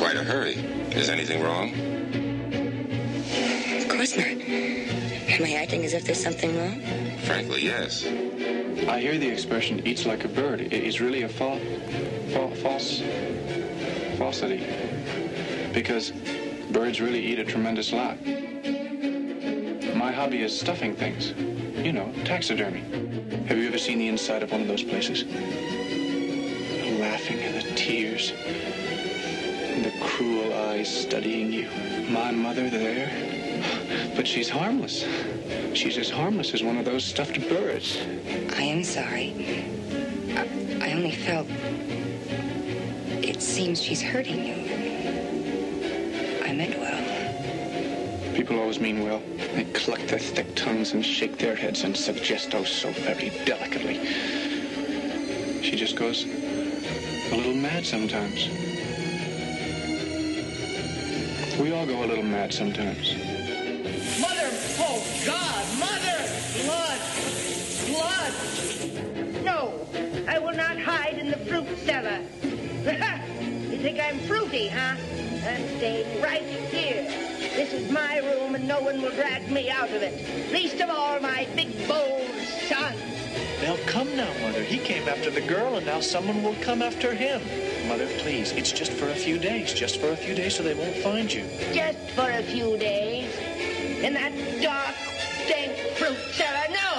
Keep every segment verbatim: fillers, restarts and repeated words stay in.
quite a hurry. Is anything wrong? Of course not. Am I acting as if there's something wrong? Frankly, yes. I hear the expression "eats like a bird." It is really a fa- fa- false falsity, because birds really eat a tremendous lot. My hobby is stuffing things. You know, taxidermy. Have you ever seen the inside of one of those places? The laughing and the tears and the cruel eyes studying you. My mother there, but she's harmless. She's as harmless as one of those stuffed birds. I am sorry. I, I only felt... It seems she's hurting you. I meant well. People always mean well. They cluck their thick tongues and shake their heads and suggest, oh, so very delicately. She just goes a little mad sometimes. We all go a little mad sometimes. Mother! Oh, God! Mother! Blood! Blood! No, I will not hide in the fruit cellar. You think I'm fruity, huh? I'm staying right here. This is my room, and no one will drag me out of it. Least of all, my big, bold son. Now come now, Mother. He came after the girl, and now someone will come after him. Mother, please, it's just for a few days. Just for a few days so they won't find you. Just for a few days. In that dark, dank fruit cellar, no!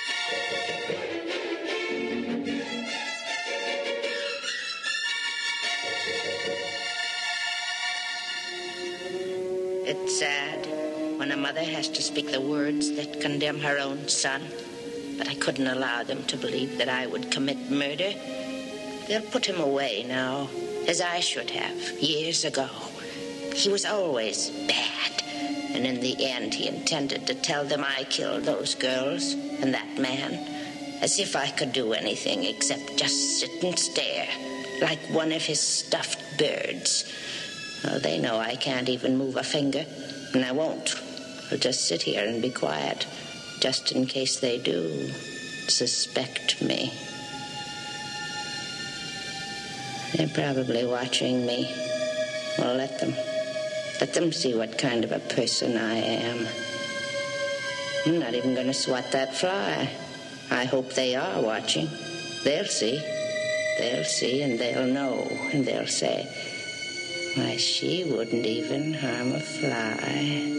It's sad when a mother has to speak the words that condemn her own son. But I couldn't allow them to believe that I would commit murder. They'll put him away now, as I should have, years ago. He was always bad, and in the end he intended to tell them I killed those girls and that man, as if I could do anything except just sit and stare, like one of his stuffed birds. Well, they know I can't even move a finger, and I won't. I'll just sit here and be quiet, just in case they do suspect me. They're probably watching me. Well, let them. Let them see what kind of a person I am. I'm not even going to swat that fly. I hope they are watching. They'll see. They'll see, and they'll know, and they'll say, why, she wouldn't even harm a fly.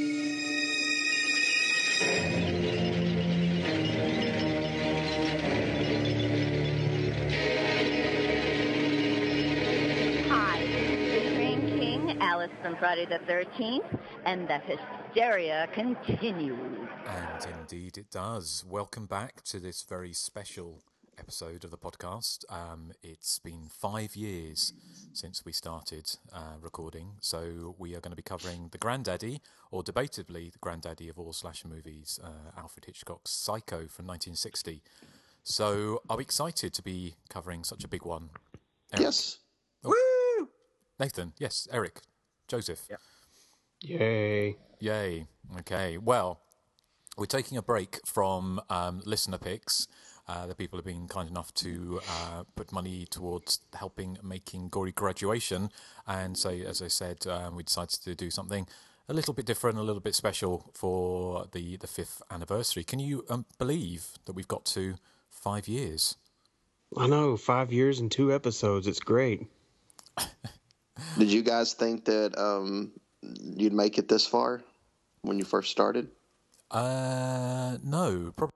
On Friday the thirteenth, and the hysteria continues. And indeed it does. Welcome back to this very special episode of the podcast. Um, it's been five years since we started uh, recording, so we are going to be covering the granddaddy, or debatably the granddaddy of all slasher movies, uh, Alfred Hitchcock's Psycho from nineteen sixty. So are we excited to be covering such a big one? Eric? Yes. Oh. Woo! Nathan, yes. Eric. Joseph. Yep. Yay. Yay. Okay. Well, we're taking a break from um, listener picks. Uh, the people have been kind enough to uh, put money towards helping making Gory Graduation. And so, as I said, um, we decided to do something a little bit different, a little bit special for the, the fifth anniversary. Can you um, believe that we've got to five years? I know, five years and two episodes. It's great. Did you guys think that um, you'd make it this far when you first started? Uh, no. Pro-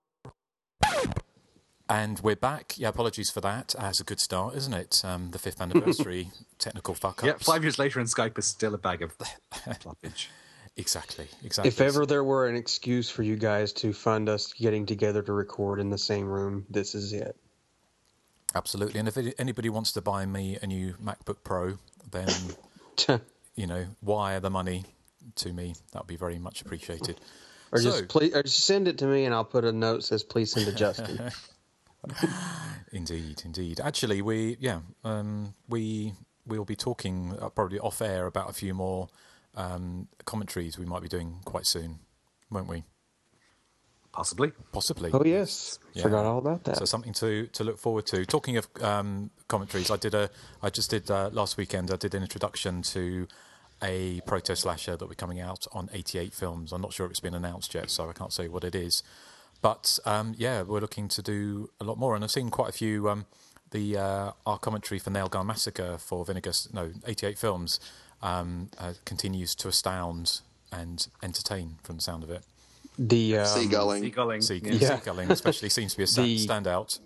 and we're back. Yeah, apologies for that. That's a good start, isn't it? Um, the fifth anniversary technical fuck-ups. Yeah, five years later and Skype is still a bag of floppage. Exactly, exactly. If ever there were an excuse for you guys to fund us getting together to record in the same room, this is it. Absolutely. And if anybody wants to buy me a new MacBook Pro, then, you know, wire the money to me. That would be very much appreciated. Or so, just please, or just send it to me and I'll put a note that says, please send to Justin. Indeed, indeed. Actually, we, yeah, um, we we'll be talking uh, probably off air about a few more um, commentaries we might be doing quite soon, won't we? Possibly. Possibly. Oh, yes. Yeah. Forgot all about that. So something to, to look forward to. Talking of um, commentaries, I did a I just did uh, last weekend. I did an introduction to a proto slasher that we're coming out on eighty-eight Films. I'm not sure if it's been announced yet, so I can't say what it is. But um, yeah, we're looking to do a lot more, and I've seen quite a few. Um, the uh, our commentary for Nail Gun Massacre for Vinegar, no eighty-eight Films, um, uh, continues to astound and entertain from the sound of it. The um, Seagulling, Seagulling, Sea, yeah. Seagulling especially seems to be a sta- The- standout.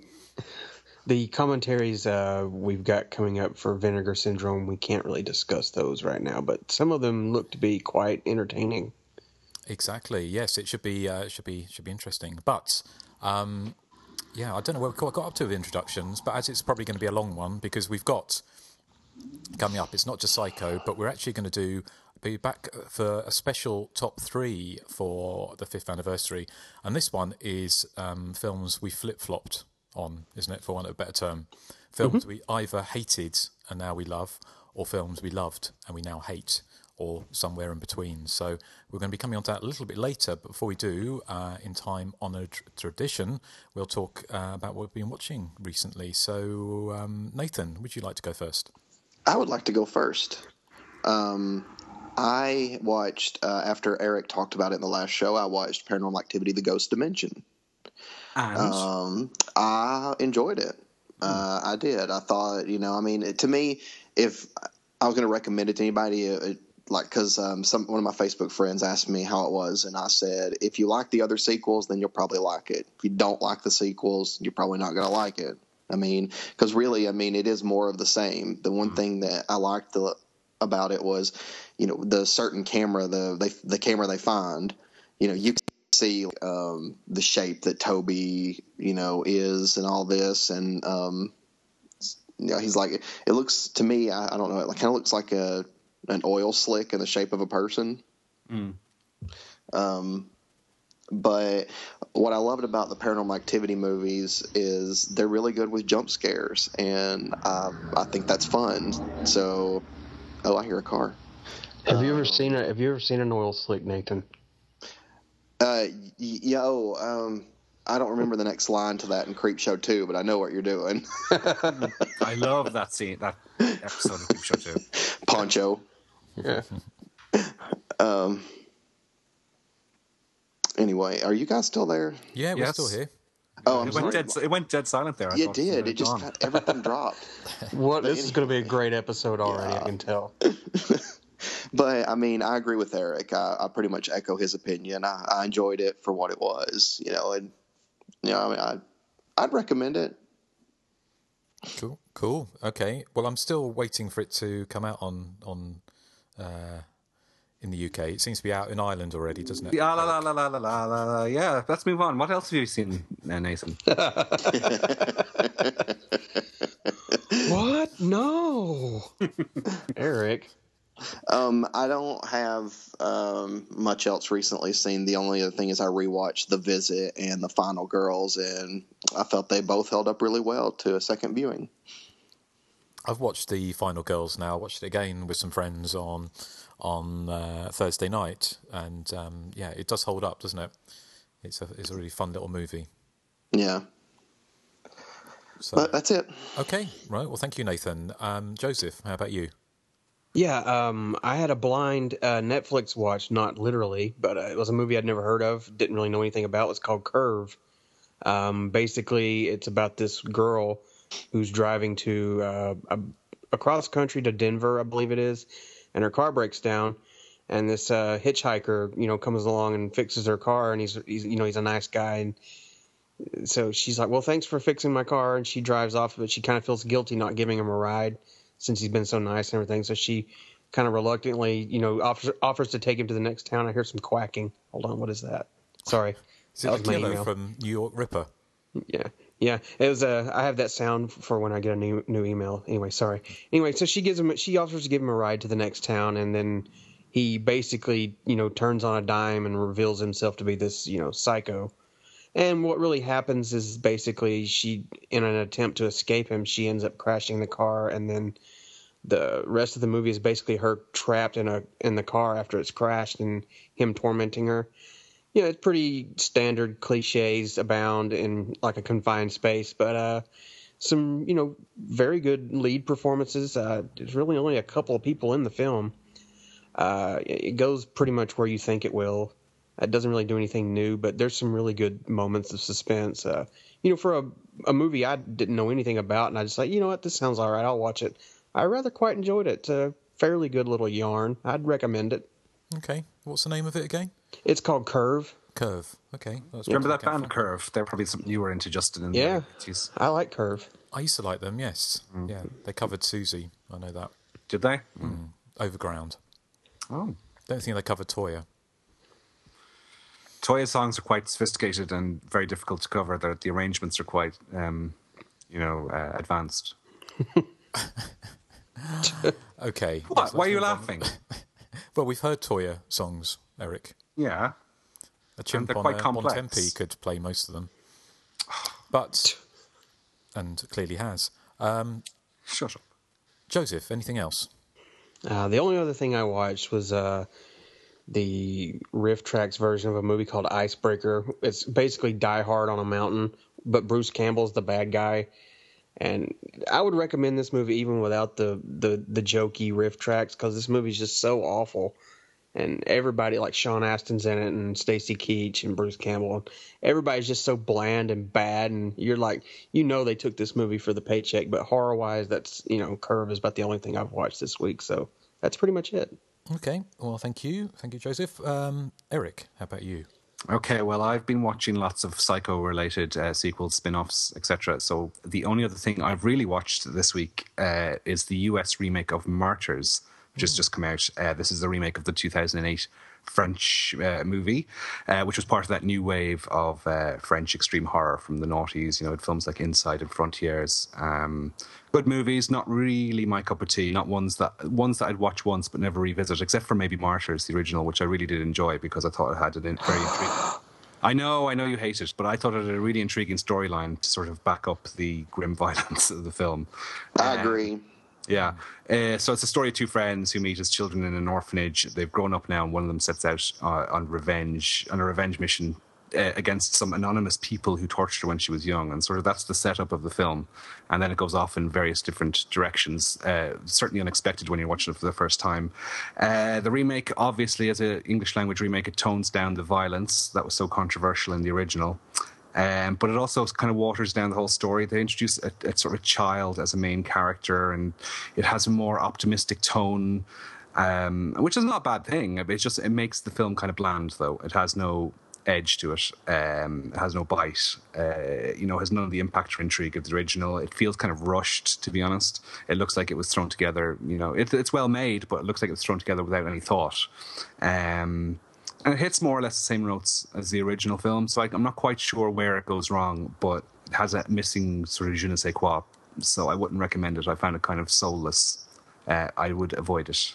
The commentaries uh, we've got coming up for Vinegar Syndrome, we can't really discuss those right now, but some of them look to be quite entertaining. Exactly. Yes, it should be. Uh, it should be. Should be interesting. But um, yeah, I don't know where we got up to with introductions, but as it's probably going to be a long one because we've got coming up. It's not just Psycho, but we're actually going to do be back for a special top three for the fifth anniversary, and this one is um, films we flip flopped on, isn't it? For want of a better term, films mm-hmm. we either hated and now we love, or films we loved and we now hate, or somewhere in between. So we're going to be coming on to that a little bit later, but before we do, uh, in time-honoured tradition, we'll talk uh, about what we've been watching recently. So, um, Nathan, would you like to go first? I would like to go first. Um, I watched, uh, after Eric talked about it in the last show, I watched Paranormal Activity: The Ghost Dimension. And? Um, I enjoyed it. Uh, I did. I thought, you know, I mean, it, to me, if I was going to recommend it to anybody, it, like, because um, some one of my Facebook friends asked me how it was, and I said, if you like the other sequels, then you'll probably like it. If you don't like the sequels, you're probably not going to like it. I mean, because really, I mean, it is more of the same. The one thing that I liked the, about it was, you know, the certain camera, the they, the camera they find, you know, you can see um, the shape that Toby, you know, is and all this, and um, you know, he's like, it looks to me, I, I don't know, it kind of looks like a an oil slick in the shape of a person. Mm. Um, but what I loved about the Paranormal Activity movies is they're really good with jump scares, and uh, I think that's fun. So, oh, I hear a car. Have you ever um, seen a Have you ever seen an oil slick, Nathan? Uh, yo, um, I don't remember the next line to that in Creepshow two, but I know what you're doing. I love that scene, that episode of Creepshow two. Poncho. Yeah. um. Anyway, are you guys still there? Yeah, we're Yes. still here. Oh, I'm it sorry. went dead. It went dead silent there. I You thought did. were It just gone. got, everything dropped. What? This is going to be a great episode already. Yeah. I can tell. But I mean, I agree with Eric. I, I pretty much echo his opinion. I, I enjoyed it for what it was, you know, and you know, I mean, I, I'd recommend it. Cool, cool. Okay. Well, I'm still waiting for it to come out on on uh, in the U K. It seems to be out in Ireland already, doesn't it? Yeah, la, la, la, la, la, la, la, la. Yeah, let's move on. What else have you seen, uh, Nathan? What? No. Eric. Um, I don't have um, much else recently seen. The only other thing is I rewatched The Visit and The Final Girls, and I felt they both held up really well to a second viewing. I've watched The Final Girls now. I watched it again with some friends on on uh, Thursday night, and um, yeah, it does hold up, doesn't it? It's a it's a really fun little movie. Yeah. So, But that's it. okay, right. Well, thank you, Nathan. Um, Joseph, how about you? Yeah, um, I had a blind uh, Netflix watch, not literally, but uh, it was a movie I'd never heard of, didn't really know anything about. It's called Curve. Um, basically, it's about this girl who's driving to uh, a, across country to Denver, I believe it is, and her car breaks down, and this uh, hitchhiker, you know, comes along and fixes her car, and he's, he's, you know, he's a nice guy, and so she's like, well, thanks for fixing my car, and she drives off, but she kind of feels guilty not giving him a ride since he's been so nice and everything. So she kind of reluctantly, you know, offers, offers to take him to the next town. I hear some quacking. Hold on, what is that? Sorry. Is it that was my Akilo email. from New York Ripper? Yeah. Yeah, it was a. I have that sound for when I get a new new email. Anyway, sorry. Anyway, so she gives him. She offers to give him a ride to the next town, and then he basically, you know, turns on a dime and reveals himself to be this, you know, psycho. And what really happens is basically she, in an attempt to escape him, she ends up crashing the car, and then the rest of the movie is basically her trapped in a in the car after it's crashed and him tormenting her. you know, it's pretty standard cliches abound in like a confined space, but uh, some, you know, very good lead performances. Uh, there's really only a couple of people in the film. Uh, it goes pretty much where you think it will. It doesn't really do anything new, but there's some really good moments of suspense. Uh, you know, for a, a movie I didn't know anything about, and I just like, you know what, this sounds all right, I'll watch it. I rather quite enjoyed it. It's a fairly good little yarn. I'd recommend it. Okay. What's the name of it again? It's called Curve. Curve. Okay. That's Remember what that I'm band Curve? They're probably something you were into, Justin. In Yeah, the eighties. I like Curve. I used to like them, yes. Mm. Yeah, they covered Susie. I know that. Did they? Mm. Overground. Oh. Don't think they covered Toya. Toya songs are quite sophisticated and very difficult to cover. The, the arrangements are quite, um, you know, uh, advanced. Okay. What? Yes, Why are you laughing? Well, we've heard Toya songs, Eric. Yeah. A chimp they're on quite a complex. Bontempi could play most of them. But, and clearly has. Um, Shut up. Joseph, anything else? Uh, the only other thing I watched was uh, the Riff Tracks version of a movie called Icebreaker. It's basically Die Hard on a mountain, but Bruce Campbell's the bad guy. And I would recommend this movie even without the, the, the jokey riff tracks, because this movie's just so awful. And everybody, like Sean Astin's in it, and Stacy Keach and Bruce Campbell, and everybody's just so bland and bad. And you're like, you know, they took this movie for the paycheck. But horror wise, that's, you know, Curve is about the only thing I've watched this week. So that's pretty much it. Okay. Well, thank you. Thank you, Joseph. Um, Eric, how about you? Okay, well, I've been watching lots of Psycho-related uh, sequels, spin-offs, et cetera. So the only other thing I've really watched this week uh, is the U S remake of Martyrs, which has just come out. Uh, this is the remake of the two thousand eight French uh, movie, uh, which was part of that new wave of uh, French extreme horror from the noughties. You know, films like Inside and Frontiers. Um, good movies, not really my cup of tea. Not ones that ones that I'd watch once but never revisit, except for maybe Martyrs, the original, which I really did enjoy because I thought it had a very intriguing. I know, I know you hate it, but I thought it had a really intriguing storyline to sort of back up the grim violence of the film. I um, agree. Yeah. Uh, so it's a story of two friends who meet as children in an orphanage. They've grown up now, and one of them sets out uh, on revenge, on a revenge mission uh, against some anonymous people who tortured her when she was young. And sort of that's the setup of the film. And then it goes off in various different directions, uh, certainly unexpected when you're watching it for the first time. Uh, the remake, obviously, as an English language remake, it tones down the violence that was so controversial in the original. Um, but it also kind of waters down the whole story. They introduce a, a sort of child as a main character, and it has a more optimistic tone, um, which is not a bad thing. It's just it makes the film kind of bland, though. It has no edge to it. Um, it has no bite. Uh, you know, has none of the impact or intrigue of the original. It feels kind of rushed, to be honest. It looks like it was thrown together. You know, it, it's well made, but it looks like it was thrown together without any thought. Um, And it hits more or less the same notes as the original film, so I, I'm not quite sure where it goes wrong, but it has a missing sort of je ne sais quoi, so I wouldn't recommend it. I found it kind of soulless. Uh, I would avoid it.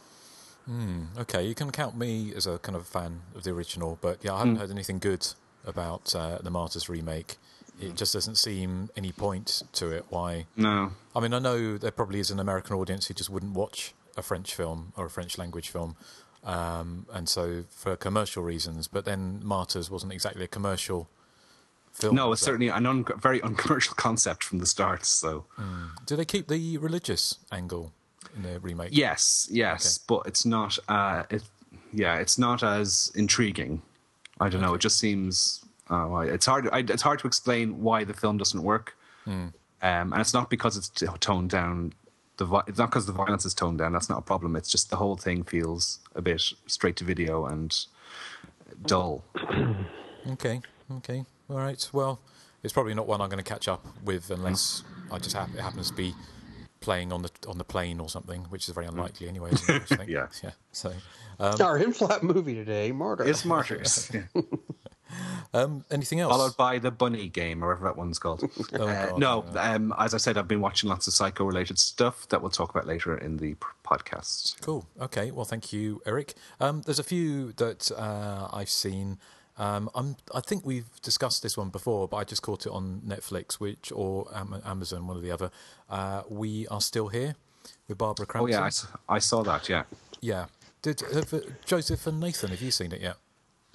Mm, okay, you can count me as a kind of fan of the original, but yeah, I haven't mm. heard anything good about uh, the Martyrs remake. It just doesn't seem any point to it. Why? No. I mean, I know there probably is an American audience who just wouldn't watch a French film or a French language film. Um, and so for commercial reasons, but then Martyrs wasn't exactly a commercial film. No, it's certainly an un- very uncommercial concept from the start. So, mm. do they keep the religious angle in the remake? Yes, yes, okay. But it's not. Uh, it, yeah, it's not as intriguing. I don't okay. know. It just seems. Uh, it's hard. I, it's hard to explain why the film doesn't work, mm. um, and it's not because it's toned down. The vi- it's not because the violence is toned down. That's not a problem. It's just the whole thing feels a bit straight to video and dull. Okay, okay, all right. Well, it's probably not one I'm going to catch up with unless I just ha- it happens to be playing on the on the plane or something, which is very unlikely anyway. Isn't it, I think? yeah, yeah. So um, our in-flat movie today, Martyrs. It's Martyrs. yeah. Um, anything else? Followed by the Bunny Game, or whatever that one's called. oh, uh, God, no, no. Um, as I said, I've been watching lots of Psycho-related stuff that we'll talk about later in the p- podcast. Cool. Okay. Well, thank you, Eric. Um, there's a few that uh, I've seen. Um, I'm, I think we've discussed this one before, but I just caught it on Netflix, which or Amazon, one or the other. Uh, We Are Still Here with Barbara Crampton. Oh yeah, I, I saw that. Yeah. Yeah. Did have, uh, Joseph and Nathan? Have you seen it yet?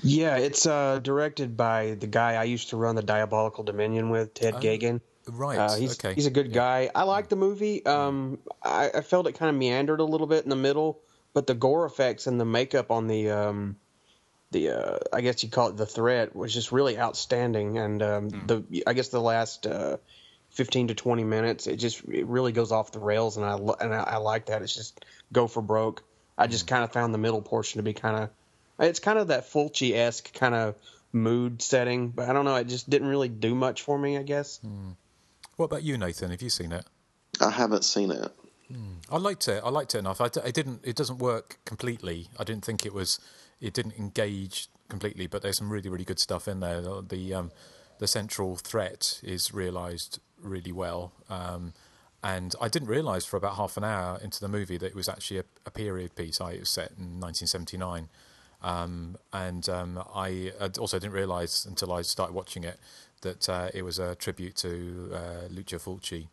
Yeah, it's uh, directed by the guy I used to run the Diabolical Dominion with, Ted Oh, Gagan. Right. Uh, he's okay. he's a good Yeah. guy. I like the movie. Um, I, I felt it kind of meandered a little bit in the middle, but the gore effects and the makeup on the um, the uh, I guess you call it the threat was just really outstanding. And um, the I guess the last uh, fifteen to twenty minutes, it just it really goes off the rails, and I lo- and I, I like that. It's just go for broke. I just kind of found the middle portion to be kind of it's kind of that Fulci-esque kind of mood setting, but I don't know. It just didn't really do much for me, I guess. What about you, Nathan? Have you seen it? I haven't seen it. I liked it. I liked it enough. I, d- I didn't. It doesn't work completely. I didn't think it was. It didn't engage completely. But there's some really, really good stuff in there. The the, um, the central threat is realised really well. Um, and I didn't realise for about half an hour into the movie that it was actually a, a period piece. I, it was set in nineteen seventy-nine. Um, and um, I also didn't realise until I started watching it that uh, it was a tribute to uh, Lucio Fulci.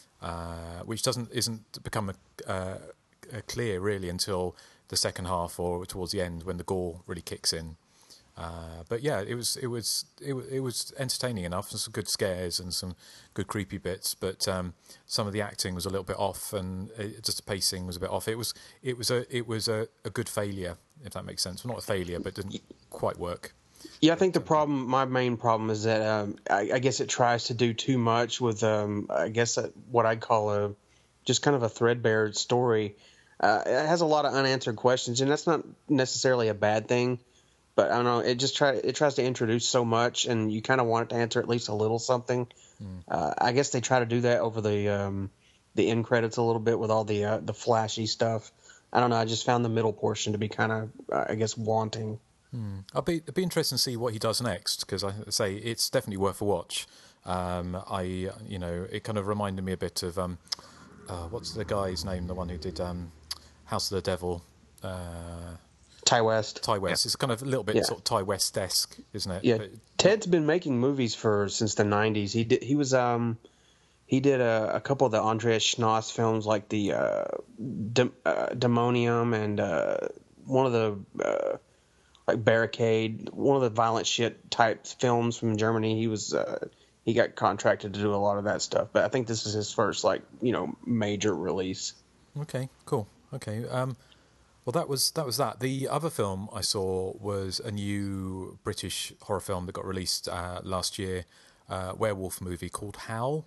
Uh, which doesn't isn't become a, uh, a clear really until the second half or towards the end when the gore really kicks in. Uh, but yeah, it was it was it, was- it was entertaining enough. There's some good scares and some good creepy bits, but um, some of the acting was a little bit off, and it, just the pacing was a bit off. It was it was a it was a, a good failure, if that makes sense. Well, not a failure, but didn't quite work. Yeah, I think the problem, my main problem, is that um, I, I guess it tries to do too much with, um, I guess, uh, what I'd call a just kind of a threadbare story. Uh, it has a lot of unanswered questions, and that's not necessarily a bad thing. But I don't know, it just try it tries to introduce so much, and you kind of want it to answer at least a little something. Uh, I guess they try to do that over the um, the end credits a little bit with all the uh, the flashy stuff. I don't know. I just found the middle portion to be kind of, uh, I guess, wanting. I'll be it'd be interesting to see what he does next, because I say it's definitely worth a watch. Um, I you know it kind of reminded me a bit of um, uh, what's the guy's name, the one who did um, House of the Devil. Uh, Ty West. Ty West. It's kind of a little bit Yeah. sort of Ty West-esque, isn't it? Yeah, But, Ted's been making movies for since the nineties. He did. He was um, he did a, a couple of the Andreas Schnoss films, like the uh, Dem- uh, Demonium, and uh, one of the uh, like Barricade, one of the violent shit type films from Germany. He was uh, he got contracted to do a lot of that stuff. But I think this is his first like you know major release. Okay, cool. Okay, um, well that was that was that. The other film I saw was a new British horror film that got released uh, last year, uh, werewolf movie called Howl,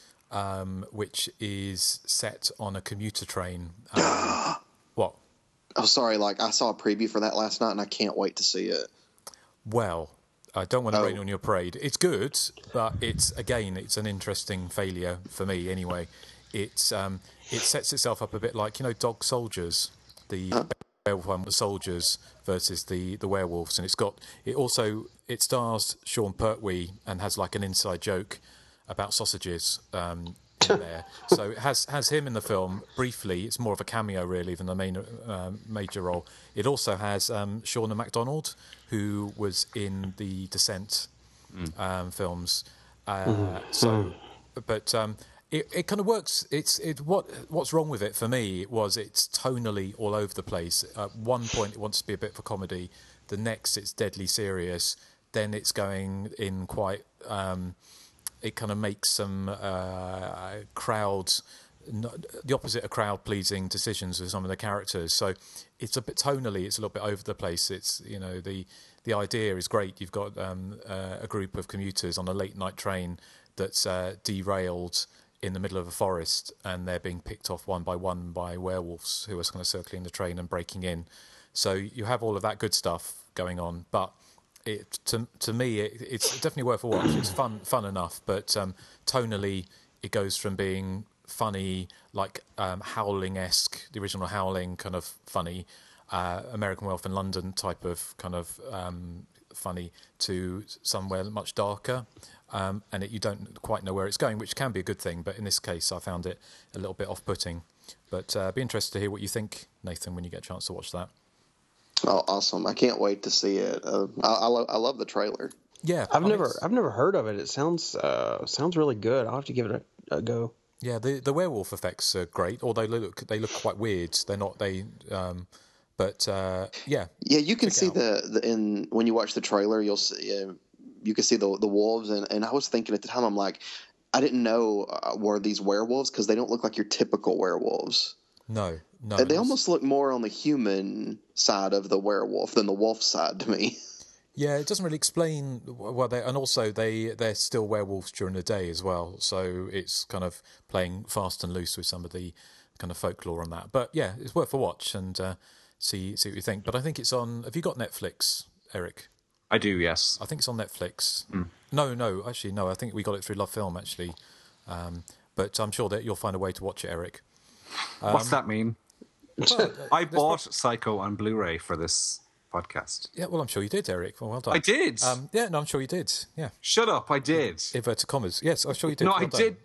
um, which is set on a commuter train. Um, what? Oh, sorry. Like I saw a preview for that last night, and I can't wait to see it. Well, I don't want to Oh. rain on your parade. It's good, but it's again, it's an interesting failure for me anyway. It's um, it sets itself up a bit like you know Dog Soldiers, the werewolf one, the soldiers versus the the werewolves, and it's got it also it stars Sean Pertwee and has like an inside joke about sausages. Um, in there, so it has has him in the film briefly. It's more of a cameo really than the main uh, major role. It also has um, Shauna MacDonald, who was in the Descent um, films. Uh, So, but um, it it kind of works. It's it what what's wrong with it for me was it's tonally all over the place. At one point, it wants to be a bit of a comedy. The next, it's deadly serious. Then it's going in quite. Um, It kind of makes some uh, crowd, the opposite of crowd-pleasing decisions with some of the characters. So it's a bit tonally, it's a little bit over the place. It's you know the the idea is great. You've got um, uh, a group of commuters on a late-night train that's uh, derailed in the middle of a forest, and they're being picked off one by one by werewolves who are kind of circling the train and breaking in. So you have all of that good stuff going on, but. It, to to me, it, it's definitely worth a watch. It's fun fun enough, but um, tonally, it goes from being funny, like um, Howling-esque, the original Howling, kind of funny, uh, American Werewolf in London type of kind of um, funny, to somewhere much darker, um, and it, you don't quite know where it's going, which can be a good thing. But in this case, I found it a little bit off-putting. But uh, be interested to hear what you think, Nathan, when you get a chance to watch that. Oh, awesome! I can't wait to see it. Uh, I, I, lo- I love the trailer. Yeah, I've I mean, never it's- I've never heard of it. It sounds uh, sounds really good. I'll have to give it a, a go. Yeah, the the werewolf effects are great, although they look they look quite weird. They're not they um, But uh, yeah, yeah, you can check it see out. the, the in when you watch the trailer, you'll see uh, you can see the the wolves, and, and I was thinking at the time, I'm like, I didn't know uh, were these werewolves because they don't look like your typical werewolves. No, no, Uh, They it's- almost look more on the human side of the werewolf than the wolf side to me. Yeah, it doesn't really explain well. They, and also they they're still werewolves during the day as well, so it's kind of playing fast and loose with some of the kind of folklore on that. But yeah, it's worth a watch and uh, see see what you think. But I think it's on. Have you got Netflix, Eric? I do, yes. I think it's on Netflix. No, no, actually, no. I think we got it through Love Film actually. Um, but I'm sure that you'll find a way to watch it, Eric. What's that mean? Well, I bought Psycho on Blu-ray for this podcast. yeah, well, I'm sure you did, Eric. Well, well done. I did. Um, yeah, no, I'm sure you did. Yeah, Shut up, I did. inverted commas. Yes, I'm sure you did. No, Well I done. did.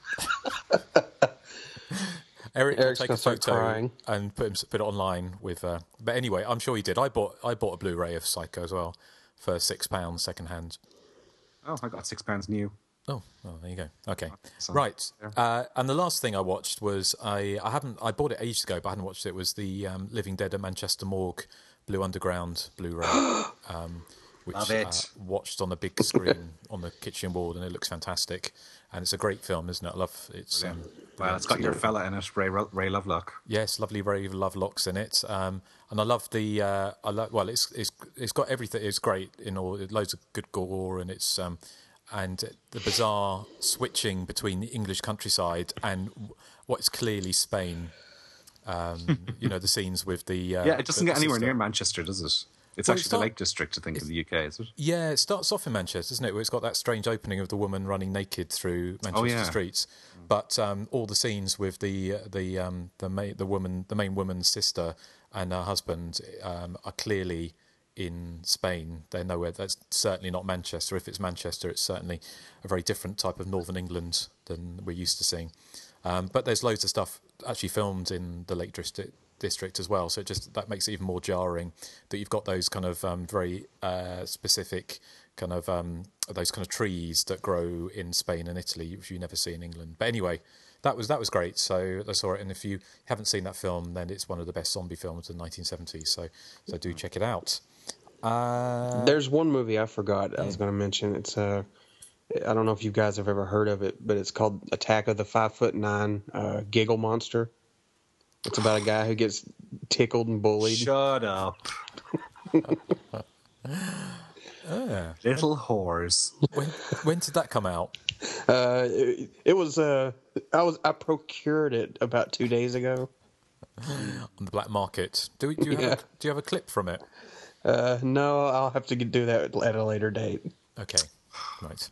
Eric will Eric's take gonna a start photo crying. and put him put it online with. Uh, but anyway, I'm sure he did. I bought I bought a Blu-ray of Psycho as well for six pounds second hand. Oh, I got six pounds new. Oh, well, there you go. Okay, So- right. Uh, and the last thing I watched was I I haven't I bought it ages ago, but I hadn't watched it. Was the um, Living Dead at Manchester Morgue Blue Underground Blu-ray, um, which Love it. Uh, watched on the big screen on the kitchen wall, and it looks fantastic. And it's a great film, isn't it? I love it's. Um, Well, it's got your fella in it, Ray Ray Lovelock. Yes, lovely Ray Lovelock's in it, um, and I love the. Uh, I love well, it's it's it's got everything. It's great in all. Loads of good gore, and it's um, and the bizarre switching between the English countryside and what's clearly Spain. Um, you know the scenes with the. Uh, Yeah, it doesn't the get anywhere sister. near Manchester, does it? It's Well, actually it's the not- Lake District, I think, of the U K, is it? Yeah, it starts off in Manchester, doesn't it? Where it's got that strange opening of the woman running naked through Manchester Oh, yeah. streets. But um, all the scenes with the uh, the um, the ma- the woman, the main woman's sister and her husband um, are clearly in Spain. They're nowhere. That's certainly not Manchester. If it's Manchester, it's certainly a very different type of Northern England than we're used to seeing. Um, but there's loads of stuff actually filmed in the Lake District. District as well, so it just that makes it even more jarring that you've got those kind of um, very uh, specific kind of um, those kind of trees that grow in Spain and Italy, which you never see in England. But anyway, that was that was great. So I saw it, and if you haven't seen that film, then it's one of the best zombie films of the nineteen seventies. So so do check it out. Uh, There's one movie I forgot I was going to mention. It's uh, I don't know if you guys have ever heard of it, but it's called Attack of the Five Foot Nine uh, Giggle Monster. It's about a guy who gets tickled and bullied. Shut up. yeah. Little whores. When when did that come out? Uh, it, it was uh, I was I procured it about two days ago. On the black market. Do we, do you have Yeah. a, do you have a clip from it? Uh, no, I'll have to do that at a later date. Okay, right.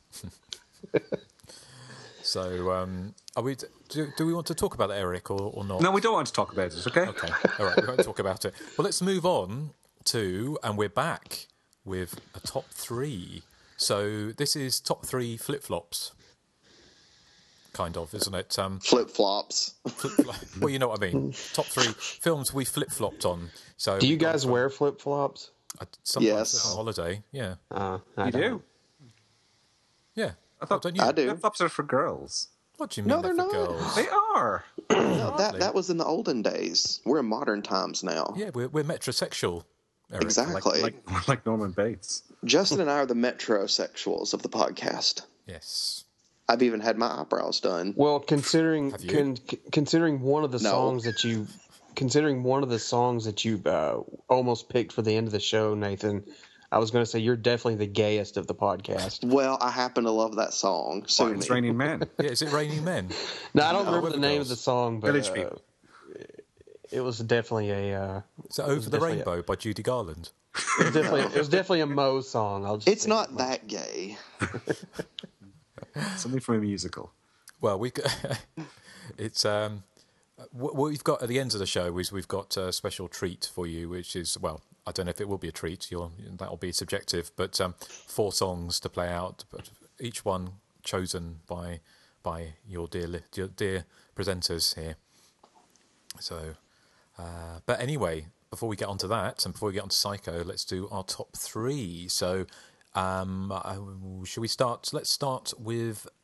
So, um, are we? Do, do we want to talk about that, Eric, or, or not? No, we don't want to talk about it, okay? Okay, all right, we won't talk about it. Well, let's move on to, and we're back with a top three. So this is top three flip flops, kind of, isn't it? Um, Flip flops. flip-flop- well, you know what I mean. Top three films we flip flopped on. So Do you we've got guys from- wear flip flops? uh, sometimes Yes. on holiday? Yeah, Uh, I You don't. do? yeah. I thought don't you? I do. Flip-flops are for girls. What do you mean? No, they're for not. Girls? They are. No, that that was in the olden days. We're in modern times now. Yeah, we're we're metrosexual. Eric. Exactly. Like, like Norman Bates. Justin and I are the metrosexuals of the podcast. Yes. I've even had my eyebrows done. Well, considering Have you? con, considering one of the No. songs that you considering one of the songs that you uh, almost picked for the end of the show, Nathan, I was going to say you're definitely the gayest of the podcast. Well, I happen to love that song. Sue What, it's me. Raining Men. Yeah, is it Raining Men? No, I don't No, remember the Weather name Girls. of the song, but Village uh, People. it was definitely a uh, Is it Over the definitely- Rainbow by Judy Garland? it was definitely it was definitely a Mo song. I'll just It's say not Mo. that gay. Something from a musical. Well, we it's um, what we've got at the end of the show is we've got a special treat for you, which is well, I don't know if it will be a treat. You'll that'll be subjective, but um, four songs to play out, but each one chosen by by your dear li- your dear presenters here. So, uh, but anyway, before we get onto that and before we get onto Psycho, let's do our top three. So, um, I, should we start? Let's start with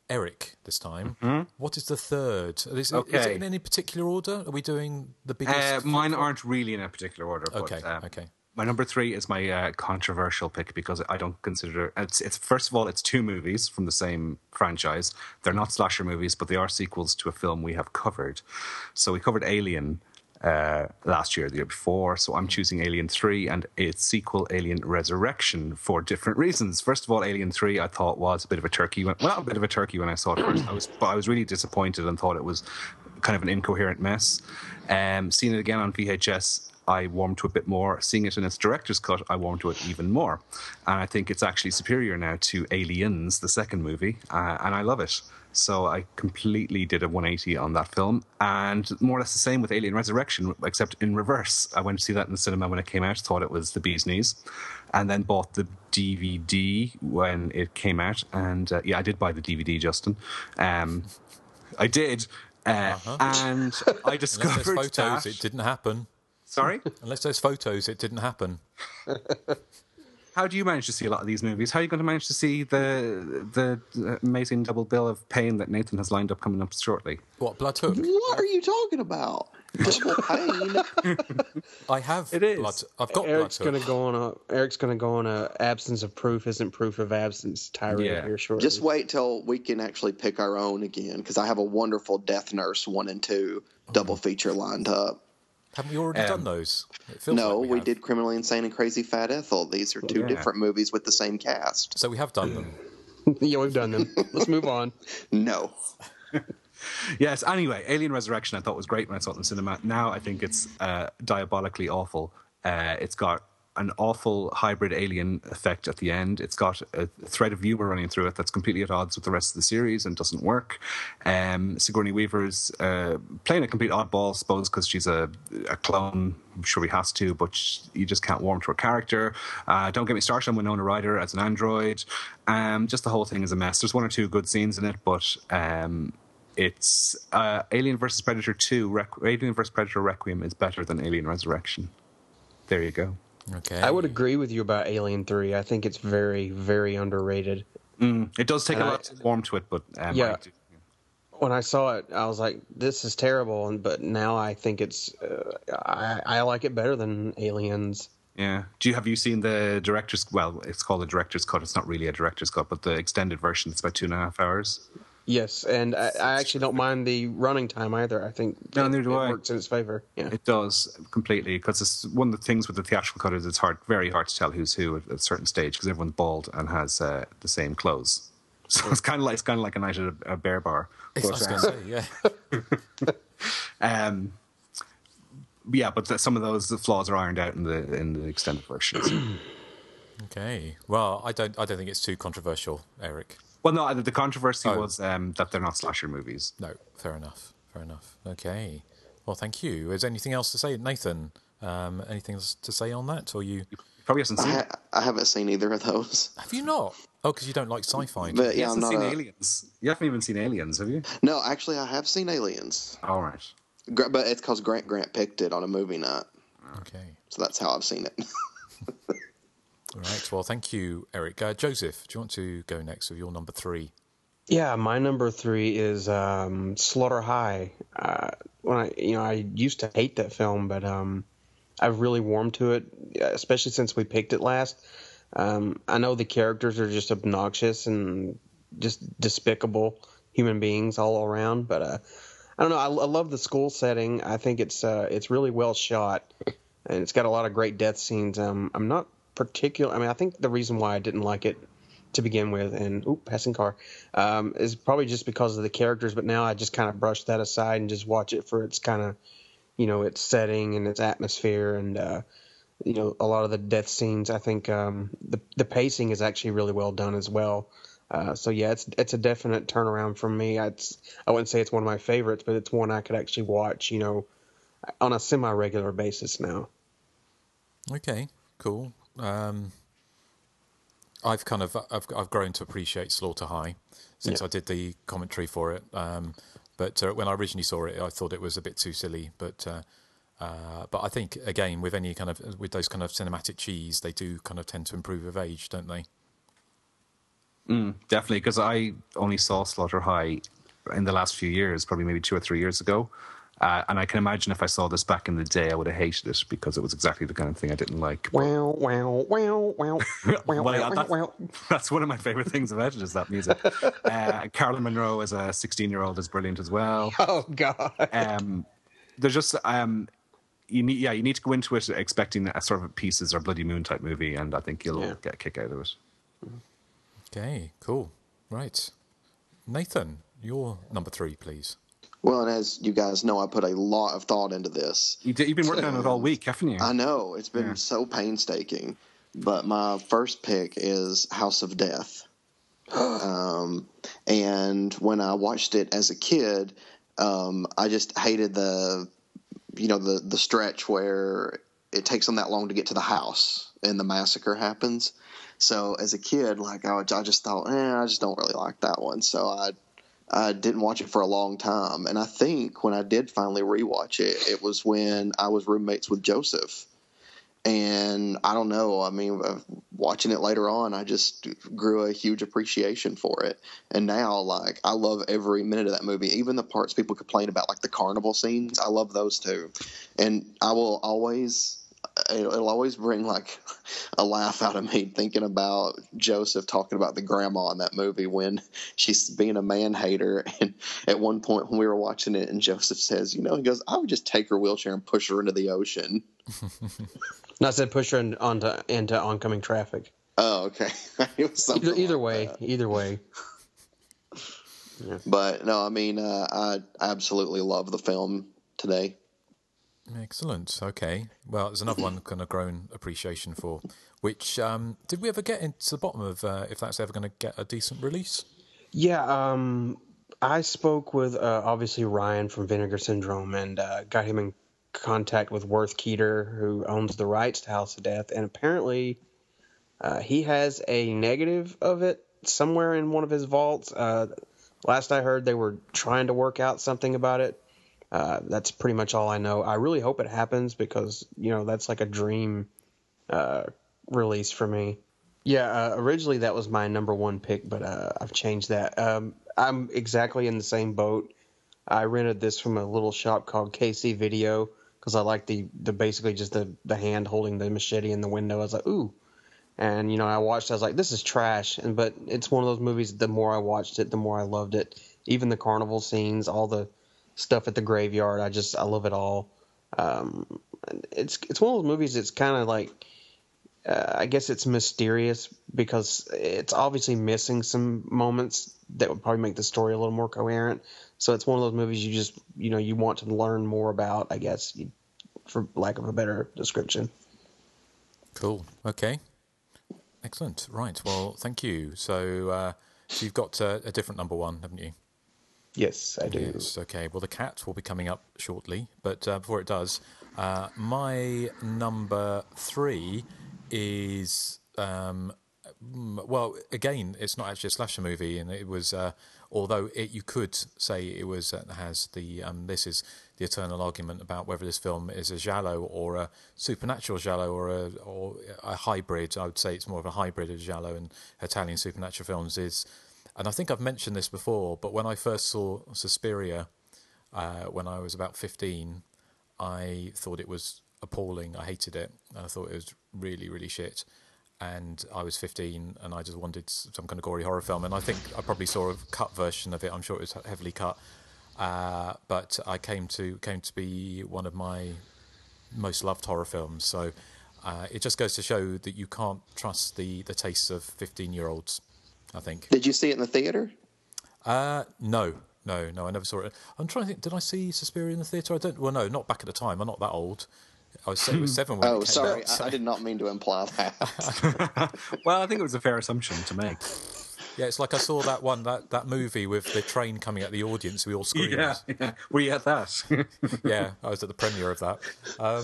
Eric this time. Mm-hmm. What is the third? Is, Okay. is it in any particular order? Are we doing the biggest? Uh, mine aren't really in a particular order. But, Okay, um, okay. My number three is my uh, controversial pick because I don't consider it's, it's. First of all, it's two movies from the same franchise. They're not slasher movies, but they are sequels to a film we have covered. So we covered Alien uh, last year, the year before. So I'm choosing Alien three and its sequel, Alien Resurrection, for different reasons. First of all, Alien three I thought was a bit of a turkey. When, well, not a bit of a turkey when I saw it first. I was, but I was really disappointed and thought it was kind of an incoherent mess. Um, seeing it again on V H S, I warmed to it a bit more. Seeing it in its director's cut, I warmed to it even more. And I think it's actually superior now to Aliens, the second movie, uh, and I love it. So I completely did a one eighty on that film, and more or less the same with Alien Resurrection, except in reverse. I went to see that in the cinema when it came out, thought it was the bee's knees, and then bought the D V D when it came out. And uh, yeah, I did buy the D V D, Justin. Um, I did, uh, Uh-huh. and I discovered Unless there's photos, that... it didn't happen. Sorry? Unless there's photos, it didn't happen. How do you manage to see a lot of these movies? How are you going to manage to see the the amazing double bill of pain that Nathan has lined up coming up shortly? What, Blood Hook? What are you talking about? Double pain. I have. It is. Blood, I've got Eric's Blood going Hook. to go on a Eric's going to go on a absence of proof isn't proof of absence tirade Yeah. here shortly. Just wait till we can actually pick our own again, because I have a wonderful Death Nurse one and two double feature lined up. Haven't we already Um, done those? It feels No, like we, have. did Criminally Insane and Crazy Fat Ethel. These are two Yeah. different movies with the same cast. So we have done them. Yeah, we've done them. Let's move on. No. Yes, anyway, Alien Resurrection I thought was great when I saw it in the cinema. Now I think it's uh, diabolically awful. Uh, it's got an awful hybrid alien effect at the end. It's got a thread of humor running through it that's completely at odds with the rest of the series and doesn't work. Um, Sigourney Weaver's uh, playing a complete oddball, I suppose, because she's a, a clone. I'm sure he has to, but sh- you just can't warm to her character. Uh, don't get me started on Winona Ryder as an android. Um, just the whole thing is a mess. There's one or two good scenes in it, but um, it's uh, Alien versus Predator two. Requ- Alien versus Predator Requiem is better than Alien Resurrection. There you go. Okay. I would agree with you about Alien three. I think it's very, very underrated. Mm, it does take And a I- lot to warm to it, but um, Yeah. I do- When I saw it, I was like, "This is terrible," and but now I think it's uh, I, I like it better than Aliens. yeah. Do you have you seen the director's? Well, it's called the director's cut. It's not really a director's cut, but the extended version. It's about two and a half hours. Yes, and I, I actually don't mind the running time either. I think No, it, neither do it I. works in its favor. Yeah, It does completely, because it's one of the things with the theatrical cut is it's hard, very hard to tell who's who at a certain stage because everyone's bald and has uh, the same clothes. So it's kind of like it's kind of like a night at a, a bear bar. I was going to say, yeah. Um, yeah, but the, some of those the flaws are ironed out in the in the extended versions. Okay. Well, I don't. I don't think it's too controversial, Eric. Well, no, the controversy Oh. was um, that they're not slasher movies. No. Fair enough. Fair enough. Okay. Well, thank you. Is there anything else to say, Nathan? Um, anything else to say on that, or you? Probably hasn't I, seen. ha- I haven't seen either of those. Have you not? Oh, because you don't like sci-fi. do But You yeah, I'm haven't not seen a, Aliens. You haven't even seen Aliens, have you? No, actually, I have seen Aliens. All right. Gra- But it's because Grant Grant picked it on a movie night. you? Okay. So that's how I've seen it. All right. Well, thank you, Eric. Uh, Joseph, do you want to go next with your number three? yeah. My number three is um, Slaughter High. Uh, when I, you know, I used to hate that film, but um, I've really warmed to it, especially since we picked it last. Um, I know the characters are just obnoxious and just despicable human beings all around, but uh, I don't know. I, I love the school setting. I think it's uh, it's really well shot, and it's got a lot of great death scenes. Um, I'm not particular. I mean, I think the reason why I didn't like it to begin with, and oop, passing car, um, is probably just because of the characters. But now I just kind of brush that aside and just watch it for its kind of, you know, its setting and its atmosphere, and uh, you know, a lot of the death scenes. I think um, the the pacing is actually really well done as well. Uh, so yeah, it's it's a definite turnaround from me. It's, I wouldn't say it's one of my favorites, but it's one I could actually watch, you know, on a semi-regular basis now. Okay. Cool. Um, I've kind of I've I've grown to appreciate Slaughter High since Yeah. I did the commentary for it. Um, but uh, when I originally saw it, I thought it was a bit too silly. But uh, uh, but I think again with any kind of with those kind of cinematic cheese, they do kind of tend to improve with age, don't they? Mm, definitely, because I only saw Slaughter High in the last few years, probably maybe two or three years ago. Uh, and I can imagine if I saw this back in the day, I would have hated it because it was exactly the kind of thing I didn't like. Wow, wow, wow, wow, wow, well, wow, that's, wow. that's one of my favorite things about it is that music. uh, Carolyn Monroe as a sixteen-year-old is brilliant as well. Oh God. Um, there's just um, you need yeah you need to go into it expecting a sort of Pieces or Bloody Moon type movie, and I think you'll Yeah. get a kick out of it. Okay, cool. Right. Nathan, your number three, please. Well, and as you guys know, I put a lot of thought into this. You did, you've been working on it all week, haven't you? I know. It's been Yeah. so painstaking. But my first pick is House of Death. um, and when I watched it as a kid, um, I just hated the, you know, the, the stretch where it takes them that long to get to the house and the massacre happens. So as a kid, like I, I just thought, eh, I just don't really like that one. So I I didn't watch it for a long time. And I think when I did finally rewatch it, it was when I was roommates with Joseph. And I don't know, I mean, uh, watching it later on, I just grew a huge appreciation for it. And now, like, I love every minute of that movie, even the parts people complain about, like the carnival scenes. I love those too. And I will always, it'll, it'll always bring like a laugh out of me thinking about Joseph talking about the grandma in that movie when she's being a man hater. And at one point when we were watching it and Joseph says, you know, he goes, I would just take her wheelchair and push her into the ocean. Not said push her in, onto into oncoming traffic. Oh, okay. It was something Either, either like way, that. either way. Yeah. But no, I mean, uh, I absolutely love the film today. Excellent. Okay. Well, there's another one kind of grown appreciation for, which, um, did we ever get into the bottom of uh, if that's ever going to get a decent release? Yeah, um, I spoke with uh, obviously Ryan from Vinegar Syndrome and uh, got him in contact with Worth Keeter, who owns the rights to House of Death, and apparently uh, he has a negative of it somewhere in one of his vaults. Uh, last I heard, they were trying to work out something about it. Uh, that's pretty much all I know. I really hope it happens because, you know, that's like a dream uh, release for me. Yeah, uh, originally that was my number one pick, but uh, I've changed that. Um, I'm exactly in the same boat. I rented this from a little shop called K C Video because I like the, the basically just the, the hand holding the machete in the window. I was like, ooh. And, you know, I watched, I was like, this is trash. And But it's one of those movies, the more I watched it, the more I loved it. Even the carnival scenes, all the stuff at the graveyard, I just, I love it all. Um, it's it's one of those movies that's kind of like, uh, I guess it's mysterious because it's obviously missing some moments that would probably make the story a little more coherent. So it's one of those movies you just, you know, you want to learn more about, I guess, for lack of a better description. Cool. Okay. Excellent. Right. Well, thank you. So, uh, so you've got uh, a different number one, haven't you? Yes, I do. Yes. Okay. Well, the cat will be coming up shortly, but uh, before it does, uh, my number three is um, well, again, it's not actually a slasher movie, and it was uh, although it, you could say it was uh, has the um, this is the eternal argument about whether this film is a giallo or a supernatural giallo or a or a hybrid. I would say it's more of a hybrid of giallo and Italian supernatural films. Is and I think I've mentioned this before, but when I first saw Suspiria uh, when I was about fifteen, I thought it was appalling. I hated it, and I thought it was really, really shit. And I was fifteen, and I just wanted some kind of gory horror film. And I think I probably saw a cut version of it. I'm sure it was heavily cut, uh, but I came to came to be one of my most loved horror films. So uh, it just goes to show that you can't trust the the tastes of fifteen-year-olds, I think. Did you see it in the theater? Uh, no, no, no. I never saw it. I'm trying to think. Did I see Suspiria in the theatre? I don't. Well, no, not back at the time. I'm not that old. I was, it was seven when Oh, it came sorry. out, so. I, I did not mean to imply that. Well, I think it was a fair assumption to make. Yeah, it's like I saw that one, that, that movie with the train coming at the audience. We all screamed. Yeah, yeah. Were you at that? Yeah, I was at the premiere of that. Um,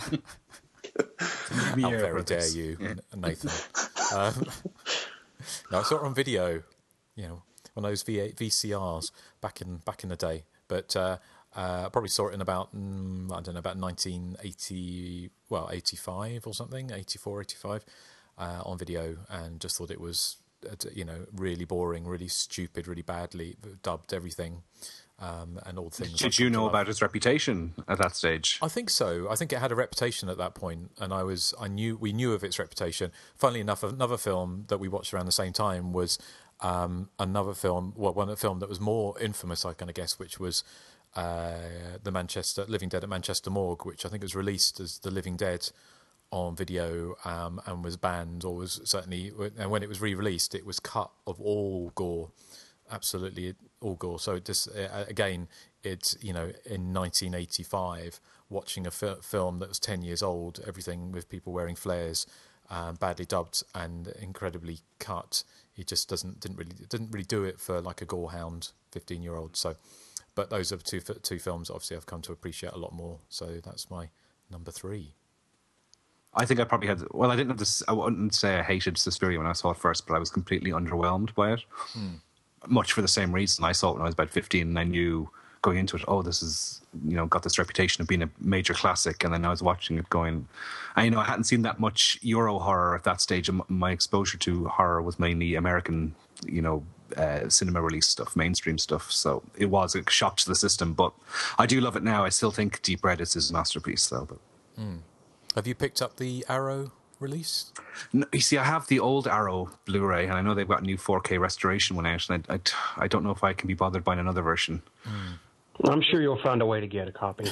how very dare you, yeah. Nathan? Um, no, I saw it on video. You know, one of those V C Rs back in back in the day. But uh, uh, I probably saw it in about mm, I don't know about nineteen eighty, well, eighty-five or something, eighty-four, eighty-five, uh, on video, and just thought it was you know, really boring, really stupid, really badly dubbed everything, um, and all things. Did you know about his reputation at that stage? I think so. I think it had a reputation at that point, and I was, I knew, we knew of its reputation. Funnily enough, another film that we watched around the same time was um, another film, well, one film that was more infamous, I kind of guess, which was uh, the Manchester Living Dead at Manchester Morgue, which I think was released as The Living Dead on video, um, and was banned, or was certainly, and when it was re-released, it was cut of all gore, absolutely all gore. So it just uh, again, it's, you know, in nineteen eighty-five, watching a fi- film that was ten years old, everything with people wearing flares, um, badly dubbed and incredibly cut. He just doesn't didn't really didn't really do it for like a gorehound fifteen year old. So, but those are two two films obviously I've come to appreciate a lot more. So that's my number three. I think I probably had, well, I didn't have this, I wouldn't say I hated Suspiria when I saw it first, but I was completely underwhelmed by it. Hmm. Much for the same reason. I saw it when I was about fifteen, and I knew going into it, oh, this is, you know, got this reputation of being a major classic. And then I was watching it going, and, you know, I hadn't seen that much Euro horror at that stage. My exposure to horror was mainly American, you know, uh, cinema release stuff, mainstream stuff. So it was a shock to the system, but I do love it now. I still think Deep Red is his masterpiece, though. But. Hmm. Have you picked up the Arrow release? No, you see, I have the old Arrow Blu-ray, and I know they've got a new four K restoration one out, and I, I, I don't know if I can be bothered buying another version. Mm. I'm sure you'll find a way to get a copy.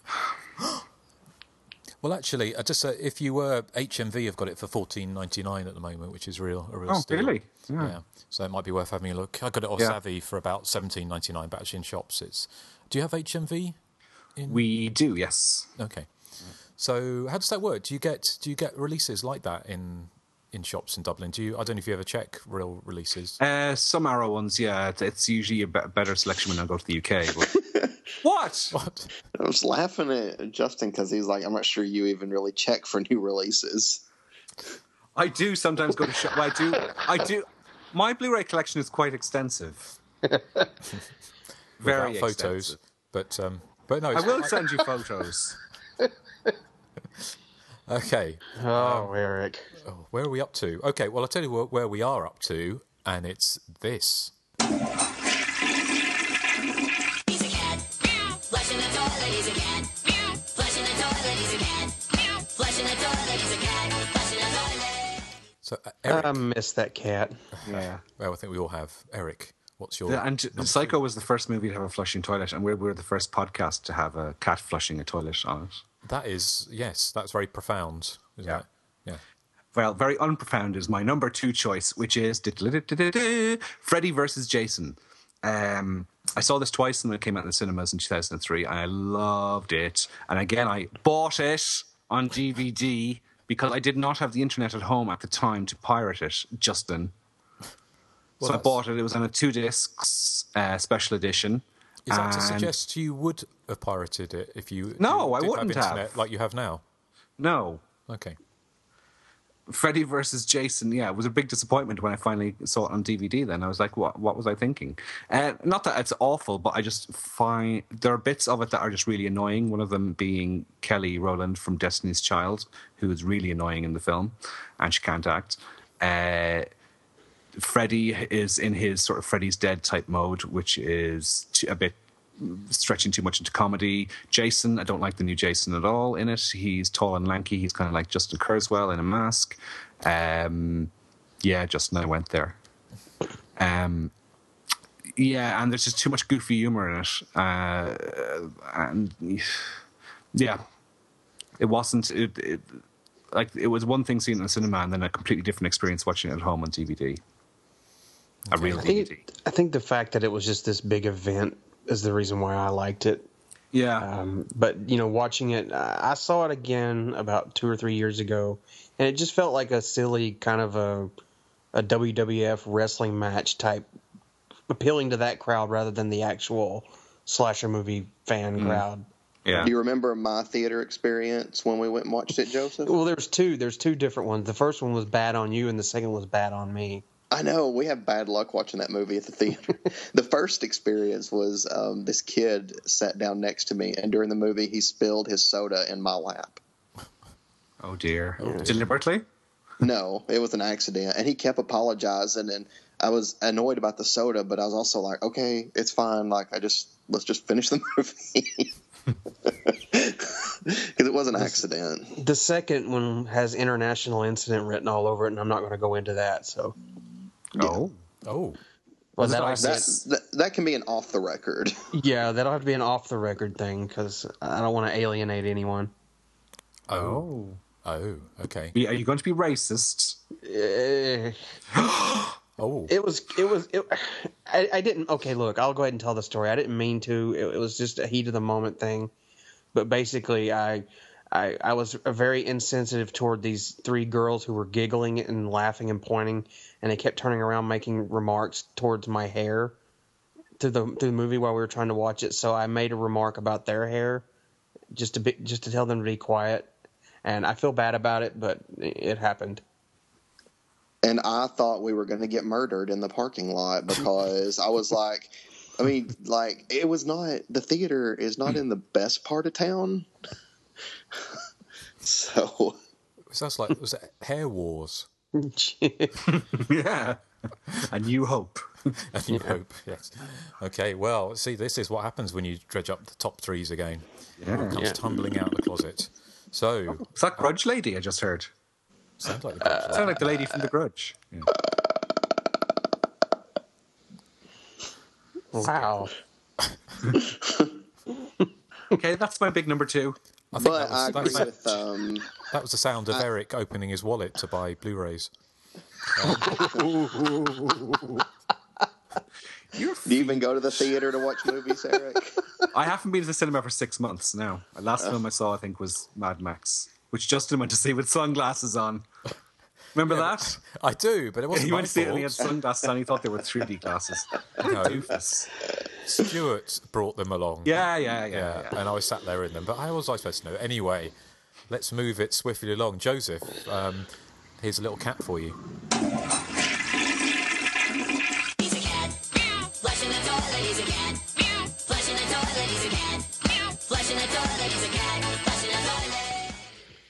Well, actually, I just uh, if you were H M V, have got it for fourteen ninety-nine at the moment, which is real a real oh, steal. Really? Yeah. yeah. So it might be worth having a look. I got it off yeah. Savvy for about seventeen ninety-nine, but actually in shops, it's. Do you have H M V? In... We do, yes. Okay. So how does that work? Do you get do you get releases like that in in shops in Dublin? Do you? I don't know if you ever check real releases. Uh, some Arrow ones, yeah. It's usually a better selection when I go to the U K. But... what? What? I was laughing at Justin because he's like, I'm not sure you even really check for new releases. I do sometimes go to shop. Well, I do. I do. My Blu-ray collection is quite extensive. Very Without extensive. photos, but um, but no. I will send you photos. Okay. Oh, um, Eric. Oh, where are we up to? Okay, well, I'll tell you where, where we are up to, and it's this. He's a cat. Flushing the toilet, he's a cat. Flushing the toilet, he's a cat. Flushing the toilet, he's a cat. Flushing the toilet. So, uh, Eric. I miss that cat. Yeah. Well, I think we all have. Eric, what's your... The, and Psycho was the first movie to have a flushing toilet, and we were the first podcast to have a cat flushing a toilet on it. That is, yes, that's very profound, isn't yeah. it? Yeah. Well, very unprofound is my number two choice, which is Freddy versus Jason. Um, I saw this twice when it came out in the cinemas in two thousand three, and I loved it. And again, I bought it on D V D because I did not have the internet at home at the time to pirate it, Justin. Well, so I bought it. It was on a two discs uh, special edition. Is that and... to suggest you would have pirated it if you no, did I wouldn't have internet have. like you have now? No. Okay. Freddy versus Jason, yeah, it was a big disappointment when I finally saw it on D V D. Then I was like, "What? What was I thinking?" Uh, not that it's awful, but I just find there are bits of it that are just really annoying. One of them being Kelly Rowland from Destiny's Child, who is really annoying in the film, and she can't act. Uh, Freddy is in his sort of Freddy's Dead type mode, which is a bit stretching too much into comedy. Jason, I don't like the new Jason at all in it. He's tall and lanky. He's kind of like Justin Kurzweil in a mask. Um, yeah, Justin, I went there. Um, yeah, and there's just too much goofy humor in it. Uh, and yeah, it wasn't... It, it, like, it was one thing seeing it in the cinema and then a completely different experience watching it at home on D V D. A real I D V D. think, I think the fact that it was just this big event is the reason why I liked it. Yeah. Um, but, you know, watching it, I saw it again about two or three years ago, and it just felt like a silly kind of a, a W W F wrestling match type, appealing to that crowd rather than the actual slasher movie fan mm. crowd. Yeah. Do you remember my theater experience when we went and watched it, Joseph? Well, there's two. There's two different ones. The first one was bad on you, and the second was bad on me. I know. We have bad luck watching that movie at the theater. The first experience was um, this kid sat down next to me, and during the movie, he spilled his soda in my lap. Oh, dear. Oh, dear. Deliberately? No, it was an accident, and he kept apologizing, and I was annoyed about the soda, but I was also like, okay, it's fine. Like, I just let's just finish the movie because it was an accident. The second one has international incident written all over it, and I'm not going to go into that. So, Oh, Oh, well, that'll have to be, That, that that can be an off the record. yeah, that'll have to be an off the record thing because I don't want to alienate anyone. oh, oh. Okay. are you going to be racist? Eh, Oh, It was, it was, it, I, I didn't, okay, look, I'll go ahead and tell the story. I didn't mean to. It, it was just a heat of the moment thing. But basically, I, I, I was very insensitive toward these three girls who were giggling and laughing and pointing, and they kept turning around making remarks towards my hair through the, through the movie while we were trying to watch it. So I made a remark about their hair just to be, just to tell them to be quiet. And I feel bad about it, but it happened. And I thought we were going to get murdered in the parking lot because I was like, I mean, like, it was not, the theater is not in the best part of town. So. it sounds like, was it Hair Wars? Yeah. A New Hope. A New Hope, yes. Okay, well, see, this is what happens when you dredge up the top threes again. Yeah. It comes Yeah. tumbling out of the closet. So, It's that Grudge lady I just heard. sounds like the Grudge. Sound like the lady from The Grudge. Yeah. Wow. Okay, that's my big number two. I think But that I was, agree that, was, with, um, that was the sound of Eric opening his wallet to buy Blu-rays. You're do you even go to the theater to watch movies, Eric? I haven't been to the cinema for six months now. The last film I saw, I think, was Mad Max, which Justin went to see with sunglasses on. Remember that? I do, but it wasn't He my went to see it and he had fault. sunglasses on. He thought they were three D glasses. No, Doofus. Stuart brought them along. Yeah, yeah, yeah, Yeah, yeah. and I was sat there in them. But how was I supposed to know? Anyway, let's move it swiftly along. Joseph, um, here's a little cat for you. He's a cat. Flushing the toilet, he's a cat. Flushing the toilet, he's a cat. Flushing the toilet, he's a cat. Flushing the toilet.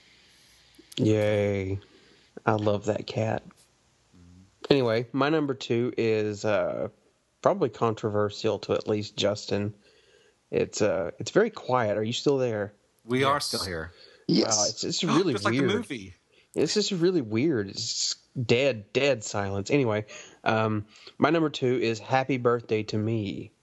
Yay. I love that cat. Anyway, my number two is uh, probably controversial to at least Justin. It's uh, it's very quiet. Are you still there? We Yes. are still here. Yes. Wow, it's, it's really Just weird. like the movie. It's just really weird. It's just dead, dead silence. Anyway, um, my number two is Happy Birthday to Me.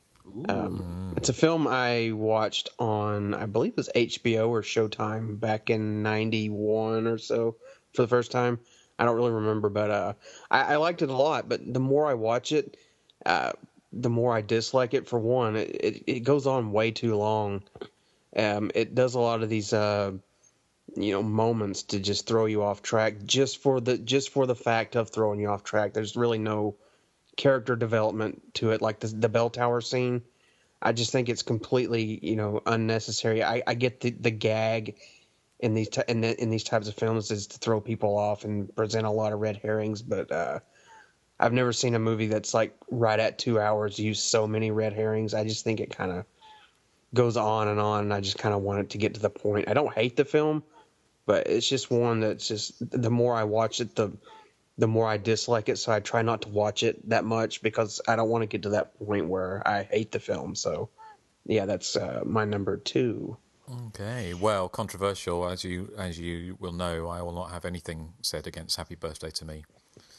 Um, it's a film I watched on, I believe it was H B O or Showtime back in ninety-one or so for the first time. I don't really remember, but uh, I, I liked it a lot. But the more I watch it, uh, the more I dislike it. For one, it, it, it goes on way too long. Um, it does a lot of these, uh, you know, moments to just throw you off track, just for the just for the fact of throwing you off track. There's really no character development to it, like the, the bell tower scene. I just think it's completely, you know, unnecessary. I, I get the, the gag in these t- in, the, in these types of films is to throw people off and present a lot of red herrings, but uh, I've never seen a movie that's like right at two hours use so many red herrings. I just think it kind of goes on and on, and I just kind of want it to get to the point. I don't hate the film, but it's just one that's just, the more I watch it, the the more I dislike it, so I try not to watch it that much because I don't want to get to that point where I hate the film. So, yeah, that's uh, my number two. Okay, well, controversial, as you as you will know, I will not have anything said against Happy Birthday to Me.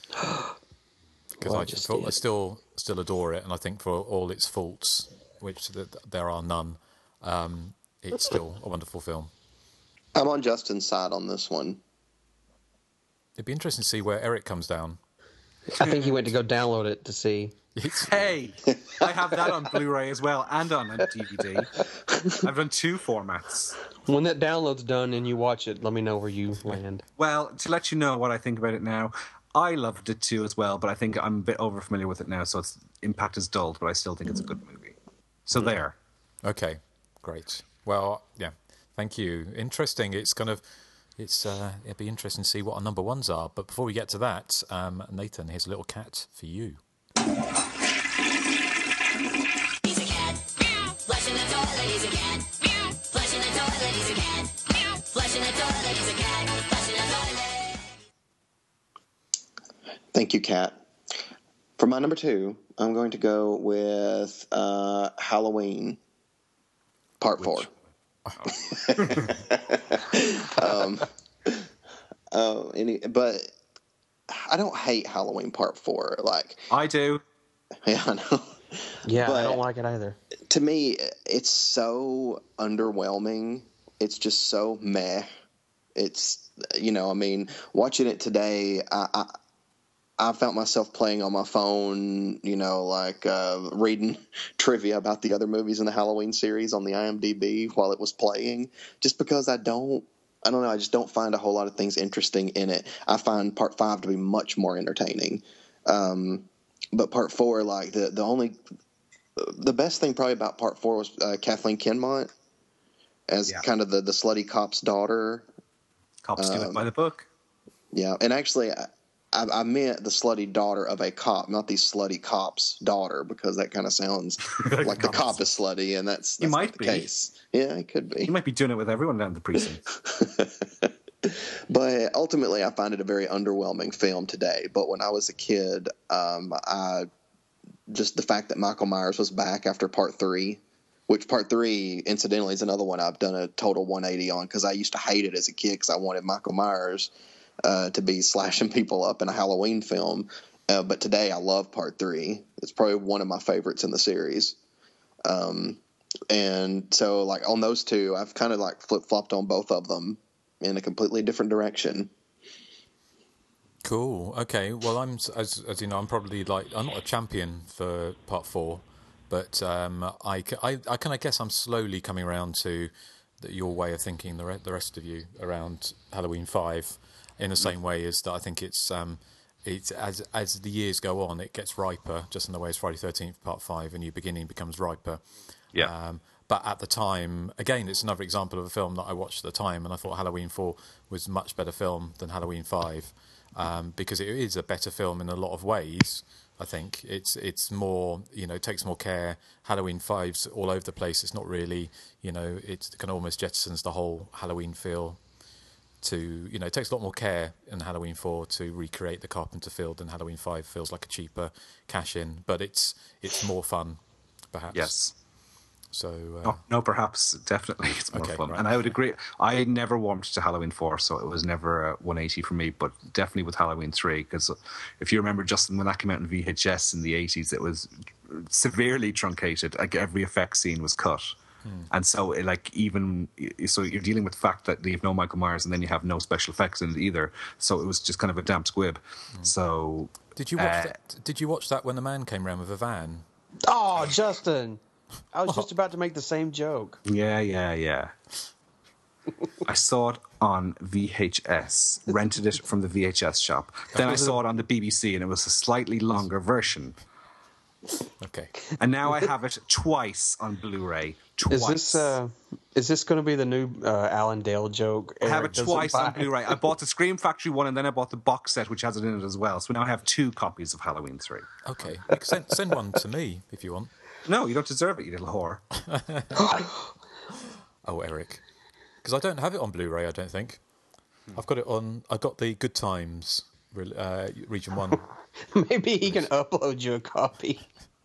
Because Well, I I just just feel- I did. still still adore it, and I think for all its faults, which th- there are none, um, it's still a wonderful film. I'm on Justin's side on this one. It'd be interesting to see where Eric comes down. I think he went to go download it to see. Hey, I have that on Blu-ray as well and on a D V D. I've done two formats. When that download's done and you watch it, let me know where you land. Well, to let you know what I think about it now, I loved it too as well, but I think I'm a bit over familiar with it now, so its impact is dulled, but I still think it's a good movie. So there. Okay, great. Well, yeah, thank you. Interesting. It's kind of, it's uh, it'd be interesting to see what our number ones are. But before we get to that, um, Nathan, here's a little cat for you. He's a cat. Flushing the toilet, he's a cat. Flushing the toilet, he's a cat. Flushing the toilet, he's a cat. Flushing the toilet. Thank you, Kat. For my number two, I'm going to go with uh, Halloween Part Four. um, uh, any, but I don't hate Halloween Part Four. Like I do. Yeah, I know. Yeah, But I don't like it either. To me, it's so underwhelming. It's just so meh. It's, you know, I mean, watching it today, I, I I found myself playing on my phone, you know, like uh, reading trivia about the other movies in the Halloween series on the I M D B while it was playing, just because I don't, I don't know, I just don't find a whole lot of things interesting in it. I find Part Five to be much more entertaining, um, but Part Four, like the the only, the best thing probably about Part Four was uh, Kathleen Kinmont as Yeah. kind of the the slutty cop's daughter. Cops do it Um, by the book. Yeah, and actually, I, I meant the slutty daughter of a cop, not the slutty cop's daughter, because that kind of sounds like the cop is slutty, and that's, that's He not might the be. case. Yeah, it could be. He might be doing it with everyone down the precinct. But ultimately, I find it a very underwhelming film today. But when I was a kid, um, I just the fact that Michael Myers was back after Part Three, which Part Three, incidentally, is another one I've done a total one eighty on, because I used to hate it as a kid because I wanted Michael Myers uh, to be slashing people up in a Halloween film. Uh, but today, I love Part Three. It's probably one of my favorites in the series. Um, and so, like on those two, I've kind of like flip flopped on both of them in a completely different direction. Cool. Okay. Well, I'm as as you know, I'm probably like I'm not a champion for Part Four, but um, I, ca- I I kind of guess I'm slowly coming around to the, your way of thinking. The re- the rest of you around Halloween Five, in the same way as that. I think it's um, it's as as the years go on, it gets riper, just in the way as Friday the thirteenth Part Five, a new beginning becomes riper. Yeah. Um, but at the time, again, it's another example of a film that I watched at the time, and I thought Halloween Four was a much better film than Halloween Five. Um, because it is a better film in a lot of ways. I think it's it's more, you know, takes more care. Halloween Five's all over the place. It's not really, you know, it kind of almost jettisons the whole Halloween feel. To, you know, it takes a lot more care in Halloween Four to recreate the Carpenter feel than Halloween Five feels like a cheaper cash in, but it's it's more fun, perhaps. Yes. So uh, No, no, perhaps definitely it's more Okay, fun, right. and I would agree. I never warmed to Halloween Four, so it was never a one eighty for me. But definitely with Halloween Three, because if you remember, Justin, when that came out in V H S in the eighties, it was severely truncated. Like every effect scene was cut, and so it, like even so, you're dealing with the fact that you have no Michael Myers, and then you have no special effects in it either. So it was just kind of a damp squib. So did you watch uh, that? Did you watch that when the man came round with a van? Oh, Justin. I was just about to make the same joke. Yeah, yeah, yeah. I saw it on V H S, rented it from the V H S shop. Then I saw it on the B B C, and it was a slightly longer version. Okay. And now I have it twice on Blu-ray. Twice. Is this uh, is this going to be the new uh, Alan Dale joke? I have Eric it doesn't twice on buy? Blu-ray. I bought the Scream Factory one, and then I bought the box set, which has it in it as well. So now I have two copies of Halloween three. Okay. You can send send one to me if you want. No, you don't deserve it, you little whore. Oh, Eric, because I don't have it on Blu-ray. I don't think I've got it on. I got the Good Times uh, Region One. Maybe he can upload you a copy.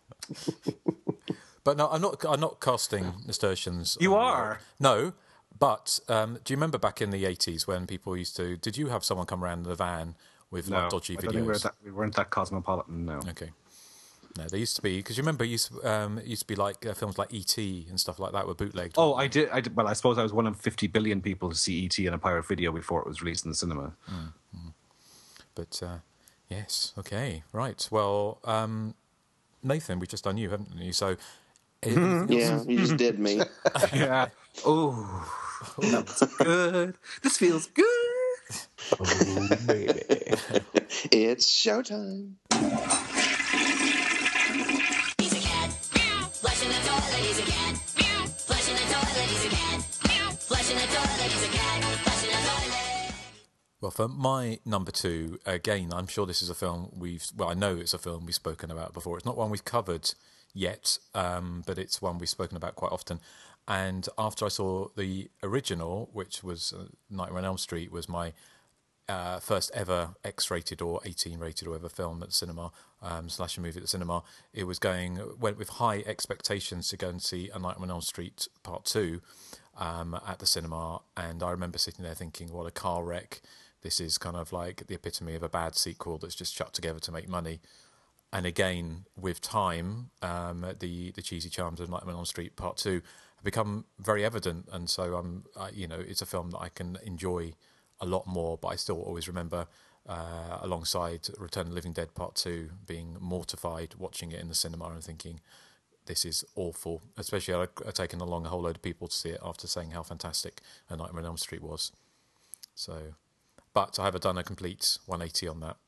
But no, I'm not. I'm not casting nasturtiums. You on- are? No, but um, do you remember back in the eighties when people used to? Did you have someone come around in a van with No, like dodgy I don't think we were, videos? that, we weren't that cosmopolitan, no. Okay. No, they used to be, because you remember, it used, um, it used to be like uh, films like E T and stuff like that were bootlegged. Oh, I did, I did. Well, I suppose I was one of fifty billion people to see E T in a pirate video before it was released in the cinema. But uh, yes, okay, right. Well, um, Nathan, we've just done you, haven't we? So, anything Yeah, else? you just did me. Yeah. Oh, that's good. This feels good. Oh, baby. It's showtime. He's a cat. Flushing the toilet, he's a cat. Flushing the toilet, he's a cat. Flushing the toilet, he's a cat. Flushing the toilet. Well, for my number two, again, I'm sure this is a film we've, well, I know it's a film we've spoken about before. It's not one we've covered yet, um, but it's one we've spoken about quite often. And after I saw the original, which was uh, Nightmare on Elm Street, was my uh, first ever X-rated or eighteen-rated or whatever film at the cinema, um, slasher movie at the cinema. It was going went with high expectations to go and see A Nightmare on Elm Street Part Two um, at the cinema, and I remember sitting there thinking, "What a car wreck! This is kind of like the epitome of a bad sequel that's just chucked together to make money." And again, with time, um, the the cheesy charms of Nightmare on Elm Street Part Two have become very evident, and so I'm, uh, you know, it's a film that I can enjoy a lot more. But I still always remember, uh, alongside Return of the Living Dead Part Two, being mortified watching it in the cinema and thinking, "This is awful." Especially, I'd, I'd taken along a whole load of people to see it after saying how fantastic A Nightmare on Elm Street was. So, but I have done a complete one eighty on that.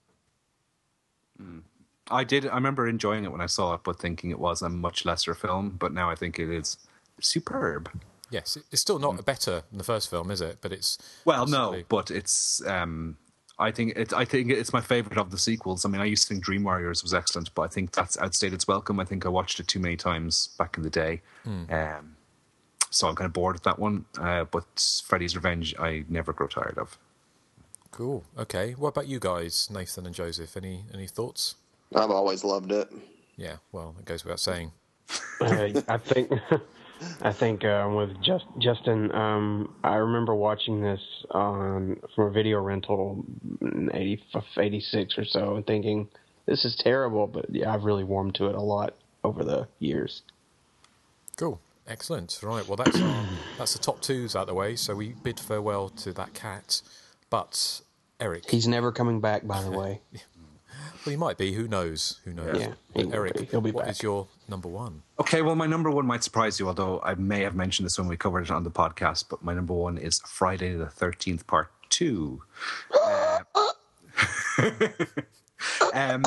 Mm. I did. I remember enjoying it when I saw it, but thinking it was a much lesser film. But now I think it is superb. Yes, it's still not better than the first film, is it? But it's well, possibly... no, but it's. Um, I think it. I think it's my favorite of the sequels. I mean, I used to think Dream Warriors was excellent, but I think that's outstayed its welcome. I think I watched it too many times back in the day, mm. um, so I'm kind of bored with that one. Uh, but Freddy's Revenge, I never grow tired of. Cool. Okay. What about you guys, Nathan and Joseph? Any any thoughts? I've always loved it. Yeah, well, it goes without saying. uh, I think, I think uh, with just Justin, um, I remember watching this on from a video rental in eighty, eighty-six or so, and thinking this is terrible. But yeah, I've really warmed to it a lot over the years. Cool, excellent. Right, well, that's our, that's the top twos out of the way. So we bid farewell to that cat, but Eric, he's never coming back. By the way. Well, he might be. Who knows? Who knows? Yeah, but Eric, be. He'll be what back. is your number one? Okay, well, my number one might surprise you, although I may have mentioned this when we covered it on the podcast, but my number one is Friday the thirteenth Part two. uh, um,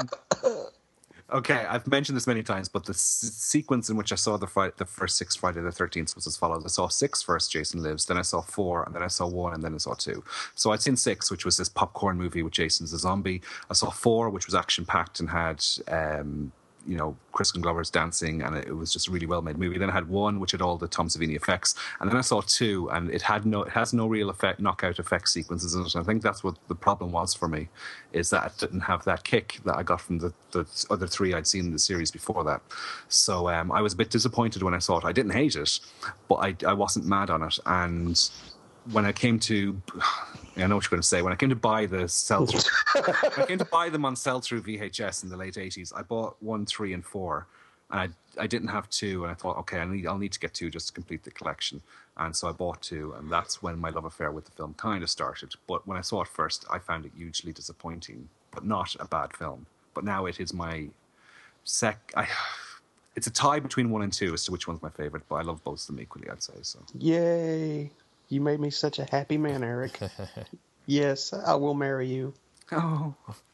okay, I've mentioned this many times, but the s- sequence in which I saw the, Friday, the first six Friday the thirteenth was as follows. I saw six first, Jason Lives, then I saw four, and then I saw one, and then I saw two. So I'd seen six, which was this popcorn movie with Jason's a zombie. I saw four, which was action-packed and had... Um, you know, Kristen Glover's dancing, and it was just a really well-made movie. Then I had one, which had all the Tom Savini effects, and then I saw two, and it had no, it has no real effect, knockout effect sequences in it. And I think that's what the problem was for me, is that it didn't have that kick that I got from the, the other three I'd seen in the series before that. So um, I was a bit disappointed when I saw it. I didn't hate it, but I, I wasn't mad on it. And when I came to... I know what you're going to say. When I came to buy the sell-through, when I came to buy them on sell-through V H S in the late eighties, I bought one, three, and four, and I I didn't have two, and I thought, okay, I need I'll need to get two just to complete the collection, and so I bought two, and that's when my love affair with the film kind of started. But when I saw it first, I found it hugely disappointing, but not a bad film. But now it is my sec. I, it's a tie between one and two as to which one's my favorite, but I love both of them equally, I'd say. So. Yay! You made me such a happy man, Eric. Yes, I will marry you. Oh.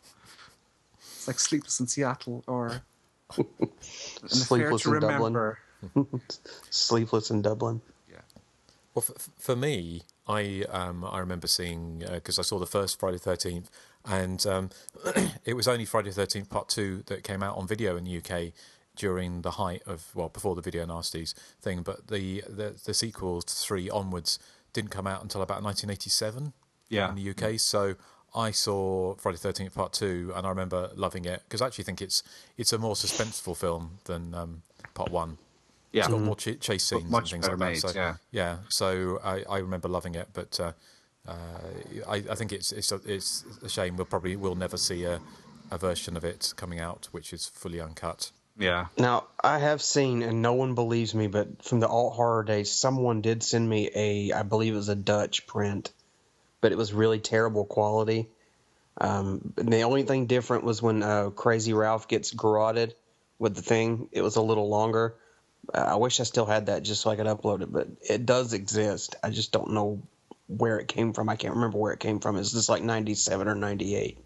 It's like Sleepless in Seattle or Sleepless in Dublin. Sleepless in Dublin. Yeah. Well, f- for me, I um, I remember seeing, because uh, I saw the first Friday the thirteenth, and um, it was only Friday the thirteenth Part two that came out on video in the U K during the height of, well, before the Video Nasties thing, but the, the, the sequels, three onwards, didn't come out until about nineteen eighty-seven yeah. in the U K. So I saw Friday the thirteenth Part two, and I remember loving it, because I actually think it's it's a more suspenseful film than um, Part one. Yeah. It's got Mm-hmm. more ch- chase scenes much and things like made, that. So, yeah. yeah, so I, I remember loving it, but uh, uh, I, I think it's it's a, it's a shame. We'll probably will never see a, a version of it coming out which is fully uncut. Yeah. Now, I have seen, and no one believes me, but from the alt horror days, someone did send me a, I believe it was a Dutch print, but it was really terrible quality. Um, and the only thing different was when uh, Crazy Ralph gets garroted with the thing. It was a little longer. Uh, I wish I still had that just so I could upload it, but it does exist. I just don't know where it came from. I can't remember where it came from. It's just like ninety-seven or ninety-eight.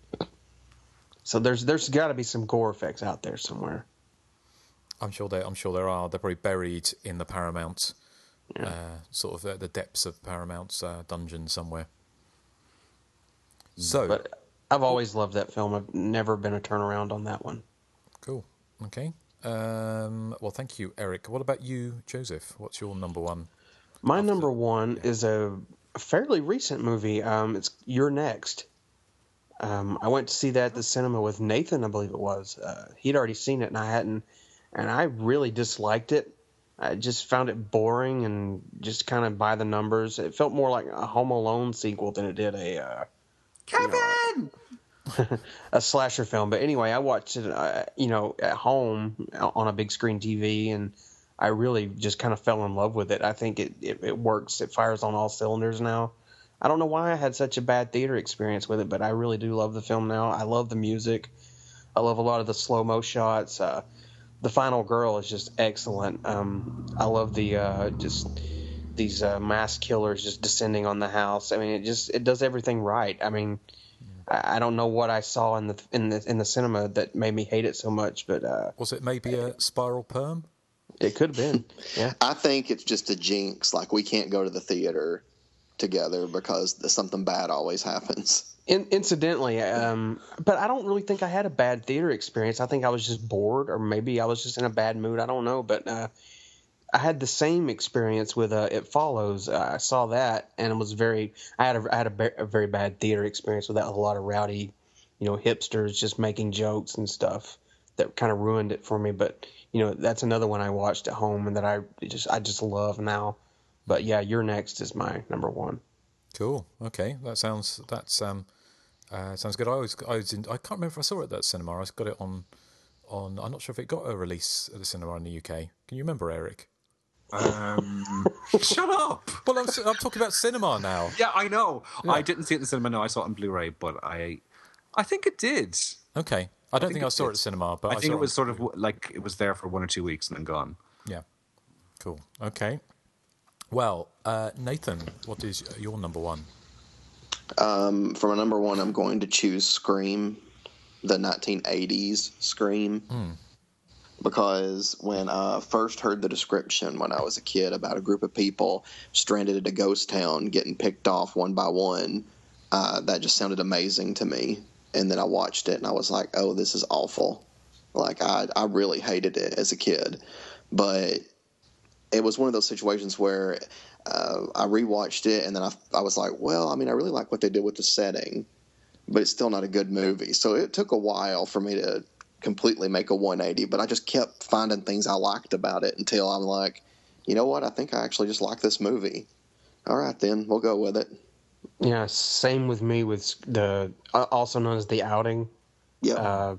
So there's there's got to be some gore effects out there somewhere. I'm sure there. I'm sure there are. They're probably buried in the Paramount, yeah. uh, sort of uh, the depths of Paramount's uh, dungeon somewhere. So, but I've always loved that film. I've never been a turnaround on that one. Cool. Okay. Um, well, thank you, Eric. What about you, Joseph? What's your number one? My after, number one yeah. is a fairly recent movie. Um, it's You're Next. Um, I went to see that at the cinema with Nathan, I believe it was. Uh, he'd already seen it, and I hadn't, and I really disliked it. I just found it boring and just kind of by the numbers. It felt more like a Home Alone sequel than it did a uh, Kevin. You know, a slasher film. But anyway, I watched it, uh, you know, at home on a big screen T V, and I really just kind of fell in love with it. I think it, it, it works. It fires on all cylinders now. I don't know why I had such a bad theater experience with it, but I really do love the film now. I love the music. I love a lot of the slow-mo shots. Uh, the final girl is just excellent. Um, I love the uh, just these uh, mass killers just descending on the house. I mean, it just it does everything right. I mean, I, I don't know what I saw in the in the in the cinema that made me hate it so much, but uh, was it maybe a spiral perm? It could have been. Yeah, I think it's just a jinx. Like, we can't go to the theater together because something bad always happens. In, incidentally, um, but I don't really think I had a bad theater experience. I think I was just bored, or maybe I was just in a bad mood. I don't know, but uh, I had the same experience with uh, It Follows. Uh, I saw that, and it was very. I had a, I had a, ba- a very bad theater experience with that. With a lot of rowdy, you know, hipsters just making jokes and stuff that kind of ruined it for me. But you know, that's another one I watched at home and that I just I just love now. But yeah, You're Next is my number one. Cool. Okay, that sounds that's um. Uh, sounds good. I was, I was in, I can't remember if I saw it at that cinema. I got it on, on. I'm not sure if it got a release at the cinema in the U K. Can you remember, Eric? Um, shut up. Well, I'm, I'm talking about cinema now. Yeah, I know. Yeah. I didn't see it in the cinema. No, I saw it on Blu-ray, but I, I think it did. Okay, I don't I think, think I saw did. it at the cinema, but I, I think saw it was it sort of like it was there for one or two weeks and then gone. Yeah. Cool. Okay. Well, uh, Nathan, what is your number one? Um, for my number one, I'm going to choose Scream, the nineteen eighties Scream. Mm. Because when I first heard the description when I was a kid about a group of people stranded at a ghost town getting picked off one by one, uh, that just sounded amazing to me. And then I watched it and I was like, oh, this is awful. Like, I, I really hated it as a kid. But it was one of those situations where uh, I rewatched it and then I, I was like, well, I mean, I really like what they did with the setting, but it's still not a good movie. So it took a while for me to completely make a one eighty, but I just kept finding things I liked about it until I'm like, you know what? I think I actually just like this movie. All right, then we'll go with it. Yeah, same with me with the also known as The Outing. Yeah. Uh,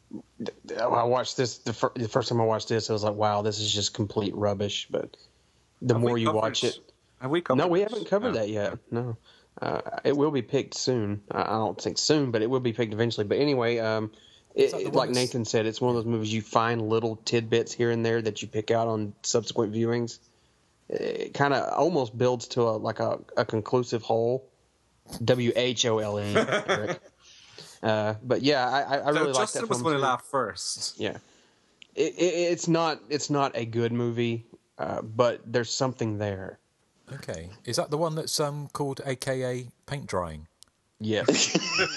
I watched this the, fir- the first time I watched this. I was like, "Wow, this is just complete rubbish." But the have more you watch it, have we covered no, we it? haven't covered no. that yet. No, uh, it will be picked soon. I don't think soon, but it will be picked eventually. But anyway, um, it, it, like Nathan said, it's one of those movies you find little tidbits here and there that you pick out on subsequent viewings. It kind of almost builds to a like a, a conclusive whole. W H O L E. Eric. Uh, but yeah, I, I really so like Justin that was film going to too. laugh first. Yeah, it, it, it's not it's not a good movie, uh, but there's something there. Okay, is that the one that's um called A K A paint drying? Yes.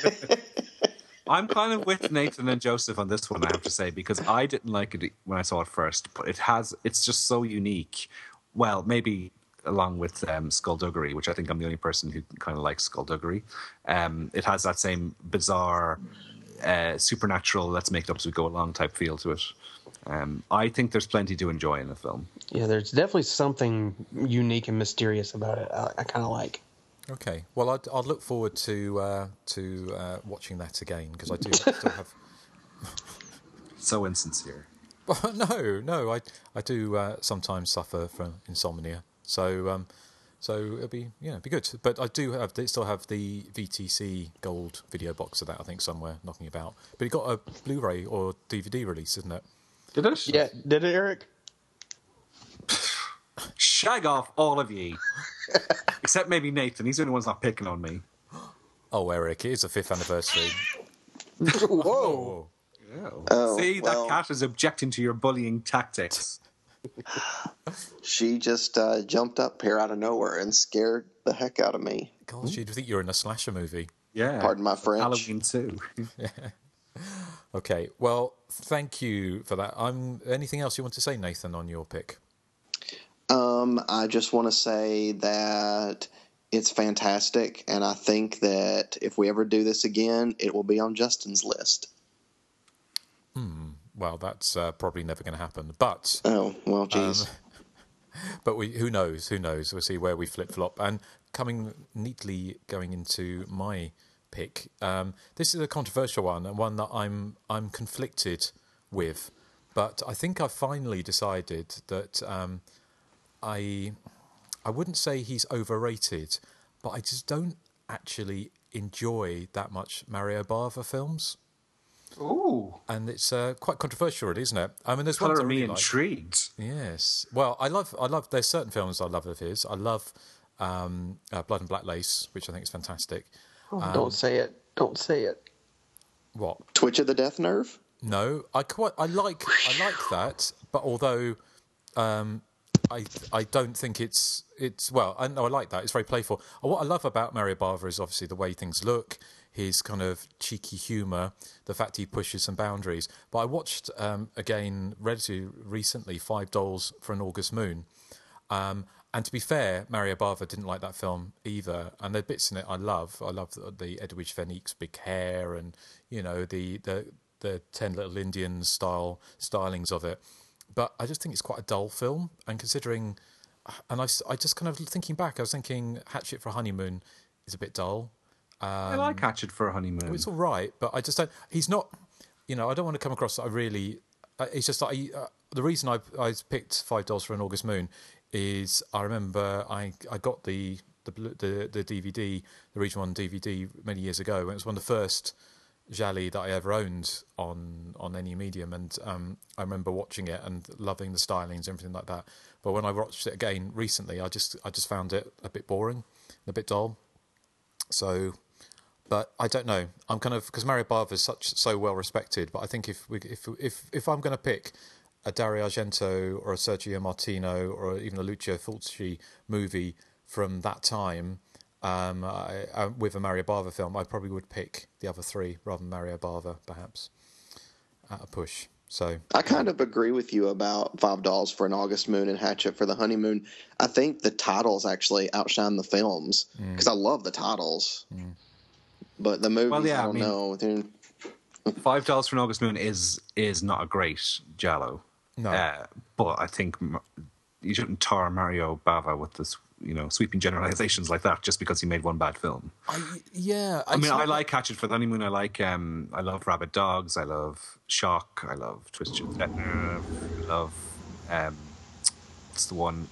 I'm kind of with Nathan and Joseph on this one, I have to say, because I didn't like it when I saw it first, but it has it's just so unique. Well, maybe along with um, Skullduggery, which I think I'm the only person who kind of likes Skullduggery. Um, it has that same bizarre, uh, supernatural, let's make it up as we go along type feel to it. Um, I think there's plenty to enjoy in the film. Yeah, there's definitely something unique and mysterious about it. I, I kind of like. Okay, well, I'd, I'd look forward to uh, to uh, watching that again because I do still have. So insincere. Well, no, no, I I do uh, sometimes suffer from insomnia. So, um, so it'll be yeah, it'll be good. But I do have they still have the V T C gold video box of that I think somewhere knocking about. But it got a Blu-ray or D V D release, isn't it? Did it? Yeah, did it, Eric? Shag off, all of ye, except maybe Nathan. He's the only one's not picking on me. Oh, Eric, it is the fifth anniversary. Whoa! Yeah. Oh, See, well. that cat is objecting to your bullying tactics. She just uh, jumped up here out of nowhere and scared the heck out of me. Gosh, you'd think you're in a slasher movie. Yeah. Pardon my French. Halloween too. Yeah. Okay, well, thank you for that. I'm. Anything else you want to say, Nathan, on your pick? Um, I just want to say that it's fantastic, and I think that if we ever do this again, it will be on Justin's list. Hmm. Well, that's uh, probably never going to happen. But oh well, geez. Um, but we, who knows? Who knows? We'll see where we flip flop. And coming neatly going into my pick, um, this is a controversial one, and one that I'm I'm conflicted with. But I think I've finally decided that um, I I wouldn't say he's overrated, but I just don't actually enjoy that much Mario Bava films. Ooh. And it's uh, quite controversial, really, isn't it? I mean, there's one Colour I really me like. intrigued. Yes. Well, I love, I love, there's certain films I love of his. I love um, uh, Blood and Black Lace, which I think is fantastic. Oh, Um, don't say it. Don't say it. What? Twitch of the Death Nerve? No, I quite, I like, I like that, but although um, I, I don't think it's, it's well, I know I like that. It's very playful. And what I love about Mario Bava is obviously the way things look, his kind of cheeky humour, the fact he pushes some boundaries. But I watched um, again relatively recently Five Dolls for an August Moon, um, and to be fair, Mario Bava didn't like that film either. And there are bits in it I love. I love the, the Edwidge Fenwick's big hair, and you know the the the Ten Little Indians style stylings of it. But I just think it's quite a dull film. And considering, and I, I just kind of thinking back, I was thinking Hatchet for a Honeymoon is a bit dull. Um, I like Hatchet for a Honeymoon. It's all right, but I just don't. He's not. You know, I don't want to come across that I really. Uh, it's just that I, uh, the reason I I picked Five Dolls for an August Moon is I remember I I got the the the, the D V D, the Region One D V D many years ago, and it was one of the first Jali that I ever owned on on any medium, and um, I remember watching it and loving the stylings and everything like that. But when I watched it again recently, I just I just found it a bit boring, a bit dull. So. But I don't know. I'm kind of because Mario Bava is such so well respected. But I think if we, if if if I'm going to pick a Dario Argento or a Sergio Martino or even a Lucio Fulci movie from that time, um, I, I, with a Mario Bava film, I probably would pick the other three rather than Mario Bava, perhaps at a push. So I kind of agree with you about Five Dolls for an August Moon and Hatchet for the Honeymoon. I think the titles actually outshine the films because mm. I love the titles. Mm. But the movies, well, yeah, I don't I mean, know. Five Dolls for an August Moon is is not a great Giallo. No. Uh, but I think you shouldn't tar Mario Bava with this, you know, sweeping generalizations like that just because he made one bad film. I, yeah. I mean, I like Hatchet for the Honeymoon. I like, um, I love Rabid Dogs. I love Shock. I love Twisted Tetner. I love, um, it's the one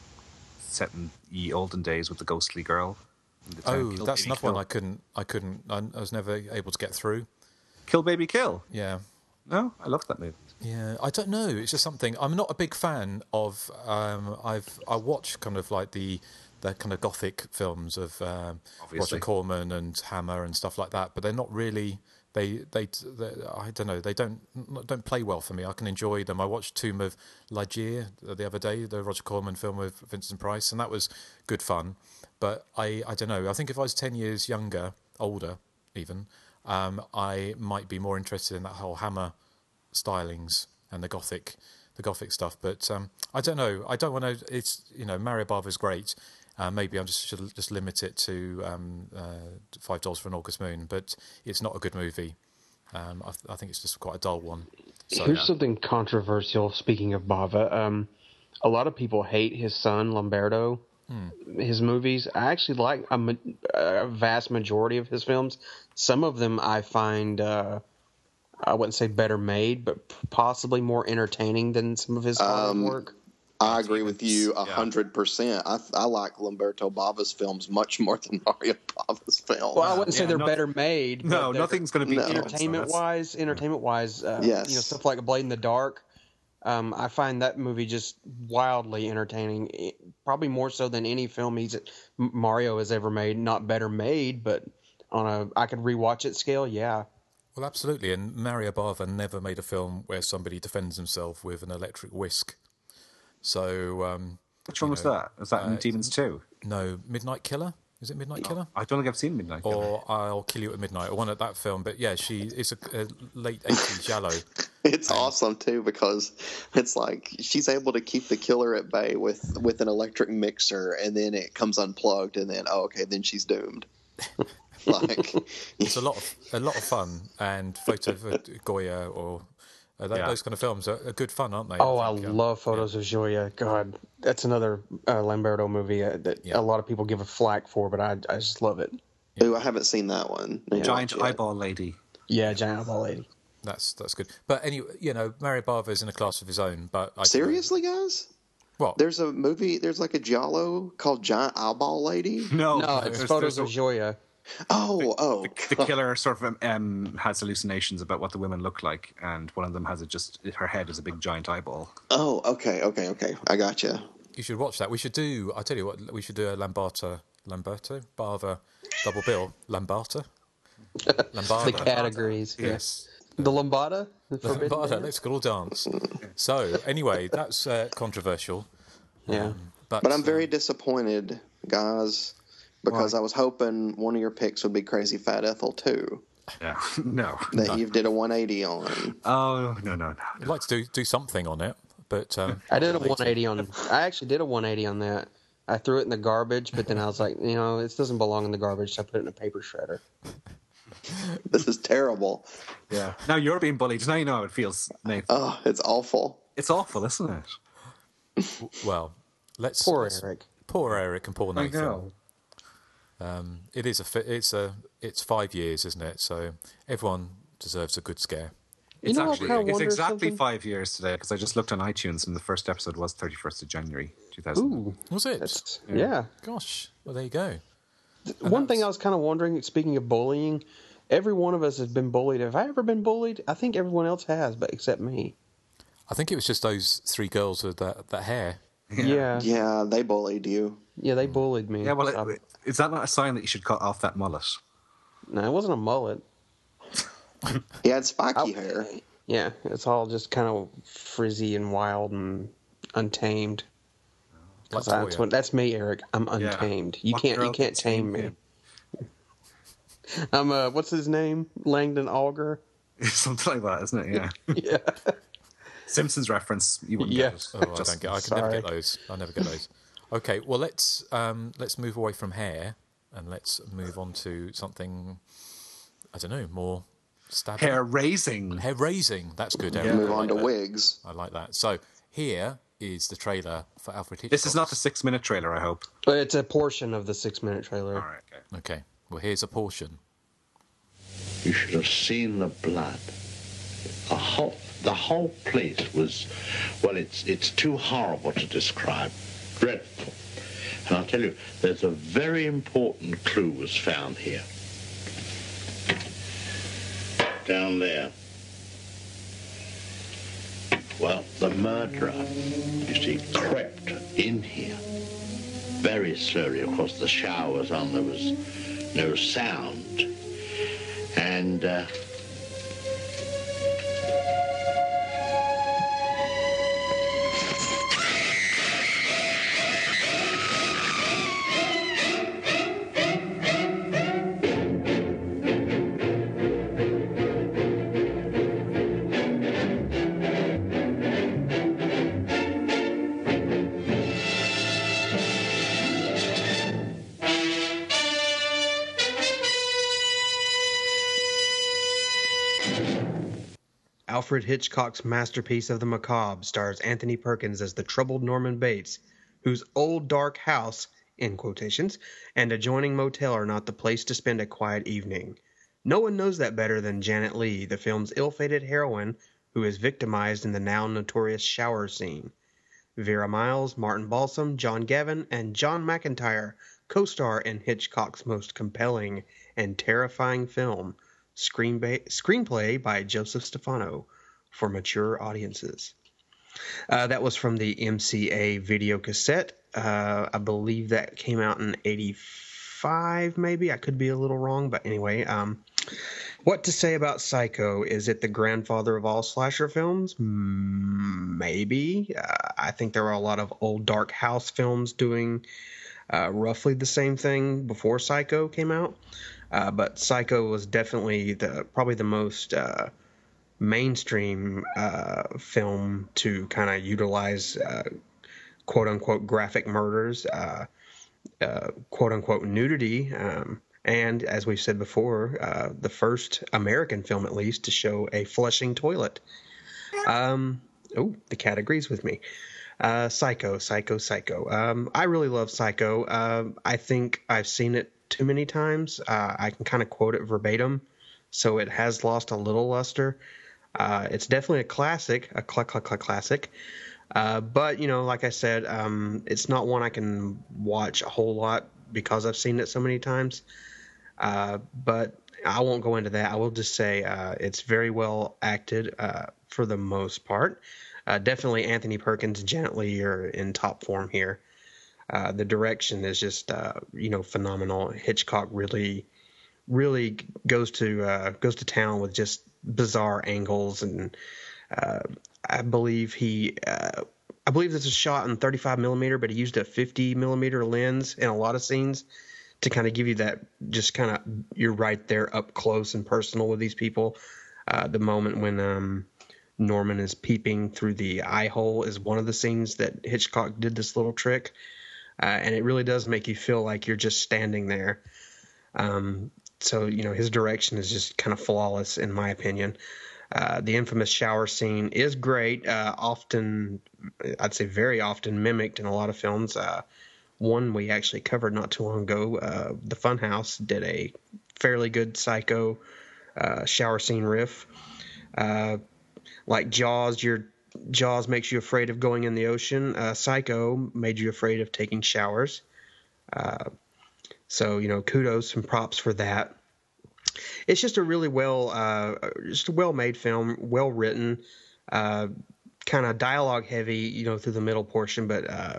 set in the olden days with the ghostly girl. Oh, that's another one I couldn't. I couldn't. I, I was never able to get through. Kill Baby Kill. Yeah. No, I love that movie. Yeah, I don't know. It's just something. I'm not a big fan of. Um, I've I watch kind of like the the kind of gothic films of um, Roger Corman and Hammer and stuff like that, but they're not really. They, they they I don't know. They don't don't play well for me. I can enjoy them. I watched Tomb of Ligeia the other day, the Roger Corman film with Vincent Price, and that was good fun. But I, I don't know. I think if I was ten years younger, older even, um, I might be more interested in that whole Hammer stylings and the gothic, the gothic stuff. But um, I don't know. I don't want to. It's you know Mario Bava is great. Uh, maybe I just should just limit it to um, uh, Five Dolls for an August Moon. But it's not a good movie. Um, I, th- I think it's just quite a dull one. So, Here's yeah. something controversial. Speaking of Bava, um, a lot of people hate his son Lamberto. Hmm. His movies, I actually like a, ma- a vast majority of his films. Some of them I find, uh, I wouldn't say better made, but possibly more entertaining than some of his um, work. I agree with you a hundred percent. I I like Lamberto Bava's films much more than Mario Bava's films. Well, I wouldn't say yeah, they're not, better made. No, nothing's going to be no. entertainment so wise. Entertainment wise, uh, yes. you know, stuff like Blade in the Dark. Um, I find that movie just wildly entertaining, probably more so than any film he's Mario has ever made. Not better made, but on a I could rewatch it scale, yeah. Well, absolutely. And Mario Bava never made a film where somebody defends himself with an electric whisk. So, um, which one was know, that? Was that in uh, Demons two? No, Midnight Killer. Is it Midnight no, Killer? I don't think I've seen Midnight Killer. Or I'll Kill You at Midnight, or one at that film. But yeah, she it's a, a late eighties giallo. It's awesome too because it's like she's able to keep the killer at bay with with an electric mixer, and then it comes unplugged, and then oh, okay, then she's doomed. Like it's a lot of a lot of fun, and Photo of Goya or uh, that, Yeah. those kind of films are, are good fun, aren't they? Oh, I, think, um, love Photos of Joya. God, that's another uh, Lamberto movie uh, that Yeah. a lot of people give a flack for, but I I just love it. Ooh, I haven't seen that one. I haven't Giant watched it. eyeball lady. Yeah, Giant Eyeball Lady. That's that's good. But anyway, you know, Mario Bava's in a class of his own. But I, Seriously, guys? what? There's a movie. There's like a giallo called Giant Eyeball Lady. No, No, it's there's- Photos there's of a- Joya. Oh, oh. The killer sort of um, has hallucinations about what the women look like, and one of them has it just her head is a big giant eyeball. Oh, okay, okay, okay. I gotcha. You should watch that. We should do. I tell you what. We should do a Lamberto, Lamberto, Bava double bill. Lamberto, Lambada. The categories. Yes. The Lambada? The The Forbidden Lambada. Dance? Let's go all dance. So anyway, that's uh, controversial. Yeah. Um, but But I'm very um, disappointed, guys, because Why? I was hoping one of your picks would be Crazy Fat Ethel too, Yeah, no. that you did a one eighty on. Oh no, no, no. I'd like to do do something on it, but um, I did a later. one eighty on. I actually did a one eighty on that. I threw it in the garbage, but then I was like, you know, this doesn't belong in the garbage, so I put it in a paper shredder. This is terrible. Yeah. Now you're being bullied. Now you know how it feels, Nathan. Oh, it's awful. It's awful, isn't it? Well, let's Poor let's- Eric. Poor Eric and poor I Nathan. know. Um, it is a fi- it's a it's five years, isn't it? So everyone deserves a good scare. You It's know, I actually kinda it's wonder exactly something? five years today because I just looked on iTunes and the first episode was thirty-first of January two thousand. Ooh, Was it? that's yeah. Gosh. Well, there you go. One thing that's- I was kind of wondering, speaking of bullying, every one of us has been bullied. Have I ever been bullied? I think everyone else has, but except me. I think it was just those three girls with that that hair. Yeah, yeah, Yeah, they bullied you. they bullied me. Yeah, well, So- it, is that not a sign that you should cut off that mullet? no, it wasn't a mullet. He had spiky I- hair. Yeah, it's all just kind of frizzy and wild and untamed. Like 'Cause that's, Toya. what, that's me, Eric. I'm Yeah. untamed. You What can't. girl You can't can tame me. tame I'm uh, what's his name? Langdon Alger. Something like that, isn't it? Yeah. Yeah. Simpsons reference. You wouldn't Yeah. get it. Oh, I don't get. I can never Sorry. get those. I never get those. Okay, well let's um, let's move away from hair and let's move on to something. I don't know, more stabbing. Hair raising. Hair raising. That's good. Eric. Move I on like to that. wigs. I like that. So here is the trailer for Alfred Hitchcock. This is not the six-minute trailer, I hope. But it's a portion of the six-minute trailer. All right. Okay. Okay. Well, here's a portion. You should have seen the blood. A whole, the whole place was, well, it's it's too horrible to describe. Dreadful. And I'll tell you, there's a very important clue was found here. Down there. Well, the murderer, you see, crept in here very slowly. Of course, the shower was on. There was no sound. And uh, Alfred Hitchcock's masterpiece of the macabre stars Anthony Perkins as the troubled Norman Bates, whose old dark house, in quotations, and adjoining motel are not the place to spend a quiet evening. No one knows that better than Janet Leigh, the film's ill-fated heroine, who is victimized in the now notorious shower scene. Vera Miles, Martin Balsam, John Gavin, and John McIntyre co-star in Hitchcock's most compelling and terrifying film, Screenplay, screenplay by Joseph Stefano, for mature audiences. Uh, that was from the M C A video cassette. Uh, I believe that came out in eighty-five, maybe. I could be a little wrong, but anyway. Um, what to say about Psycho? Is it the grandfather of all slasher films? Mm, maybe. Uh, I think there were a lot of old dark house films doing uh, roughly the same thing before Psycho came out. Uh, but Psycho was definitely the probably the most uh, mainstream uh, film to kind of utilize uh, quote unquote graphic murders, uh, uh, quote unquote nudity, um, and as we've said before, uh, the first American film at least to show a flushing toilet. Um, oh, the cat agrees with me. Uh, Psycho, Psycho, Psycho. Um, I really love Psycho. Uh, I think I've seen it too many times. Uh, I can kind of quote it verbatim, so it has lost a little luster. Uh, it's definitely a classic, a cl- cl- cl- classic. Uh, but, you know, like I said, um, it's not one I can watch a whole lot because I've seen it so many times. Uh, but I won't go into that. I will just say uh, it's very well acted uh, for the most part. Uh, definitely Anthony Perkins and Janet Leigh are in top form here. Uh, the direction is just, uh, you know, phenomenal. Hitchcock really, really goes to uh, goes to town with just bizarre angles, and uh, I believe he, uh, I believe this was shot in thirty-five millimeter, but he used a fifty millimeter lens in a lot of scenes to kind of give you that, just kind of, you're right there up close and personal with these people. Uh, the moment when um, Norman is peeping through the eye hole is one of the scenes that Hitchcock did this little trick. Uh, and it really does make you feel like you're just standing there. Um, so, you know, his direction is just kind of flawless, in my opinion. Uh, the infamous shower scene is great. Uh, often, I'd say very often mimicked in a lot of films. Uh, one we actually covered not too long ago, uh, the Funhouse did a fairly good Psycho uh, shower scene riff. Uh, like Jaws, your Jaws makes you afraid of going in the ocean. Uh, Psycho made you afraid of taking showers. Uh, so, you know, kudos and props for that. It's just a really well, uh, just a well-made film, well-written, uh, kind of dialogue heavy, you know, through the middle portion. But uh,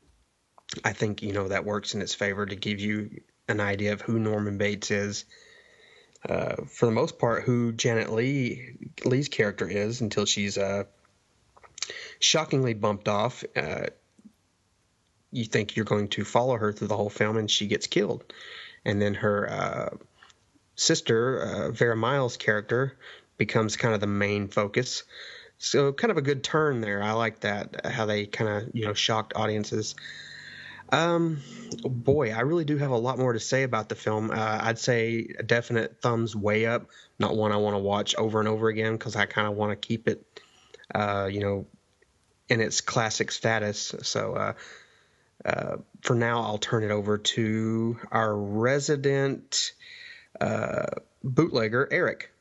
I think, you know, that works in its favor to give you an idea of who Norman Bates is. Uh, for the most part, who Janet Leigh Leigh's character is, until she's uh, shockingly bumped off. Uh, you think you're going to follow her through the whole film, and she gets killed. And then her uh, sister, uh, Vera Miles' character, becomes kind of the main focus. So kind of a good turn there. I like that, how they kind of, you know, shocked audiences. Um, boy, I really do have a lot more to say about the film. Uh, I'd say a definite thumbs way up. Not one I want to watch over and over again, because I kind of want to keep it, uh, you know, in its classic status. So uh, uh, for now, I'll turn it over to our resident uh, bootlegger, Eric.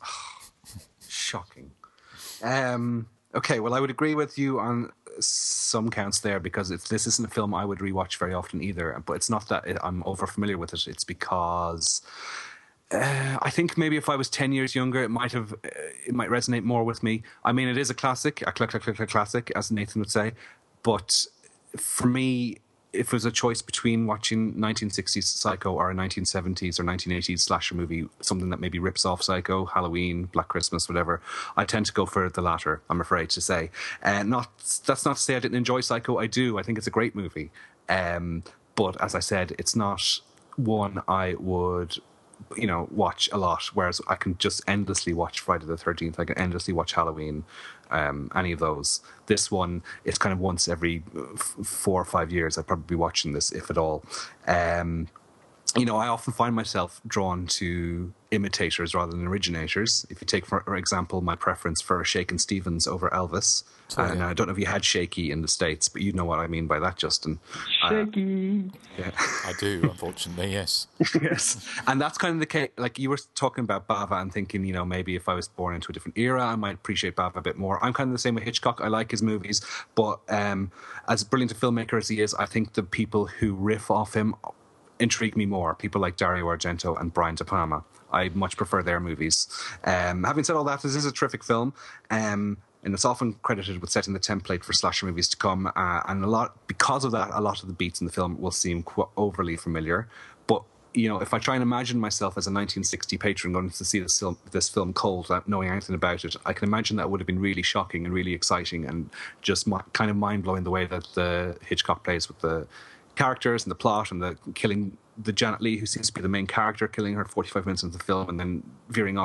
Shocking. Um, okay, well, I would agree with you on some counts there, because it's, this isn't a film I would rewatch very often either. But it's not that it, I'm over familiar with it. It's because uh, I think maybe if I was ten years younger, it might have uh, it might resonate more with me. I mean, it is a classic, a cl- cl- cl- cl- classic, as Nathan would say. But for me, if it was a choice between watching nineteen sixties Psycho or a nineteen seventies or nineteen eighties slasher movie, something that maybe rips off Psycho, Halloween, Black Christmas, whatever, I tend to go for the latter, I'm afraid to say. Uh, not That's not to say I didn't enjoy Psycho. I do. I think it's a great movie. Um, but as I said, it's not one I would, you know, watch a lot, whereas I can just endlessly watch Friday the thirteenth. I can endlessly watch Halloween, um, any of those. This one, it's kind of once every f- four or five years I'd probably be watching this, if at all. Um, you know, I often find myself drawn to imitators rather than originators. If you take, for example, my preference for Shakin' Stevens over Elvis. Oh, and yeah. I don't know if you had Shaky in the States, but you know what I mean by that, Justin. Shaky. Uh, yeah. I do, unfortunately, yes. Yes. And that's kind of the case. Like, you were talking about Bava and thinking, you know, maybe if I was born into a different era, I might appreciate Bava a bit more. I'm kind of the same with Hitchcock. I like his movies, but um, as brilliant a filmmaker as he is, I think the people who riff off him intrigue me more. People like Dario Argento and Brian De Palma. I much prefer their movies. Um, having said all that, this is a terrific film. Um, and it's often credited with setting the template for slasher movies to come. Uh, and a lot, because of that, a lot of the beats in the film will seem qu- overly familiar. But, you know, if I try and imagine myself as a nineteen sixty patron going to see this film, this film cold, without knowing anything about it, I can imagine that would have been really shocking and really exciting and just mo- kind of mind-blowing the way that the Hitchcock plays with the characters and the plot and the killing the Janet Leigh, who seems to be the main character, killing her forty-five minutes into the film and then veering off and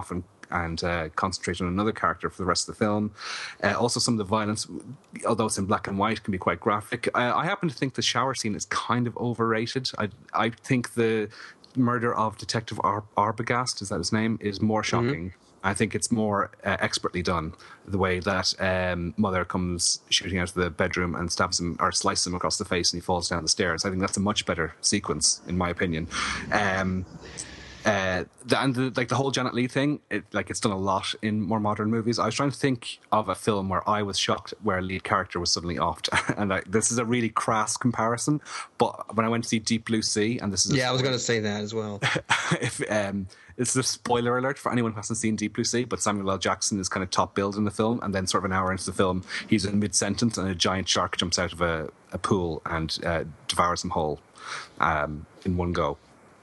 and uh, concentrate on another character for the rest of the film. Uh, also, some of the violence, although it's in black and white, can be quite graphic. Uh, I happen to think the shower scene is kind of overrated. I I think the murder of Detective Ar- Arbogast, is that his name, is more shocking. Mm-hmm. I think it's more uh, expertly done, the way that um, Mother comes shooting out of the bedroom and stabs him or slices him across the face and he falls down the stairs. I think that's a much better sequence, in my opinion. Um, uh, the, and the, like the whole Janet Leigh thing, it, like it's done a lot in more modern movies. I was trying to think of a film where I was shocked where a lead character was suddenly offed, and I, this is a really crass comparison. But when I went to see Deep Blue Sea, and this is yeah, I was going to say that as well. if um, It's a spoiler alert for anyone who hasn't seen Deep Blue Sea, but Samuel L. Jackson is kind of top billed in the film, and then sort of an hour into the film, he's in mid-sentence and a giant shark jumps out of a, a pool and uh, devours him whole um, in one go.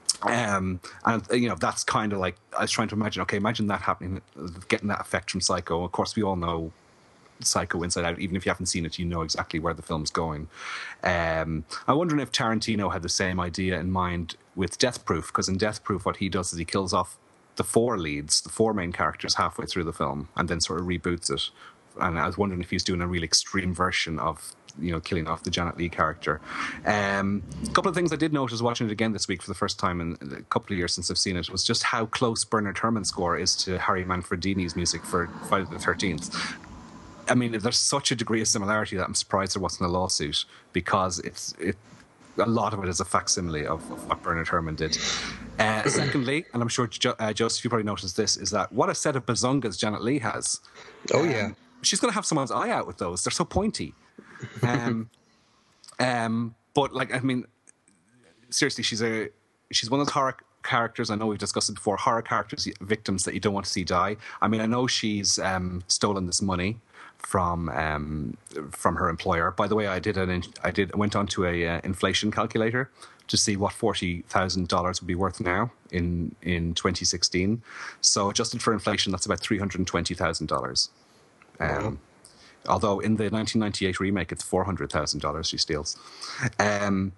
Um, and, you know, that's kind of like, I was trying to imagine, okay, imagine that happening, getting that effect from Psycho. Of course, we all know Psycho inside out. Even if you haven't seen it, you know exactly where the film's going. Um, I'm wondering if Tarantino had the same idea in mind with Death Proof, because in Death Proof what he does is he kills off the four leads, the four main characters halfway through the film, and then sort of reboots it. And I was wondering if he's doing a real extreme version of, you know, killing off the Janet Leigh character. Um, a couple of things I did notice watching it again this week for the first time in a couple of years since I've seen it was just how close Bernard Herrmann's score is to Harry Manfredini's music for Friday the thirteenth. I mean, there's such a degree of similarity that I'm surprised there wasn't a lawsuit, because it's it. A lot of it is a facsimile of, of what Bernard Herrmann did. Uh, secondly, and I'm sure jo- uh, Joseph, you probably noticed this, is that what a set of bazongas Janet Leigh has. Oh yeah, um, she's going to have someone's eye out with those. They're so pointy. Um, um, but like, I mean, seriously, she's a she's one of those horror characters. I know we've discussed it before. Horror characters, victims that you don't want to see die. I mean, I know she's um, stolen this money from um, from her employer. By the way, I did an I did went onto a uh, inflation calculator to see what forty thousand dollars would be worth now in in twenty sixteen. So adjusted for inflation, that's about three hundred and twenty thousand dollars. Um, wow. Although in the nineteen ninety-eight remake, it's four hundred thousand dollars she steals. Um,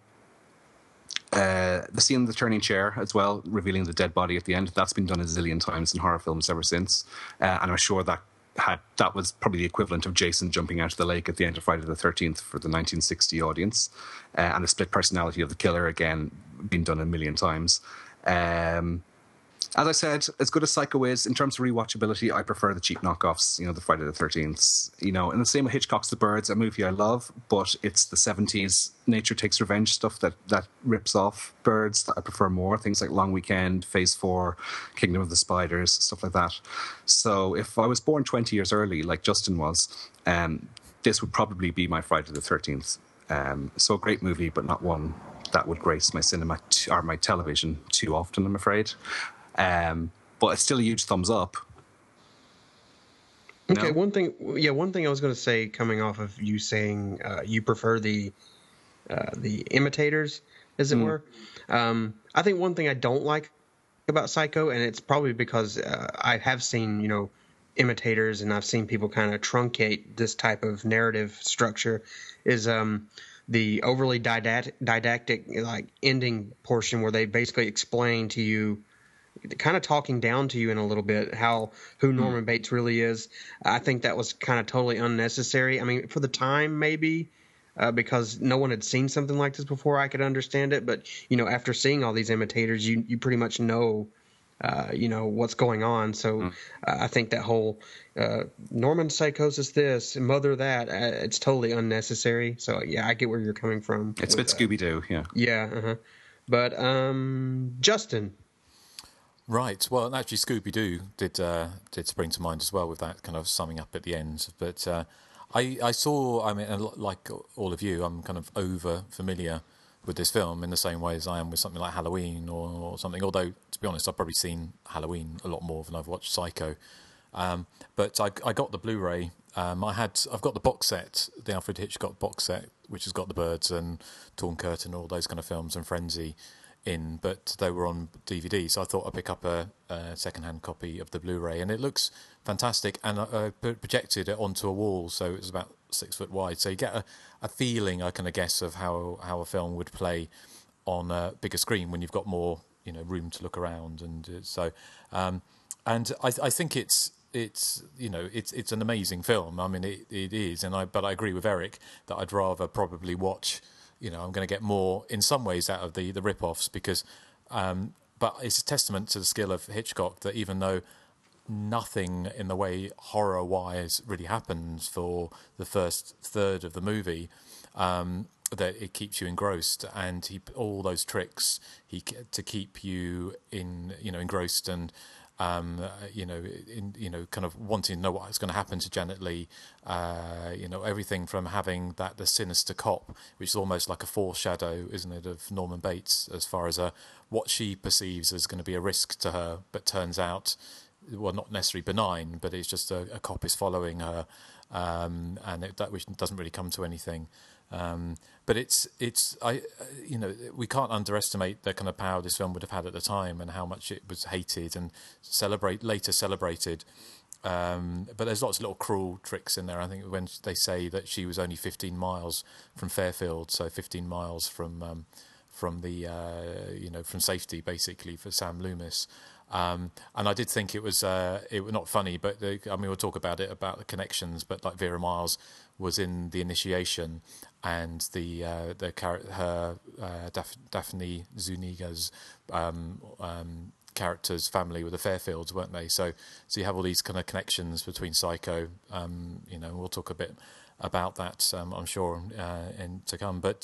uh, the scene of the turning chair as well, revealing the dead body at the end, that's been done a zillion times in horror films ever since, uh, and I'm sure that. Had that was probably the equivalent of Jason jumping out of the lake at the end of Friday the thirteenth for the nineteen sixty audience, uh, and the split personality of the killer again been done a million times. Um, as I said, as good as Psycho is in terms of rewatchability, I prefer the cheap knockoffs. You know, the Friday the thirteenths. You know, and the same with Hitchcock's The Birds, a movie I love, but it's the seventies Nature Takes Revenge stuff that that rips off Birds that I prefer more. Things like Long Weekend, Phase Four, Kingdom of the Spiders, stuff like that. So if I was born twenty years early, like Justin was, um, this would probably be my Friday the thirteenth. Um, so a great movie, but not one that would grace my cinema t- or my television too often, I'm afraid. Um, but it's still a huge thumbs up. Okay, no? one thing, yeah, one thing I was going to say, coming off of you saying uh, you prefer the uh, the imitators, as it mm. were. Um, I think one thing I don't like about Psycho, and it's probably because uh, I have seen, you know, imitators, and I've seen people kind of truncate this type of narrative structure, is um, the overly didactic, didactic like ending portion where they basically explain to you, kind of talking down to you in a little bit, how who Norman Bates really is. I think that was kind of totally unnecessary. I mean, for the time, maybe, uh, because no one had seen something like this before, I could understand it. But, you know, after seeing all these imitators, you, you pretty much know, uh, you know, what's going on. So mm. uh, I think that whole uh, Norman psychosis this, Mother that, uh, it's totally unnecessary. So, yeah, I get where you're coming from. It's a bit Scooby-Doo, yeah. Yeah, uh-huh. But um, Justin... Right. Well, actually, Scooby-Doo did uh, did spring to mind as well with that kind of summing up at the end. But uh, I I saw, I mean, like all of you, I'm kind of over familiar with this film in the same way as I am with something like Halloween or, or something. Although, to be honest, I've probably seen Halloween a lot more than I've watched Psycho. Um, but I, I got the Blu-ray. Um, I had I've got the box set, the Alfred Hitchcock box set, which has got The Birds and Torn Curtain, all those kind of films, and Frenzy in, but they were on D V D, so I thought I'd pick up a, a second-hand copy of the Blu-ray, and it looks fantastic, and I, I projected it onto a wall, so it was about six foot wide, so you get a, a feeling, I kind of guess, of how, how a film would play on a bigger screen when you've got more you know room to look around, and uh, so um, and I, I think it's it's you know it's it's an amazing film. I mean it, it is, and I but I agree with Eric that I'd rather probably watch. You know, I'm going to get more in some ways out of the the rip-offs because, um, but it's a testament to the skill of Hitchcock that even though nothing in the way horror-wise really happens for the first third of the movie, um, that it keeps you engrossed, and he all those tricks he to keep you in you know engrossed and. Um, uh, you know, in, you know, kind of wanting to know what's going to happen to Janet Leigh. Uh, you know, everything from having that the sinister cop, which is almost like a foreshadow, isn't it, of Norman Bates, as far as a what she perceives as going to be a risk to her, but turns out, well, not necessarily benign, but it's just a, a cop is following her, um, and it, that which doesn't really come to anything. Um, but it's it's I you know we can't underestimate the kind of power this film would have had at the time and how much it was hated and celebrate later celebrated. Um, but there's lots of little cruel tricks in there. I think when they say that she was only fifteen miles from Fairfield, so fifteen miles from um, from the uh, you know from safety basically for Sam Loomis. Um, and I did think it was uh, it was not funny, but the, I mean we'll talk about it about the connections. But like Vera Miles was in The Initiation, and the uh, the her uh, Daph- Daphne Zuniga's um, um, character's family were the Fairfields, weren't they? So so you have all these kind of connections between Psycho. Um, you know, we'll talk a bit about that, um, I'm sure, uh, in to come, but.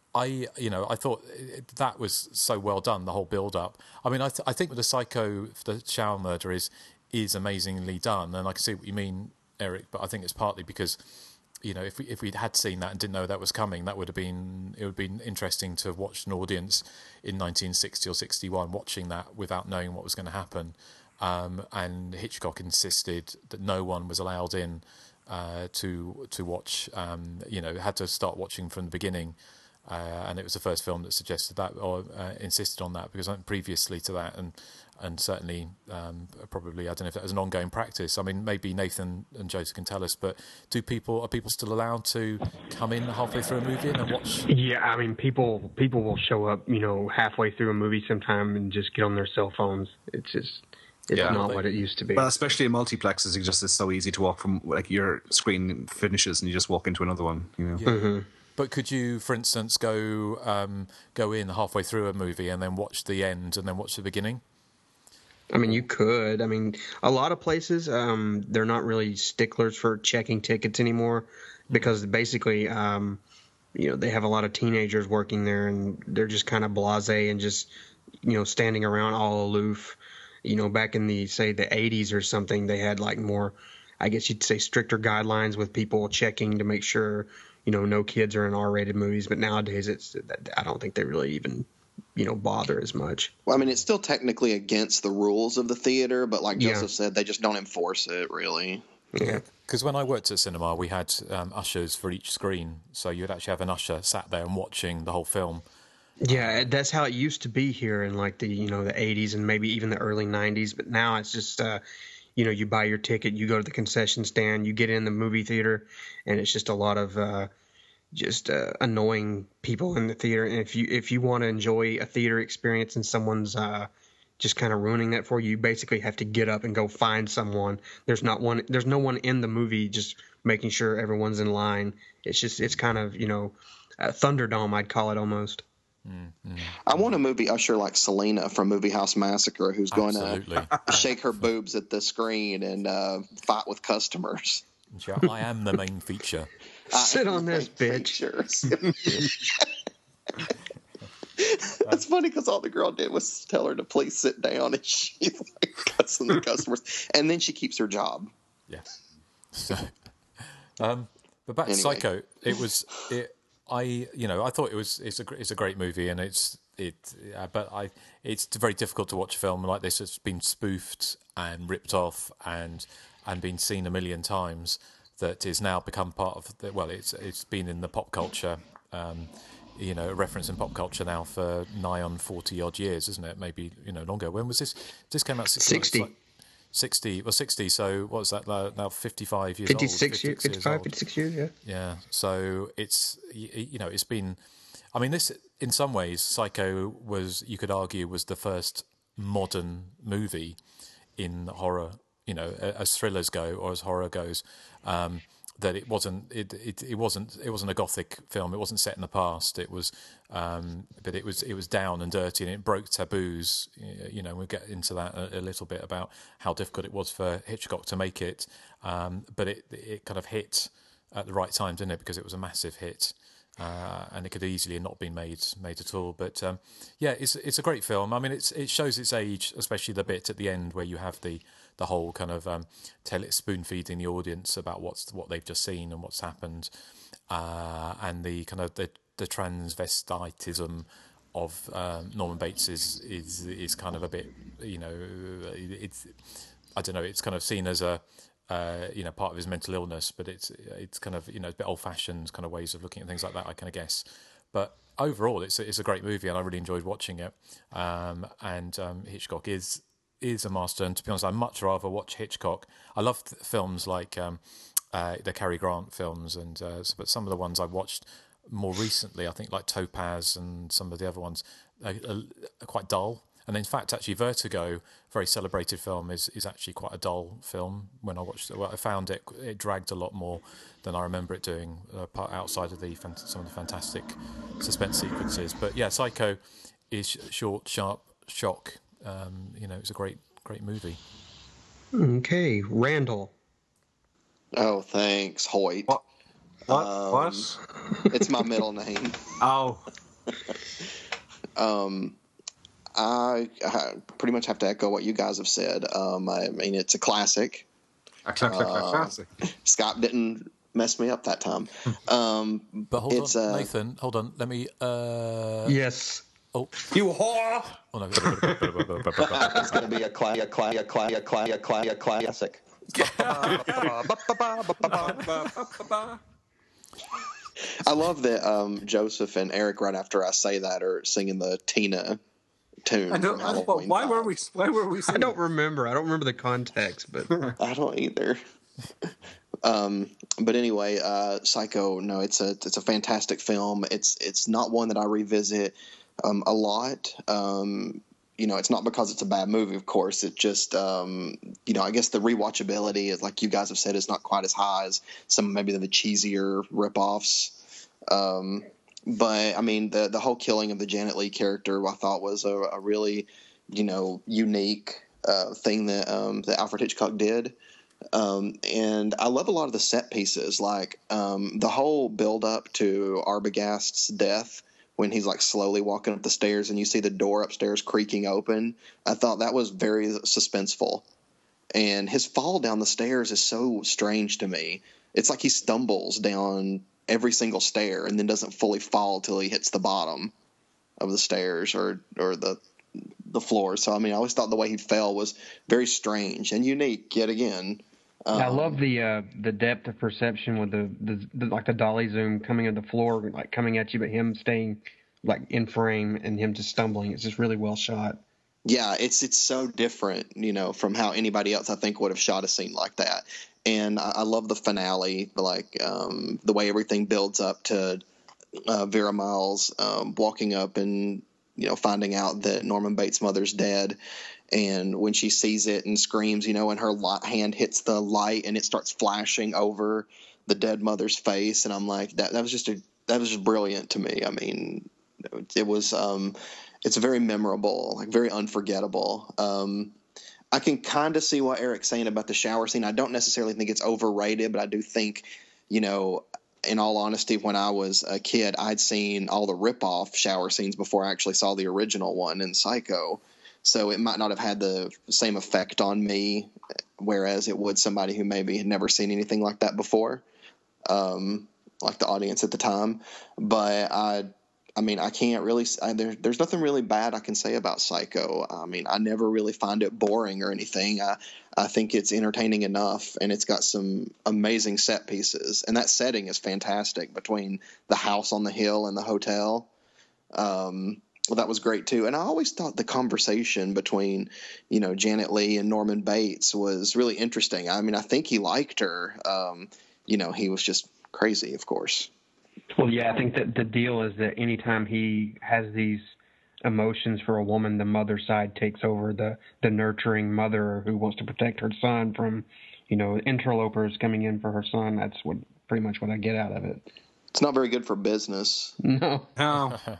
I, you know, I thought that was so well done. The whole build-up. I mean, I, th- I think with the Psycho, the shower murder is is amazingly done, and I can see what you mean, Eric. But I think it's partly because, you know, if we if we had seen that and didn't know that was coming, that would have been it would have been interesting to have watched an audience in nineteen sixty or sixty-one watching that without knowing what was going to happen. Um, and Hitchcock insisted that no one was allowed in uh, to to watch. Um, you know, had to start watching from the beginning. Uh, and it was the first film that suggested that or uh, insisted on that, because previously to that, and and certainly um, probably I don't know if that was an ongoing practice. I mean, maybe Nathan and Joseph can tell us, but do people are people still allowed to come in halfway through a movie and then watch? Yeah, I mean, people people will show up, you know, halfway through a movie sometime and just get on their cell phones. It's just it's yeah, not they, what it used to be. Well, especially in multiplexes, it just is so easy to walk from like your screen finishes and you just walk into another one. You know. Yeah. Mm-hmm. But could you, for instance, go um, go in halfway through a movie and then watch the end and then watch the beginning? I mean, you could. I mean, a lot of places, um, they're not really sticklers for checking tickets anymore because basically, um, you know, they have a lot of teenagers working there and they're just kind of blasé and just, you know, standing around all aloof. You know, back in the, say, the eighties or something, they had like more, I guess you'd say, stricter guidelines with people checking to make sure, you know, no kids are in R-rated movies, but nowadays it's I don't think they really even, you know, bother as much. Well, I mean, it's still technically against the rules of the theater, but like Joseph yeah. said, they just don't enforce it, really. Yeah. Because when I worked at cinema, we had um, ushers for each screen, so you'd actually have an usher sat there and watching the whole film. Yeah, that's how it used to be here in like the, you know, the eighties and maybe even the early nineties, but now it's just uh you know, you buy your ticket, you go to the concession stand, you get in the movie theater, and it's just a lot of uh, just uh, annoying people in the theater. And if you if you want to enjoy a theater experience and someone's uh, just kind of ruining that for you, you basically have to get up and go find someone. There's not one. There's no one in the movie just making sure everyone's in line. It's just it's kind of, you know, a Thunderdome, I'd call it almost. Mm-hmm. I want a movie usher like Selena from Movie House Massacre, who's going to shake her boobs at the screen and uh, fight with customers. Yeah, I am the main feature. Sit on this, bitch. It's funny because all the girl did was tell her to please sit down, and she's like cussing the customers, and then she keeps her job. Yeah. So, um, but back to Anyway. Psycho, it was it. I, you know, I thought it was it's a it's a great movie, and it's it, uh, but I it's very difficult to watch a film like this that's been spoofed and ripped off and and been seen a million times, that is now become part of the, well, it's it's been in the pop culture, um, you know, a reference in pop culture now for nigh on forty odd years, isn't it? Maybe, you know, longer. When was this? This came out sixty. Like, sixty, well, sixty. So what was that now? Fifty-five years fifty-six old. years, fifty-five, fifty-six years, yeah. Yeah. So it's you know it's been, I mean this in some ways, Psycho was, you could argue, was the first modern movie in horror, you know, as thrillers go or as horror goes. Um, that it wasn't, it, it it wasn't, it wasn't a gothic film. It wasn't set in the past. It was, um, but it was, it was down and dirty, and it broke taboos. You know, we'll get into that a, a little bit about how difficult it was for Hitchcock to make it. Um, but it it kind of hit at the right time, didn't it? Because it was a massive hit. Uh, and it could easily have not been made made at all. But um, yeah, it's it's a great film. I mean, it's it shows its age, especially the bit at the end where you have the the whole kind of um, tell it spoon feeding the audience about what's what they've just seen and what's happened, uh, and the kind of the the transvestitism of um, Norman Bates is is is kind of a bit, you know, it's I don't know, it's kind of seen as a Uh, you know, part of his mental illness, but it's it's kind of, you know, a bit old-fashioned kind of ways of looking at things like that, I kind of guess. But overall, it's a, it's a great movie, and I really enjoyed watching it. Um, and um, Hitchcock is is a master, and to be honest, I'd much rather watch Hitchcock. I love th- films like um, uh, the Cary Grant films, and uh, but some of the ones I've watched more recently, I think like Topaz and some of the other ones, are, are, are quite dull. And in fact, actually, Vertigo, very celebrated film, is, is actually quite a dull film. When I watched it, well, I found it it dragged a lot more than I remember it doing, uh, part outside of the some of the fantastic suspense sequences. But yeah, Psycho is short, sharp, shock. Um, you know, it's a great great movie. Okay, Randall. Oh, thanks, Hoyt. What? What? Um, what? It's my middle name. Oh. um. I, I pretty much have to echo what you guys have said. Um, I mean, it's a classic. A cl- cl- cl- Uh, classic. Scott didn't mess me up that time. Um, But hold it's, on, uh, Nathan, hold on. Let me... Uh... Yes. Oh. You whore! Oh, no. It's going to be a classic, a classic, a classic, a classic, a classic. I love that um, Joseph and Eric, right after I say that, are singing the Tina tune. I don't, from I don't, Halloween why five. were we? Why were we? I Singing? don't remember. I don't remember the context, but I don't either. um, but anyway, uh, Psycho. No, it's a it's a fantastic film. It's it's not one that I revisit um, a lot. Um, you know, it's not because it's a bad movie, of course. It just, um, you know, I guess the rewatchability is, like you guys have said, is not quite as high as some maybe the cheesier ripoffs. Um, but I mean, the the whole killing of the Janet Leigh character, I thought was a, a really, you know, unique uh, thing that um, that Alfred Hitchcock did. Um, and I love a lot of the set pieces, like um, the whole build up to Arbogast's death, when he's like slowly walking up the stairs and you see the door upstairs creaking open. I thought that was very suspenseful. And his fall down the stairs is so strange to me. It's like he stumbles down every single stair and then doesn't fully fall till he hits the bottom of the stairs or, or the, the floor. So, I mean, I always thought the way he fell was very strange and unique yet again. Um, I love the uh, the depth of perception with the, the, the like the dolly zoom coming at the floor, like coming at you, but him staying like in frame and him just stumbling. It's just really well shot. Yeah, it's it's so different, you know, from how anybody else I think would have shot a scene like that. And I, I love the finale, like um, the way everything builds up to uh, Vera Miles um, walking up and, you know, finding out that Norman Bates' mother's dead. And when she sees it and screams, you know, and her light, hand hits the light and it starts flashing over the dead mother's face. And I'm like, that that was just a that was just brilliant to me. I mean, it was um, it's very memorable, like very unforgettable. Um, I can kind of see what Eric's saying about the shower scene. I don't necessarily think it's overrated, but I do think, you know, in all honesty, when I was a kid, I'd seen all the rip-off shower scenes before I actually saw the original one in Psycho. So it might not have had the same effect on me, whereas it would somebody who maybe had never seen anything like that before, um, like the audience at the time. But I, I mean, I can't really. I, there, there's nothing really bad I can say about Psycho. I mean, I never really find it boring or anything. I, I think it's entertaining enough, and it's got some amazing set pieces, and that setting is fantastic between the house on the hill and the hotel. Um, Well, that was great too. And I always thought the conversation between, you know, Janet Leigh and Norman Bates was really interesting. I mean, I think he liked her. Um, you know, he was just crazy, of course. Well, yeah, I think that the deal is that anytime he has these emotions for a woman, the mother side takes over, the, the nurturing mother who wants to protect her son from, you know, interlopers coming in for her son. That's what pretty much what I get out of it. It's not very good for business. No. No. Well,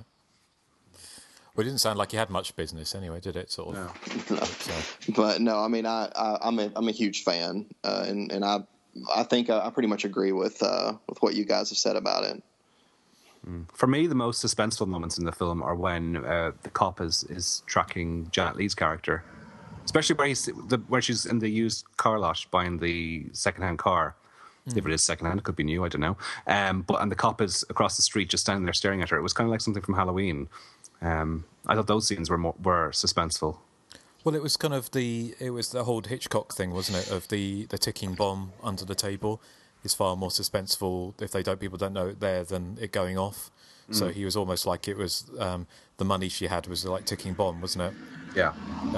it didn't sound like you had much business anyway, did it? Sort of. No. No. So. But no, I mean, I, I I'm a I'm a huge fan, uh, and and I I think I, I pretty much agree with uh, with what you guys have said about it. For me, the most suspenseful moments in the film are when uh, the cop is, is tracking Janet Leigh's character, especially where he's the, where she's in the used car lot buying the secondhand car. Mm. If it is secondhand, it could be new. I don't know. Um, but and the cop is across the street, just standing there staring at her. It was kind of like something from Halloween. Um, I thought those scenes were more, were suspenseful. Well, it was kind of the it was the whole Hitchcock thing, wasn't it? Of the, the ticking bomb under the table. Is far more suspenseful if they don't people don't know it there than it going off. Mm. So he was almost like it was um, the money she had was like ticking bomb, wasn't it? Yeah.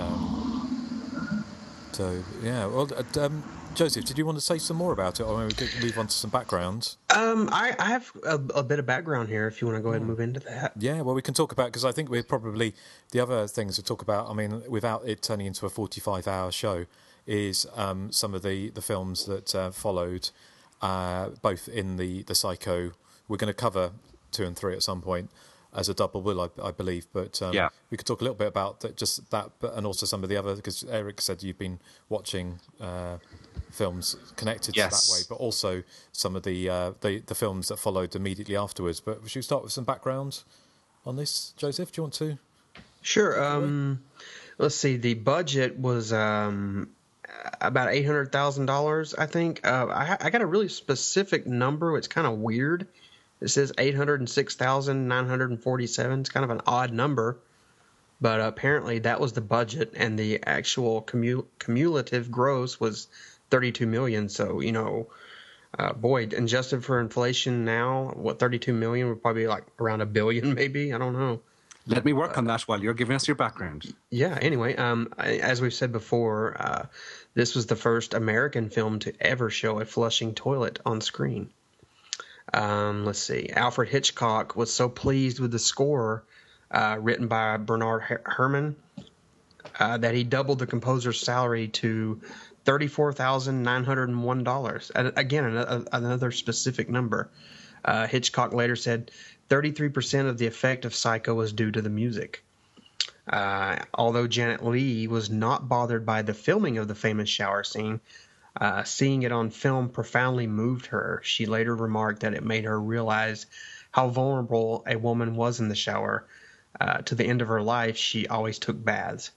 Um, so yeah. Well, uh, um, Joseph, did you want to say some more about it, or maybe we could move on to some background? Um, I, I have a, a bit of background here. If you want to go ahead and move into that. Yeah. Well, we can talk about because I think we're probably the other things to talk about. I mean, without it turning into a forty-five hour show, is um, some of the the films that uh, followed. Uh, both in the, the Psycho, we're going to cover two and three at some point as a double bill, I, I believe. But um, yeah. we could talk a little bit about that, just that, but, and also some of the other, because Eric said you've been watching uh, films connected yes. to that way, but also some of the, uh, the the films that followed immediately afterwards. But should we start with some background on this, Joseph? Do you want to? Sure. Um, let's see. The budget was. Um, about eight hundred thousand dollars, I think. Uh, I, I got a really specific number. It's kind of weird. It says eight hundred six thousand nine hundred forty-seven. It's kind of an odd number. But uh, apparently that was the budget, and the actual cumul- cumulative gross was thirty-two million dollars. So, you know, uh, boy, adjusted for inflation now, what, thirty-two million dollars would probably be like around a billion maybe? I don't know. Let me work on that while you're giving us your background. Yeah, anyway, um, as we've said before, uh, this was the first American film to ever show a flushing toilet on screen. Um, let's see. Alfred Hitchcock was so pleased with the score uh, written by Bernard Her- Herrmann uh, that he doubled the composer's salary to thirty-four thousand nine hundred one dollars. Again, another, another specific number. Uh, Hitchcock later said thirty-three percent of the effect of Psycho was due to the music. Uh, although Janet Leigh was not bothered by the filming of the famous shower scene, uh, seeing it on film profoundly moved her. She later remarked that it made her realize how vulnerable a woman was in the shower. Uh, to the end of her life, she always took baths.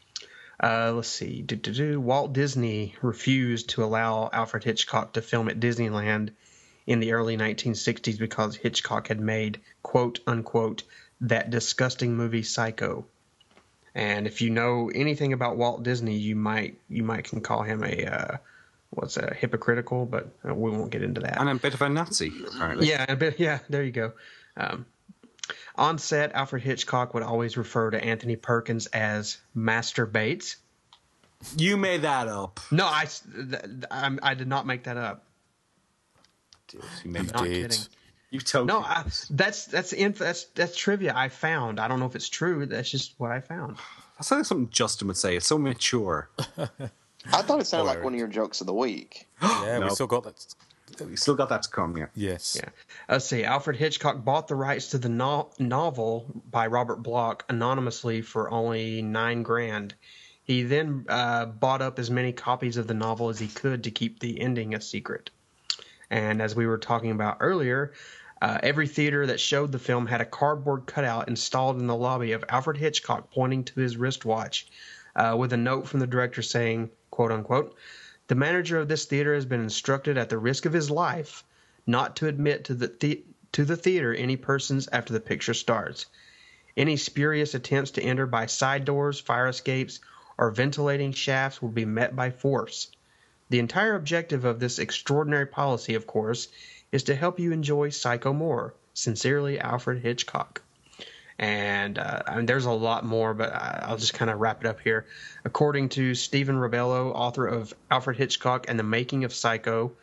Uh, let's see. Do-do-do. Walt Disney refused to allow Alfred Hitchcock to film at Disneyland in the early nineteen sixties because Hitchcock had made, quote, unquote, that disgusting movie Psycho. And if you know anything about Walt Disney, you might you might can call him a, uh, what's a hypocritical, but we won't get into that. And a bit of a Nazi, apparently. Yeah, a bit, yeah, there you go. Um, on set, Alfred Hitchcock would always refer to Anthony Perkins as Master Bates. You made that up. No, I, I, I did not make that up. You made I'm not kidding. You totally. No, I, that's that's inf- that's that's trivia I found. I don't know if it's true. That's just what I found. That sounds like something Justin would say. It's so mature. I thought it sounded like one of your jokes of the week. Yeah, No. we still got that. We still got that to come, yeah. Yes. Yeah. Let's see. Alfred Hitchcock bought the rights to the no- novel by Robert Bloch anonymously for only nine grand. He then uh, bought up as many copies of the novel as he could to keep the ending a secret. And as we were talking about earlier, uh, every theater that showed the film had a cardboard cutout installed in the lobby of Alfred Hitchcock pointing to his wristwatch uh, with a note from the director saying, quote unquote, "The manager of this theater has been instructed at the risk of his life not to admit to the, the- to the theater any persons after the picture starts. Any spurious attempts to enter by side doors, fire escapes, or ventilating shafts will be met by force. The entire objective of this extraordinary policy, of course, is to help you enjoy Psycho more. Sincerely, Alfred Hitchcock." And uh, I mean, there's a lot more, but I'll just kind of wrap it up here. According to Stephen Rebello, author of Alfred Hitchcock and the Making of Psycho,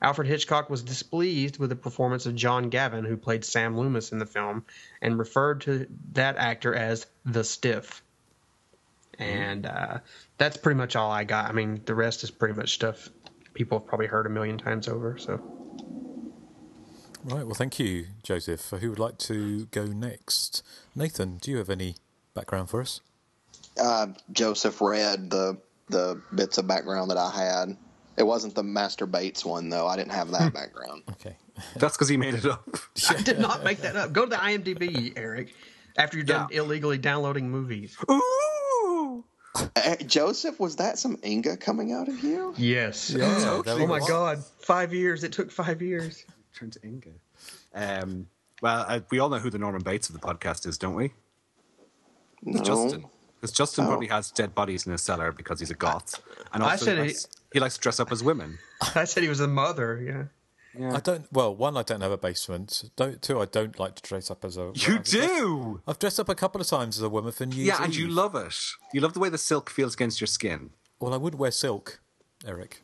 Alfred Hitchcock was displeased with the performance of John Gavin, who played Sam Loomis in the film, and referred to that actor as the Stiff. And uh, that's pretty much all I got. I mean, the rest is pretty much stuff people have probably heard a million times over. So, right. Well, thank you, Joseph. Who would like to go next? Nathan, do you have any background for us? Uh, Joseph read the the bits of background that I had. It wasn't the Master Bates one, though. I didn't have that background. Okay. That's because he made it up. I did not make that up. Go to the IMDb, Eric, after you're done yeah. illegally downloading movies. Ooh! Uh, Joseph, was that some Inga coming out of you? Yes. Yeah, oh my was. God. Five years. It took five years. Turn to Inga. Um, well, uh, we all know who the Norman Bates of the podcast is, don't we? It's No. Justin. Because Justin Oh. probably has dead bodies in his cellar because he's a goth. And also I said he, likes, he likes to dress up as women. I said he was a mother, yeah. Yeah. I don't. Well, one, I don't have a basement. Don't, two, I don't like to dress up as a. You I've do. Dressed, I've dressed up a couple of times as a woman for New Year's Yeah, and Eve. you love it. You love the way the silk feels against your skin. Well, I would wear silk, Eric.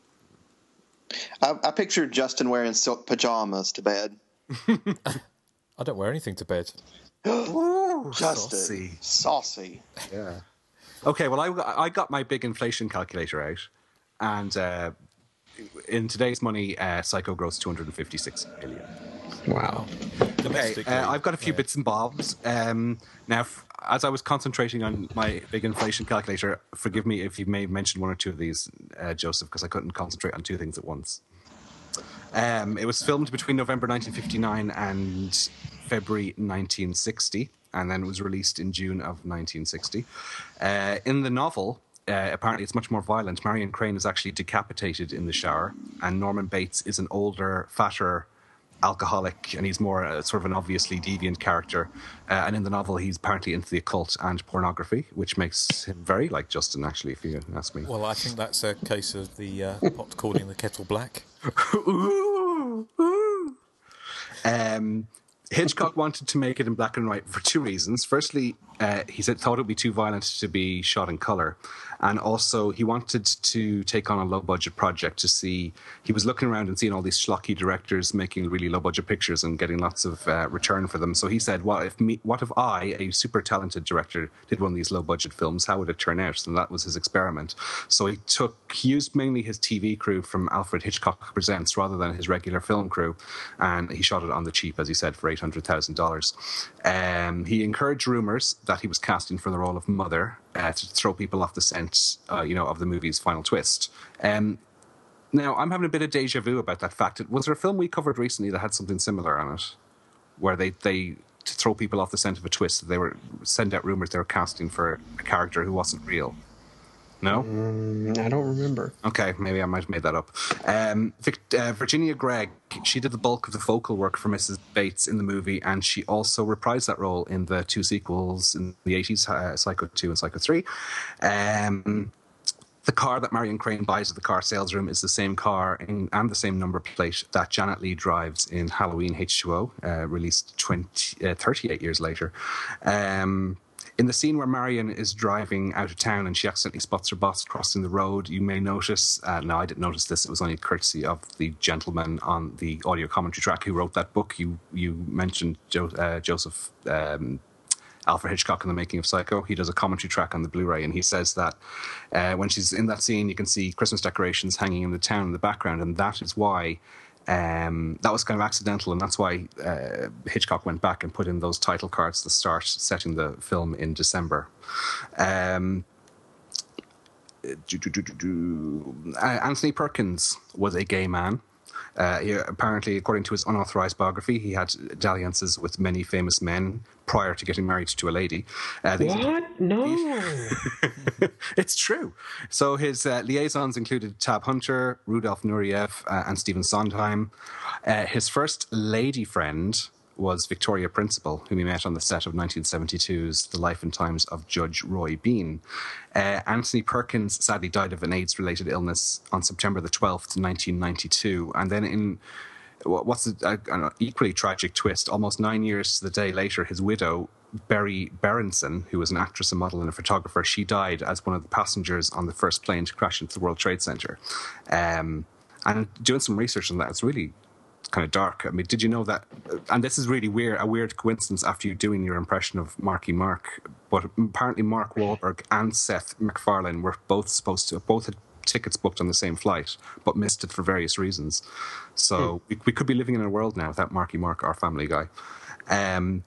I, I pictured Justin wearing silk pajamas to bed. I don't wear anything to bed. Ooh, Justin, saucy. saucy. Yeah. Okay, well, I, I got my big inflation calculator out, and uh, in today's money, uh, Psycho grossed two hundred fifty-six million. Wow. Okay, uh, I've got a few yeah. bits and bobs. Um, now, f- as I was concentrating on my big inflation calculator, forgive me if you may have mentioned one or two of these, uh, Joseph, because I couldn't concentrate on two things at once. Um, it was filmed between November nineteen fifty-nine and February nineteen sixty, and then it was released in June of nineteen sixty. Uh, in the novel, uh, apparently it's much more violent. Marion Crane is actually decapitated in the shower, and Norman Bates is an older, fatter alcoholic, and he's more uh, sort of an obviously deviant character. Uh, and in the novel, he's apparently into the occult and pornography, which makes him very like Justin, actually, if you ask me. Well, I think that's a case of the uh, pot calling the kettle black. Ooh, ooh. Um, Hitchcock wanted to make it in black and white for two reasons. Firstly, uh, he said thought it would be too violent to be shot in color, and also he wanted to take on a low budget project to see. He was looking around and seeing all these schlocky directors making really low budget pictures and getting lots of uh, return for them. So he said, "What if me? What if I, a super talented director, did one of these low budget films? How would it turn out?" And that was his experiment. So he took he used mainly his T V crew from Alfred Hitchcock Presents rather than his regular film crew, and he shot it on the cheap, as he said, for eight hundred thousand dollars. Um, he encouraged rumors that he was casting for the role of Mother uh, to throw people off the scent, uh, you know, of the movie's final twist. Um, now, I'm having a bit of deja vu about that fact. Was there a film we covered recently that had something similar on it, where they they to throw people off the scent of a twist, they were send out rumors they were casting for a character who wasn't real? No? Mm, I don't remember. Okay, maybe I might have made that up. Um, Vic, uh, Virginia Gregg, she did the bulk of the vocal work for Missus Bates in the movie, and she also reprised that role in the two sequels in the eighties, uh, Psycho two and Psycho three. Um, the car that Marion Crane buys at the car sales room is the same car in, and the same number plate that Janet Leigh drives in Halloween H two O, uh, released twenty, uh, thirty-eight years later. Um... In the scene where Marion is driving out of town and she accidentally spots her boss crossing the road, you may notice, uh, no, I didn't notice this, it was only courtesy of the gentleman on the audio commentary track who wrote that book. You you mentioned jo- uh, Joseph um, Alfred Hitchcock in The Making of Psycho. He does a commentary track on the Blu-ray, and he says that uh, when she's in that scene, you can see Christmas decorations hanging in the town in the background, and that is why Um, that was kind of accidental, and that's why uh, Hitchcock went back and put in those title cards at the start, setting the film in December. Um, do, do, do, do, do. Uh, Anthony Perkins was a gay man. Uh, he, apparently, according to his unauthorized biography, he had dalliances with many famous men prior to getting married to a lady. Uh, these, what? No. It's true. So his uh, liaisons included Tab Hunter, Rudolf Nureyev, uh, and Stephen Sondheim. Uh, his first lady friend was Victoria Principal, whom he met on the set of nineteen seventy-two's The Life and Times of Judge Roy Bean. Uh, Anthony Perkins sadly died of an AIDS-related illness on September the twelfth, nineteen ninety-two. And then in what's a, an equally tragic twist, almost nine years to the day later, his widow, Berry Berenson, who was an actress, a model, and a photographer, she died as one of the passengers on the first plane to crash into the World Trade Center. Um, And doing some research on that, it's really kind of dark. I mean, did you know that? And this is really weird, a weird coincidence after you doing your impression of Marky Mark. But apparently, Mark Wahlberg and Seth MacFarlane were both supposed to both had tickets booked on the same flight, but missed it for various reasons. So hmm. we, we could be living in a world now without Marky Mark or Family Guy. Um,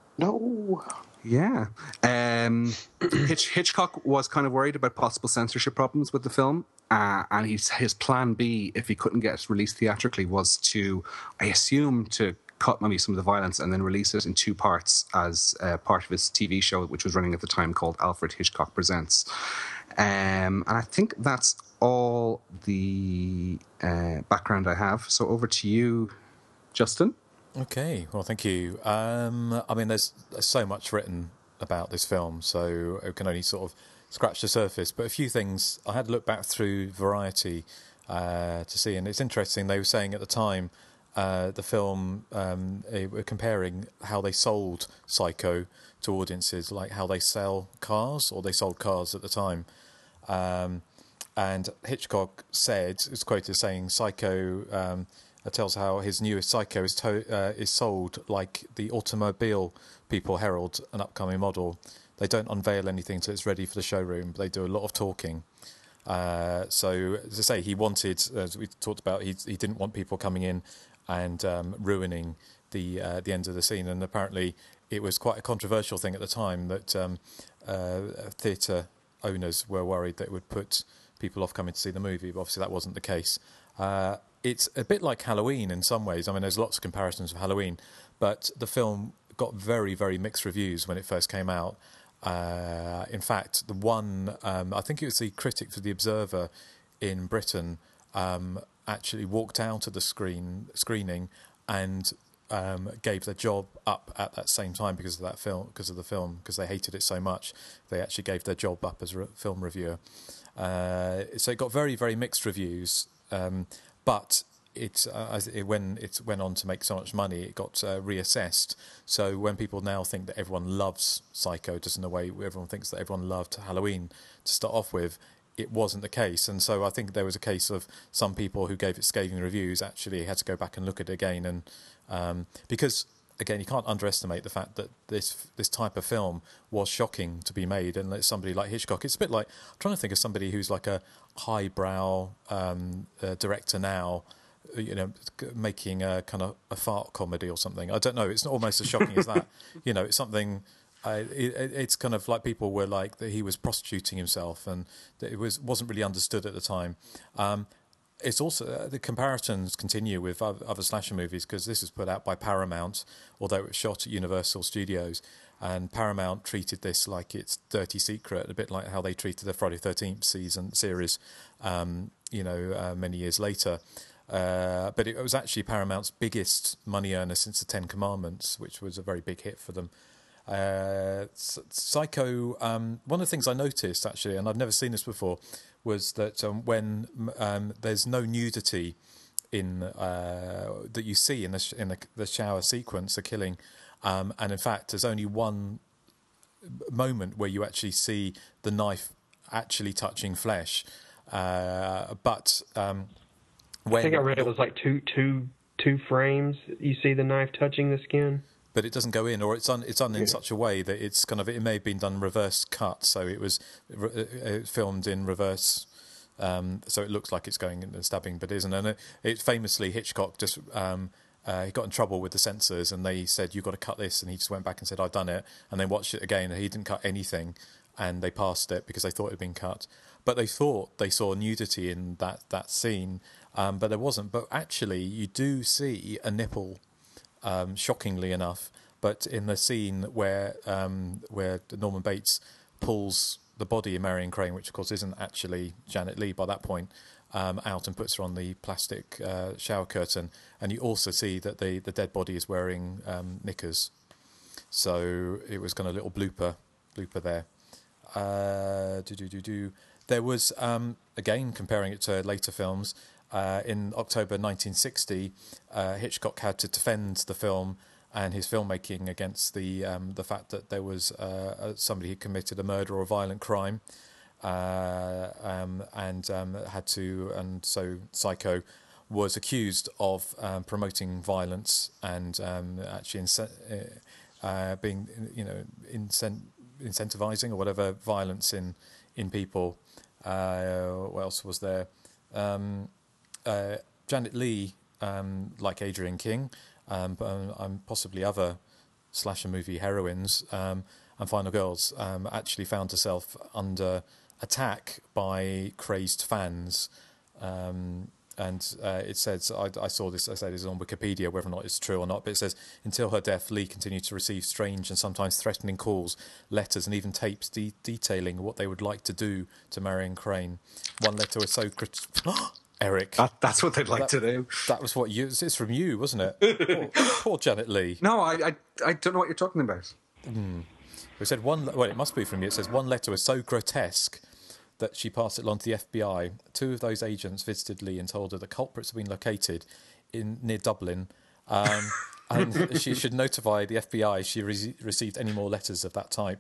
no. Yeah. Um, Hitch, Hitchcock was kind of worried about possible censorship problems with the film. Uh, and his, his plan B, if he couldn't get it released theatrically, was to, I assume, to cut maybe some of the violence and then release it in two parts as uh, part of his T V show, which was running at the time, called Alfred Hitchcock Presents. Um, and I think that's all the uh, background I have. So over to you, Justin. Okay, well, thank you. Um, I mean, there's, there's so much written about this film, so it can only sort of scratch the surface. But a few things, I had to look back through Variety uh, to see, and it's interesting. They were saying at the time, uh, the film, um, they were comparing how they sold Psycho to audiences, like how they sell cars, or they sold cars at the time. Um, and Hitchcock said, it's quoted as saying, Psycho... Um, It tells how his newest Psycho is to, uh, is sold like the automobile people herald an upcoming model. They don't unveil anything until it's ready for the showroom, but they do a lot of talking. Uh, so, as I say, he wanted, as we talked about, he he didn't want people coming in and um, ruining the uh, the end of the scene. And apparently, it was quite a controversial thing at the time that um, uh, theatre owners were worried that it would put people off coming to see the movie. But obviously, that wasn't the case. Uh, It's a bit like Halloween in some ways. I mean, there's lots of comparisons with Halloween, but the film got very, very mixed reviews when it first came out. Uh, in fact, the one, um, I think it was the critic for The Observer in Britain, um, actually walked out of the screen screening and um, gave their job up at that same time because of that film, because of the film, because they hated it so much. They actually gave their job up as a film reviewer. Uh, so it got very, very mixed reviews. Um, But it, uh, as it, when it went on to make so much money, it got uh, reassessed. So when people now think that everyone loves Psycho, just in the way everyone thinks that everyone loved Halloween to start off with, it wasn't the case. And so I think there was a case of some people who gave it scathing reviews actually had to go back and look at it again. And um, because, again, you can't underestimate the fact that this this type of film was shocking to be made. And like somebody like Hitchcock, it's a bit like, I'm trying to think of somebody who's like a highbrow um, uh, director now, you know, making a kind of a fart comedy or something. I don't know. It's not almost as shocking as that. You know, it's something. Uh, it, it's kind of like people were like that he was prostituting himself, and that it was wasn't really understood at the time. Um, it's also uh, the comparisons continue with other, other slasher movies because this was put out by Paramount, although it was shot at Universal Studios. And Paramount treated this like it's dirty secret, a bit like how they treated the Friday the thirteenth season series, um, you know, uh, many years later. Uh, but it was actually Paramount's biggest money earner since the Ten Commandments, which was a very big hit for them. Uh, Psycho, um, one of the things I noticed, actually, and I've never seen this before, was that um, when um, there's no nudity in uh, that you see in the, sh- in the, the shower sequence, the killing, Um, and in fact, there's only one moment where you actually see the knife actually touching flesh. Uh, but um, when I think I read it was like two, two, two frames. You see the knife touching the skin, but it doesn't go in, or it's done. It's done in yeah. such a way that it's kind of. It may have been done reverse cut, so it was re- filmed in reverse. Um, so it looks like it's going in and stabbing, but it isn't. And it, it famously Hitchcock just. Um, Uh, he got in trouble with the censors, and they said, "You've got to cut this," and he just went back and said, "I've done it," and then watched it again, and he didn't cut anything, and they passed it because they thought it had been cut. But they thought they saw nudity in that, that scene, um, but there wasn't. But actually, you do see a nipple, um, shockingly enough, but in the scene where um, where Norman Bates pulls the body of Marion Crane, which of course isn't actually Janet Leigh by that point, Um, out and puts her on the plastic uh, shower curtain, and you also see that the, the dead body is wearing um, knickers. So it was kind of a little blooper, blooper there. Uh, do do do do. There was um, again comparing it to later films. Uh, in October nineteen sixty, uh, Hitchcock had to defend the film and his filmmaking against the um, the fact that there was uh, somebody who committed a murder or a violent crime. Uh, um, and um, had to, and so Psycho was accused of um, promoting violence and um, actually ince- uh, being, you know, incent- incentivizing or whatever violence in in people. Uh, what else was there? Um, uh, Janet Leigh, um, like Adrienne King, um, but um, possibly other slasher movie heroines um, and Final Girls, um, actually found herself under attack by crazed fans. Um, and uh, it says, I, I saw this, I said it's on Wikipedia, whether or not it's true or not, but it says, until her death, Leigh continued to receive strange and sometimes threatening calls, letters, and even tapes de- detailing what they would like to do to Marion Crane. One letter was so... Crit- Eric. That, that's what they'd like that, to do. That was what you... It's from you, wasn't it? poor, poor Janet Leigh. No, I, I I don't know what you're talking about. Mm. It said one... Well, it must be from you. It says, one letter was so grotesque that she passed it along to the F B I. Two of those agents visited Leigh and told her the culprits had been located in near Dublin, um, and she should notify the F B I if she re- received any more letters of that type.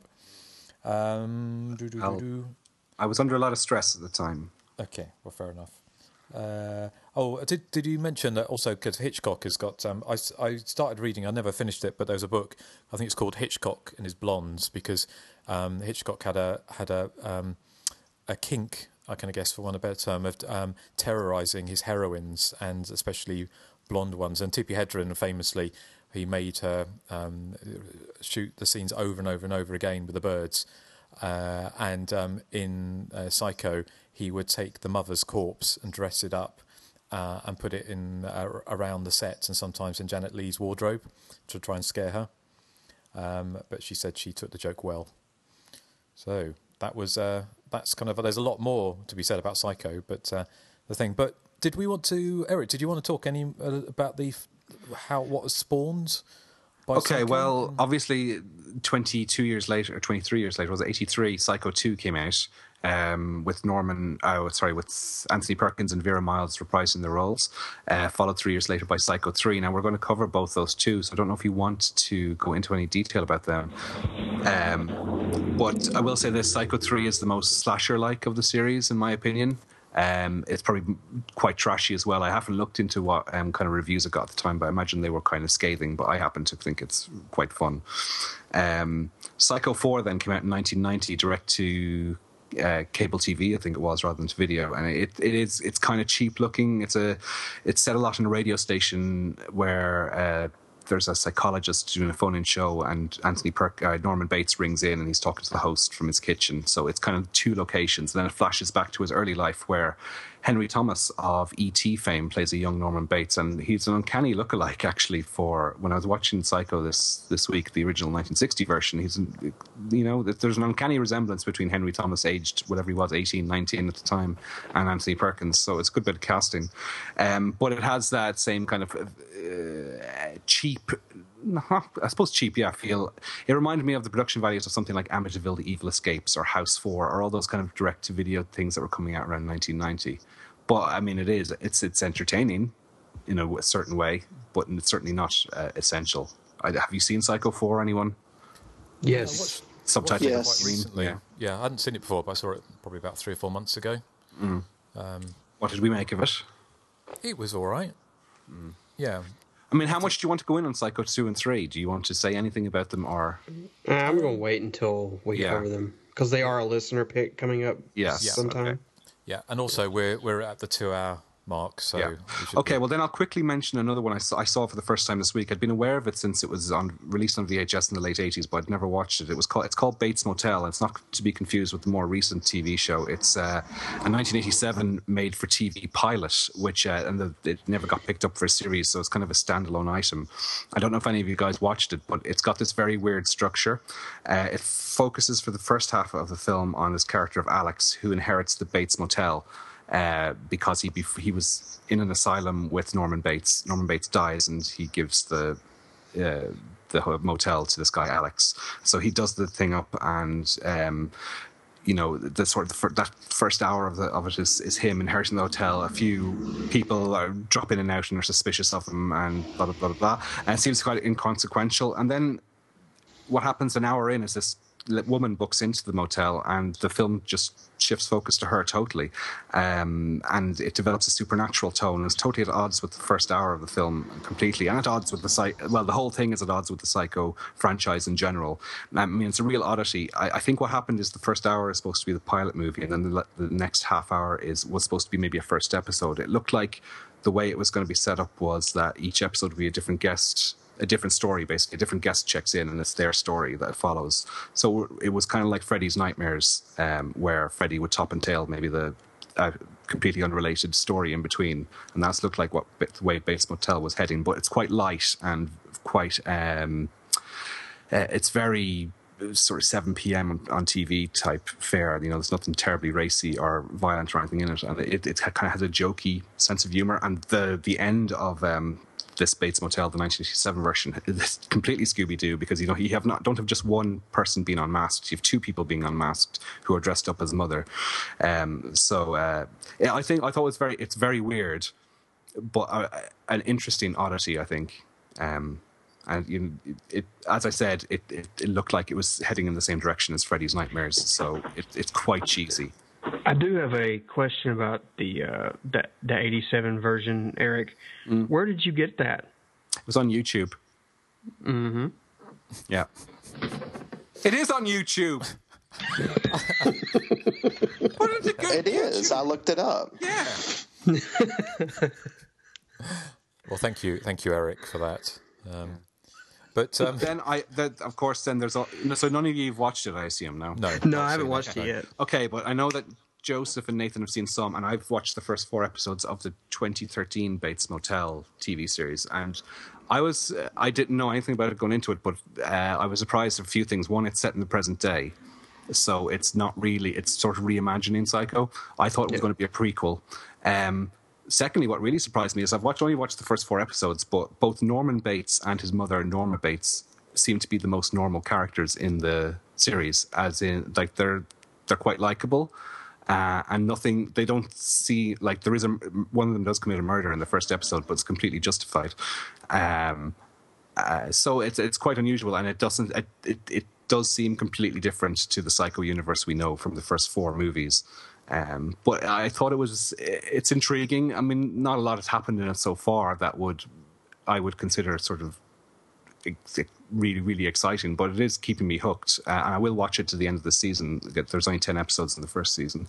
Um, I was under a lot of stress at the time. Okay, well, fair enough. Uh, oh, did did you mention that also because Hitchcock has got? Um, I I started reading. I never finished it, but there's a book. I think it's called Hitchcock and His Blondes, because um, Hitchcock had a had a um, a kink, I can guess for want of a better term, of um, terrorising his heroines, and especially blonde ones. And Tippi Hedren, famously, he made her um, shoot the scenes over and over and over again with the birds. Uh, and um, in uh, Psycho, he would take the mother's corpse and dress it up uh, and put it in uh, around the sets, and sometimes in Janet Leigh's wardrobe to try and scare her. Um, but she said she took the joke well. So that was uh, that's kind of there's a lot more to be said about Psycho, but uh, the thing. But did we want to, Eric? Did you want to talk any uh, about the how what was spawned? By okay, Psycho? well, obviously, twenty-two years later, or twenty-three years later, was it eighty-three? Psycho two came out um, with Norman, oh, sorry, with Anthony Perkins and Vera Miles reprising their roles. Uh, followed three years later by Psycho three. Now we're going to cover both those two, so I don't know if you want to go into any detail about them. Um, but I will say this: Psycho three is the most slasher-like of the series, in my opinion. Um, it's probably quite trashy as well. I haven't looked into what um, kind of reviews it got at the time, but I imagine they were kind of scathing, but I happen to think it's quite fun. Um, Psycho four then came out in nineteen ninety, direct to uh, cable T V, I think it was, rather than to video. And it, it is, it's kind of cheap looking. It's a, it's set a lot in a radio station where uh, there's a psychologist doing a phone-in show, and Anthony Perk, uh, Norman Bates rings in and he's talking to the host from his kitchen. So it's kind of two locations. And then it flashes back to his early life where Henry Thomas of E T fame plays a young Norman Bates. And he's an uncanny lookalike, actually, for when I was watching Psycho this, this week, the original nineteen sixty version. He's, you know, there's an uncanny resemblance between Henry Thomas, aged whatever he was, eighteen, nineteen at the time, and Anthony Perkins. So it's a good bit of casting. Um, but it has that same kind of uh, cheap, I suppose cheap, yeah, feel. It reminded me of the production values of something like Amityville, The Evil Escapes, or House four, or all those kind of direct-to-video things that were coming out around nineteen ninety. But, I mean, it is. It's it's entertaining in a, a certain way, but it's certainly not uh, essential. I, have you seen Psycho four, anyone? Yes. Subtitled yes. quite recently. Yeah. yeah, I hadn't seen it before, but I saw it probably about three or four months ago. Mm. Um, what did we make of it? It was all right. Mm. Yeah. I mean, how much do you want to go in on Psycho two and three? Do you want to say anything about them, or...? Uh, I'm going to wait until we Yeah. cover them, because they are a listener pick coming up Yes. Yeah, sometime. okay. Yeah, and also we're we're at the two-hour mark, so... Yeah. we should Okay, be- well then I'll quickly mention another one I saw, I saw for the first time this week. I'd been aware of it since it was on released on V H S in the late eighties, but I'd never watched it. It was called It's called Bates Motel. And it's not to be confused with the more recent T V show. It's uh, a nineteen eighty-seven made-for-T V pilot, which uh, and the, it never got picked up for a series, so it's kind of a standalone item. I don't know if any of you guys watched it, but it's got this very weird structure. Uh, it focuses for the first half of the film on this character of Alex, who inherits the Bates Motel. Uh, because he bef- he was in an asylum with Norman Bates. Norman Bates dies, and he gives the uh, the motel to this guy Alex. So he does the thing up, and um, you know, the sort of the, that first hour of the of it is, is him inheriting the hotel. A few people are drop in and out and are suspicious of him, and blah blah blah blah blah. And it seems quite inconsequential. And then what happens an hour in is this woman books into the motel, and the film just shifts focus to her totally, um, and it develops a supernatural tone. It's totally at odds with the first hour of the film completely, and at odds with the psych. Well, the whole thing is at odds with the Psycho franchise in general. I mean, it's a real oddity. I, I think what happened is the first hour is supposed to be the pilot movie, and then the, the next half hour is was supposed to be maybe a first episode. It looked like the way it was going to be set up was that each episode would be a different guest. A different story, basically. A different guest checks in, and it's their story that follows. So it was kind of like Freddy's Nightmares, um, where Freddy would top and tail maybe the uh, completely unrelated story in between. And that's looked like what the way Bates Motel was heading. But it's quite light and quite. Um, uh, it's very sort of seven p.m. on T V type fare. You know, there's nothing terribly racy or violent or anything in it, and it, it kind of has a jokey sense of humor. And the the end of. Um, this Bates Motel, the nineteen eighty-seven version, is completely Scooby-Doo, because, you know, you have not don't have just one person being unmasked, you have two people being unmasked who are dressed up as mother. Um, so uh, yeah, I think I thought it was very it's very weird, but uh, an interesting oddity, I think. Um, and you know, it, as I said, it, it it looked like it was heading in the same direction as Freddy's Nightmares, so it, it's quite cheesy. I do have a question about the uh, the, the eighty-seven version, Eric. Mm. Where did you get that? It was on YouTube. Mm-hmm. Yeah. It is on YouTube. What is it good? It is. I looked it up. Yeah. Well, thank you, thank you, Eric, for that. Um, but um, then I, the, of course, then there's all, so none of you have watched it, I assume. No, no, no, I haven't watched it yet. Okay, but I know that Joseph and Nathan have seen some, and I've watched the first four episodes of the twenty thirteen Bates Motel T V series, and I was I didn't know anything about it going into it, but uh, I was surprised at a few things. One, it's set in the present day, so it's not really it's sort of reimagining Psycho. I thought it was yeah. going to be a prequel. Um, secondly, what really surprised me is I've watched only watched the first four episodes, but both Norman Bates and his mother, Norma Bates, seem to be the most normal characters in the series, as in like they're they're quite likable. Uh, and nothing, they don't see, like, there is a, one of them does commit a murder in the first episode, but it's completely justified. Um, uh, so it's it's quite unusual, and it doesn't, it, it, it does seem completely different to the Psycho universe we know from the first four movies. Um, but I thought it was, it's intriguing. I mean, not a lot has happened in it so far that would, I would consider sort of really, really exciting, but it is keeping me hooked, uh, and I will watch it to the end of the season. There's only ten episodes in the first season.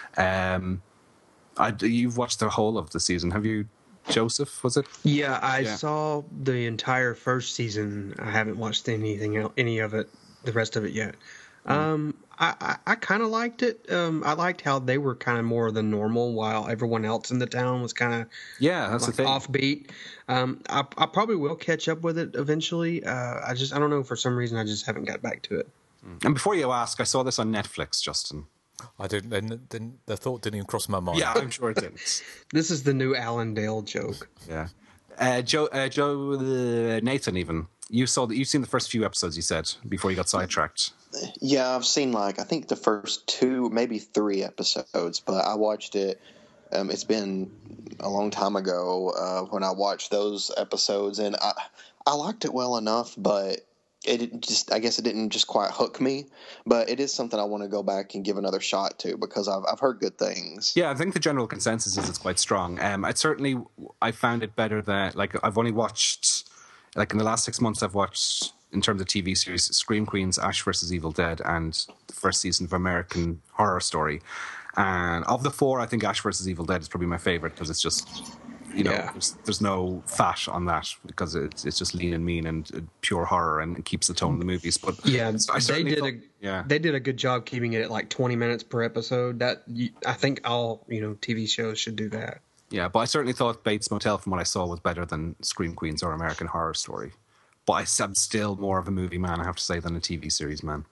Um, I, you've watched the whole of the season, have you, Joseph? Was it? Yeah, I yeah. saw the entire first season. I haven't watched anything else, any of it, the rest of it yet. Mm. Um, I, I, I kind of liked it. Um, I liked how they were kind of more than normal, while everyone else in the town was kind of yeah, that's like the thing. Offbeat. Um, I, I probably will catch up with it eventually. Uh, I just I don't know, for some reason I just haven't got back to it. And before you ask, I saw this on Netflix, Justin. I didn't. Then, then the thought didn't even cross my mind. Yeah, I'm sure it didn't. This is the new Allendale joke. Yeah, uh, Joe, uh, Joe, uh, Nathan, even you saw that. You've seen the first few episodes. You said before you got sidetracked. Yeah, I've seen like I think the first two, maybe three episodes, but I watched it. Um, it's been a long time ago uh, when I watched those episodes, and I I liked it well enough, but it just I guess it didn't just quite hook me. But it is something I want to go back and give another shot to, because I've I've heard good things. Yeah, I think the general consensus is it's quite strong. Um, I certainly I found it better than like I've only watched like in the last six months I've watched. In terms of T V series, Scream Queens, Ash versus Evil Dead, and the first season of American Horror Story. And of the four, I think Ash versus Evil Dead is probably my favorite, because it's just, you know, yeah. there's, there's no fat on that, because it's it's just lean and mean and pure horror, and it keeps the tone of the movies. But yeah, I they did thought, a yeah. they did a good job keeping it at like twenty minutes per episode. That I think all you know T V shows should do that. Yeah, but I certainly thought Bates Motel, from what I saw, was better than Scream Queens or American Horror Story. But I'm still more of a movie man, I have to say, than a T V series man.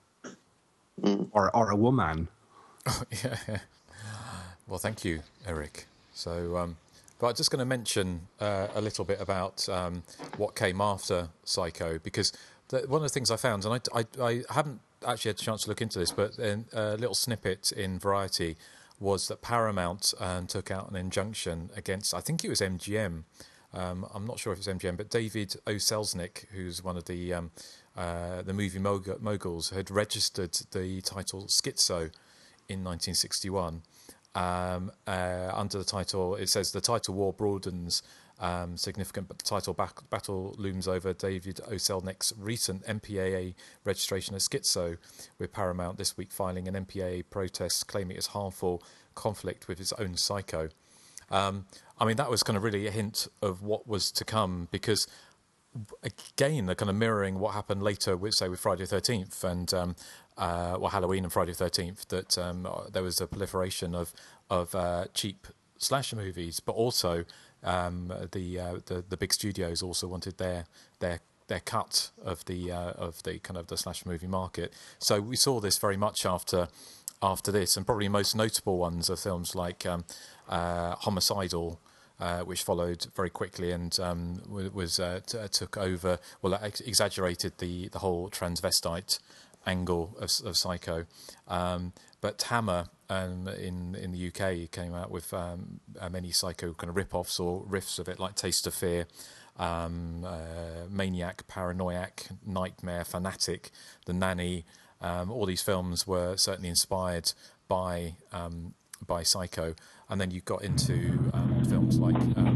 Mm. Or or a woman. Oh, yeah, yeah. Well, thank you, Eric. So, um, but I'm just going to mention uh, a little bit about um, what came after Psycho, because the, one of the things I found, and I, I, I haven't actually had a chance to look into this, but in a little snippet in Variety was that Paramount um, took out an injunction against, I think it was M G M, Um, I'm not sure if it's M G M, but David O. Selznick, who's one of the um, uh, the movie Mog- moguls had registered the title Schizo in nineteen sixty-one. Um, uh, under the title, it says the title war broadens um, significant, but the title back, battle looms over David O. Selznick's recent M P A A registration as Schizo, with Paramount this week filing an M P A A protest claiming it's harmful conflict with its own Psycho. Um, I mean, that was kind of really a hint of what was to come, because again, they're kind of mirroring what happened later with, say, with Friday the thirteenth and um, uh, well, Halloween and Friday the thirteenth, that um, there was a proliferation of of uh, cheap slasher movies, but also um, the, uh, the the big studios also wanted their their their cut of the uh, of the kind of the slasher movie market. So we saw this very much after after this, and probably most notable ones are films like um, uh, Homicidal, Uh, which followed very quickly and um, was uh, t- took over. Well, ex- exaggerated the, the whole transvestite angle of, of Psycho. Um, but Hammer um, in in the U K came out with um, uh, many Psycho kind of rip-offs or riffs of it, like Taste of Fear, um, uh, Maniac, Paranoiac, Nightmare, Fanatic, The Nanny. Um, all these films were certainly inspired by um, by Psycho. And then you got into um, films like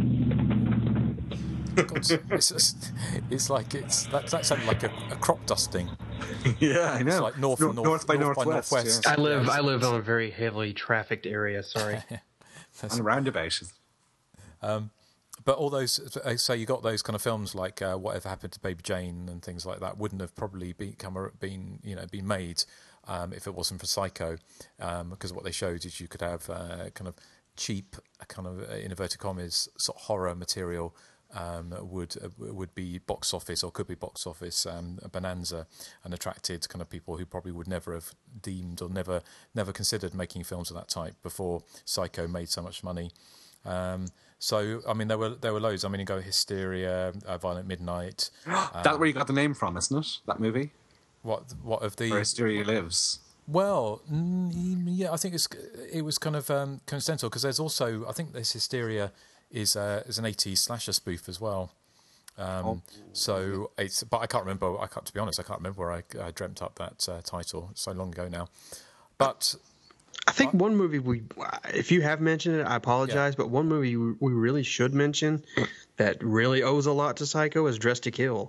um, God, it's, just, it's like it's that, that sounded like a, a crop dusting. Yeah, I know. It's like north, north, north, north by north northwest. by northwest. Yeah. I live Yeah, I live on a very heavily trafficked area. Sorry, on a roundabout. Um, but all those, so you got those kind of films like uh, Whatever Happened to Baby Jane and things like that wouldn't have probably become been you know been made um, if it wasn't for Psycho, um, because what they showed is you could have uh, kind of cheap, kind of in inverted commas, sort of horror material um, would uh, would be box office or could be box office um, a bonanza, and attracted kind of people who probably would never have deemed or never never considered making films of that type before Psycho made so much money. Um, so I mean, there were there were loads. I mean, you go Hysteria, uh, Violent Midnight. That's um, where you got the name from, isn't it? That movie. What what of the Where Hysteria lives. Well, yeah, I think it's it was kind of um, coincidental, because there's also, I think this Hysteria is uh, is an eighties slasher spoof as well. Um, oh. So it's, but I can't remember. I can't, to be honest, I can't remember where I, I dreamt up that uh, title. It's so long ago now. But I think I, one movie we, if you have mentioned it, I apologize. Yeah. But one movie we really should mention that really owes a lot to Psycho is Dressed to Kill.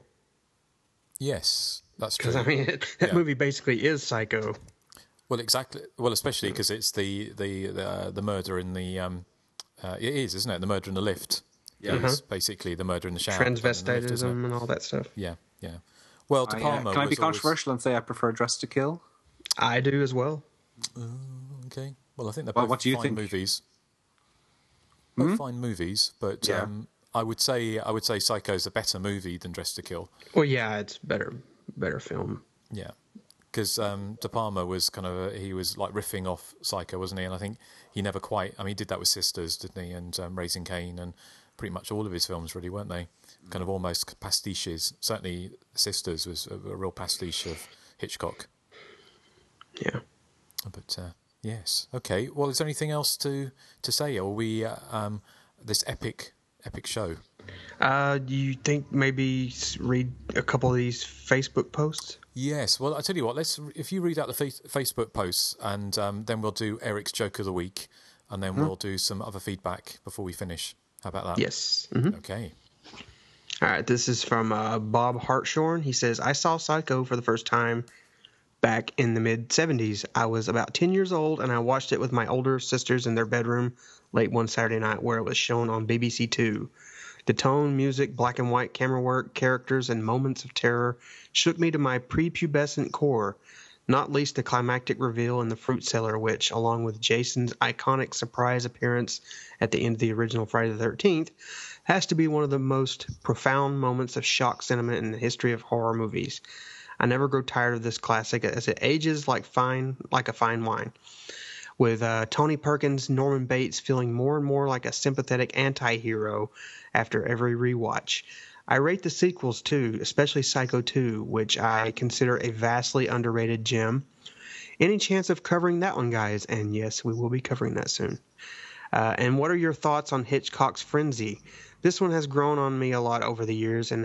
Yes, that's true. Because I mean, that yeah. movie basically is Psycho. Well, exactly. Well, especially because it's the the the, the murder in the um, uh, it is, isn't it? The murder in the lift. Yeah, it's basically the murder in the shower. Transvestitism and, and all that stuff. Yeah, yeah. Well, De Palma. I, uh, can I be controversial always... and say I prefer Dressed to Kill? I do as well. Uh, okay. Well, I think they're well, both what do you fine think? movies. Both hmm? fine movies, but yeah. um, I would say I would say Psycho's a better movie than Dressed to Kill. Well, yeah, it's better better film. Yeah. Because um, De Palma was kind of, a, he was like riffing off Psycho, wasn't he? And I think he never quite, I mean, he did that with Sisters, didn't he? And um, Raising Cain, and pretty much all of his films, really, weren't they? Mm. Kind of almost pastiches. Certainly Sisters was a, a real pastiche of Hitchcock. Yeah. But, uh, yes. Okay. Well, is there anything else to, to say? Or we, uh, um, this epic, epic show? Uh, do you think maybe read a couple of these Facebook posts? Yes. Well, I tell you what. Let's if you read out the fa- Facebook posts, and um, then we'll do Eric's joke of the week, and then mm. we'll do some other feedback before we finish. How about that? Yes. Mm-hmm. Okay. All right. This is from uh, Bob Hartshorn. He says, "I saw Psycho for the first time back in the mid seventies. I was about ten years old, and I watched it with my older sisters in their bedroom late one Saturday night, where it was shown on B B C Two. The tone, music, black and white camera work, characters, and moments of terror shook me to my prepubescent core, not least the climactic reveal in the fruit cellar, which, along with Jason's iconic surprise appearance at the end of the original Friday the thirteenth, has to be one of the most profound moments of shock sentiment in the history of horror movies. I never grow tired of this classic, as it ages like fine, like a fine wine. With uh, Tony Perkins, Norman Bates feeling more and more like a sympathetic anti-hero after every rewatch. I rate the sequels too, especially Psycho two, which I consider a vastly underrated gem. Any chance of covering that one, guys? And yes, we will be covering that soon. Uh, and what are your thoughts on Hitchcock's Frenzy? This one has grown on me a lot over the years and has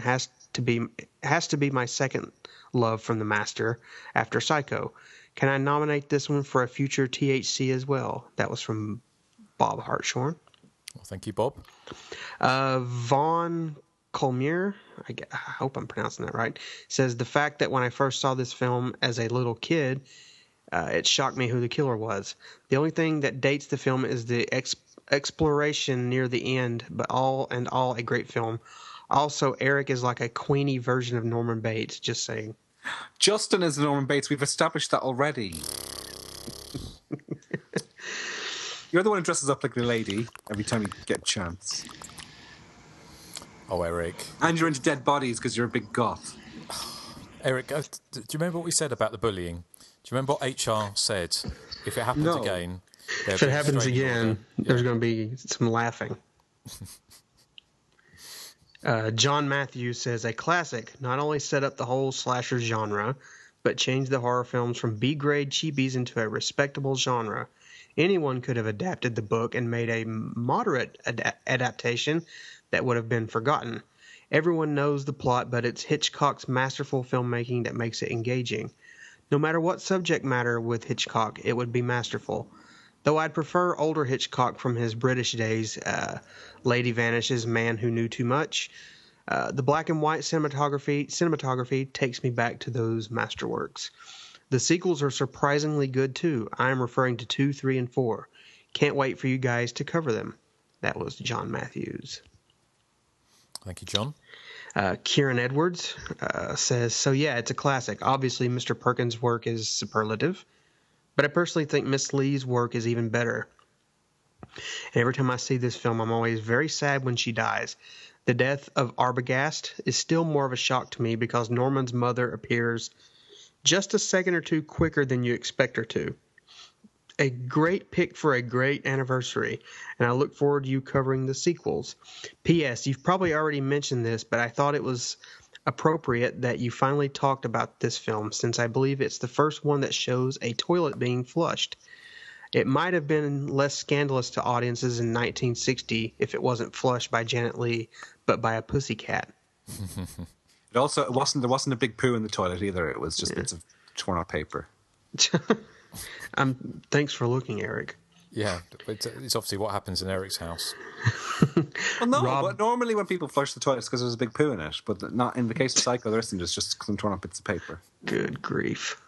to be has to be my second love from the master after Psycho. Can I nominate this one for a future T H C as well? That was from Bob Hartshorn. Well, thank you, Bob. Uh, Vaughn Colmier, I, I hope I'm pronouncing that right, says the fact that when I first saw this film as a little kid, uh, it shocked me who the killer was. The only thing that dates the film is the ex- exploration near the end, but all and all a great film. Also, Eric is like a Queenie version of Norman Bates, just saying. Justin is Norman Bates. We've established that already. You're the one who dresses up like the lady every time you get a chance. Oh, Eric. And you're into dead bodies because you're a big goth. Eric, uh, do you remember what we said about the bullying? Do you remember what H R said? If it happens No. again... If it happens again, yeah. there's going to be some laughing. uh, John Matthews says, a classic not only set up the whole slasher genre, but changed the horror films from B-grade cheapies into a respectable genre. Anyone could have adapted the book and made a moderate ad- adaptation that would have been forgotten. Everyone knows the plot, but it's Hitchcock's masterful filmmaking that makes it engaging. No matter what subject matter with Hitchcock, it would be masterful. Though I'd prefer older Hitchcock from his British days, uh, Lady Vanishes, Man Who Knew Too Much. Uh, the black and white cinematography cinematography takes me back to those masterworks. The sequels are surprisingly good, too. I am referring to two, three, and four. Can't wait for you guys to cover them. That was John Matthews. Thank you, John. Uh, Kieran Edwards uh, says, so yeah, it's a classic. Obviously, Mister Perkins' work is superlative, but I personally think Miss Lee's work is even better. And every time I see this film, I'm always very sad when she dies. The death of Arbogast is still more of a shock to me because Norman's mother appears just a second or two quicker than you expect her to. A great pick for a great anniversary, and I look forward to you covering the sequels. P S. You've probably already mentioned this, but I thought it was appropriate that you finally talked about this film, since I believe it's the first one that shows a toilet being flushed. It might have been less scandalous to audiences in nineteen sixty if it wasn't flushed by Janet Leigh, but by a pussycat. It also it wasn't there wasn't a big poo in the toilet either. It was just yeah. bits of torn out paper. um, thanks for looking, Eric. Yeah, it's, it's obviously what happens in Eric's house. Well, no, Rob, but normally when people flush the toilet, it's because there's a big poo in it. But not in the case of Psycho, there isn't. It's just some torn up bits of paper. Good grief.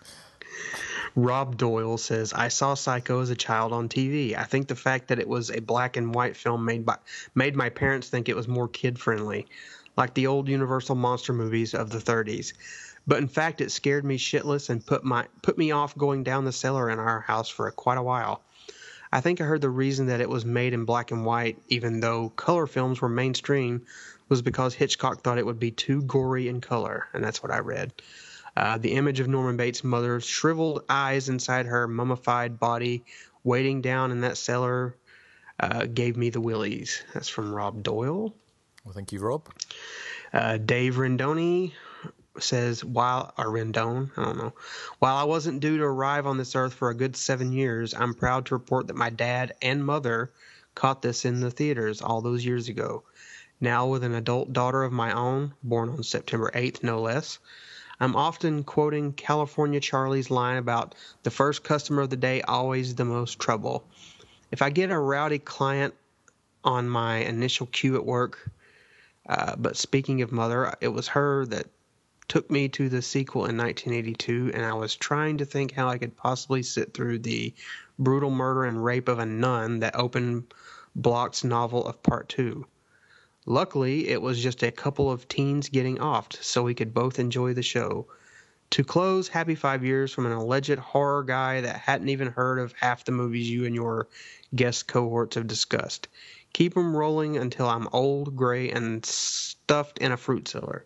Rob Doyle says, I saw Psycho as a child on T V. I think the fact that it was a black and white film made by made my parents think it was more kid-friendly, like the old Universal monster movies of the thirties. But in fact, it scared me shitless and put my put me off going down the cellar in our house for a, quite a while. I think I heard the reason that it was made in black and white, even though color films were mainstream, was because Hitchcock thought it would be too gory in color, and that's what I read. Uh, the image of Norman Bates' mother's shriveled eyes inside her mummified body, waiting down in that cellar, uh, gave me the willies. That's from Rob Doyle. Well, thank you, Rob. Uh, Dave Rendoni says, while or Rendon, I don't know. While I wasn't due to arrive on this earth for a good seven years, I'm proud to report that my dad and mother caught this in the theaters all those years ago. Now with an adult daughter of my own, born on September eighth, no less, I'm often quoting California Charlie's line about the first customer of the day always the most trouble. If I get a rowdy client on my initial queue at work, uh, but speaking of mother, it was her that took me to the sequel in nineteen eighty-two, and I was trying to think how I could possibly sit through the brutal murder and rape of a nun that opened Bloch's novel of part two. Luckily, it was just a couple of teens getting offed, so we could both enjoy the show. To close, happy five years from an alleged horror guy that hadn't even heard of half the movies you and your guest cohorts have discussed. Keep them rolling until I'm old, gray, and stuffed in a fruit cellar.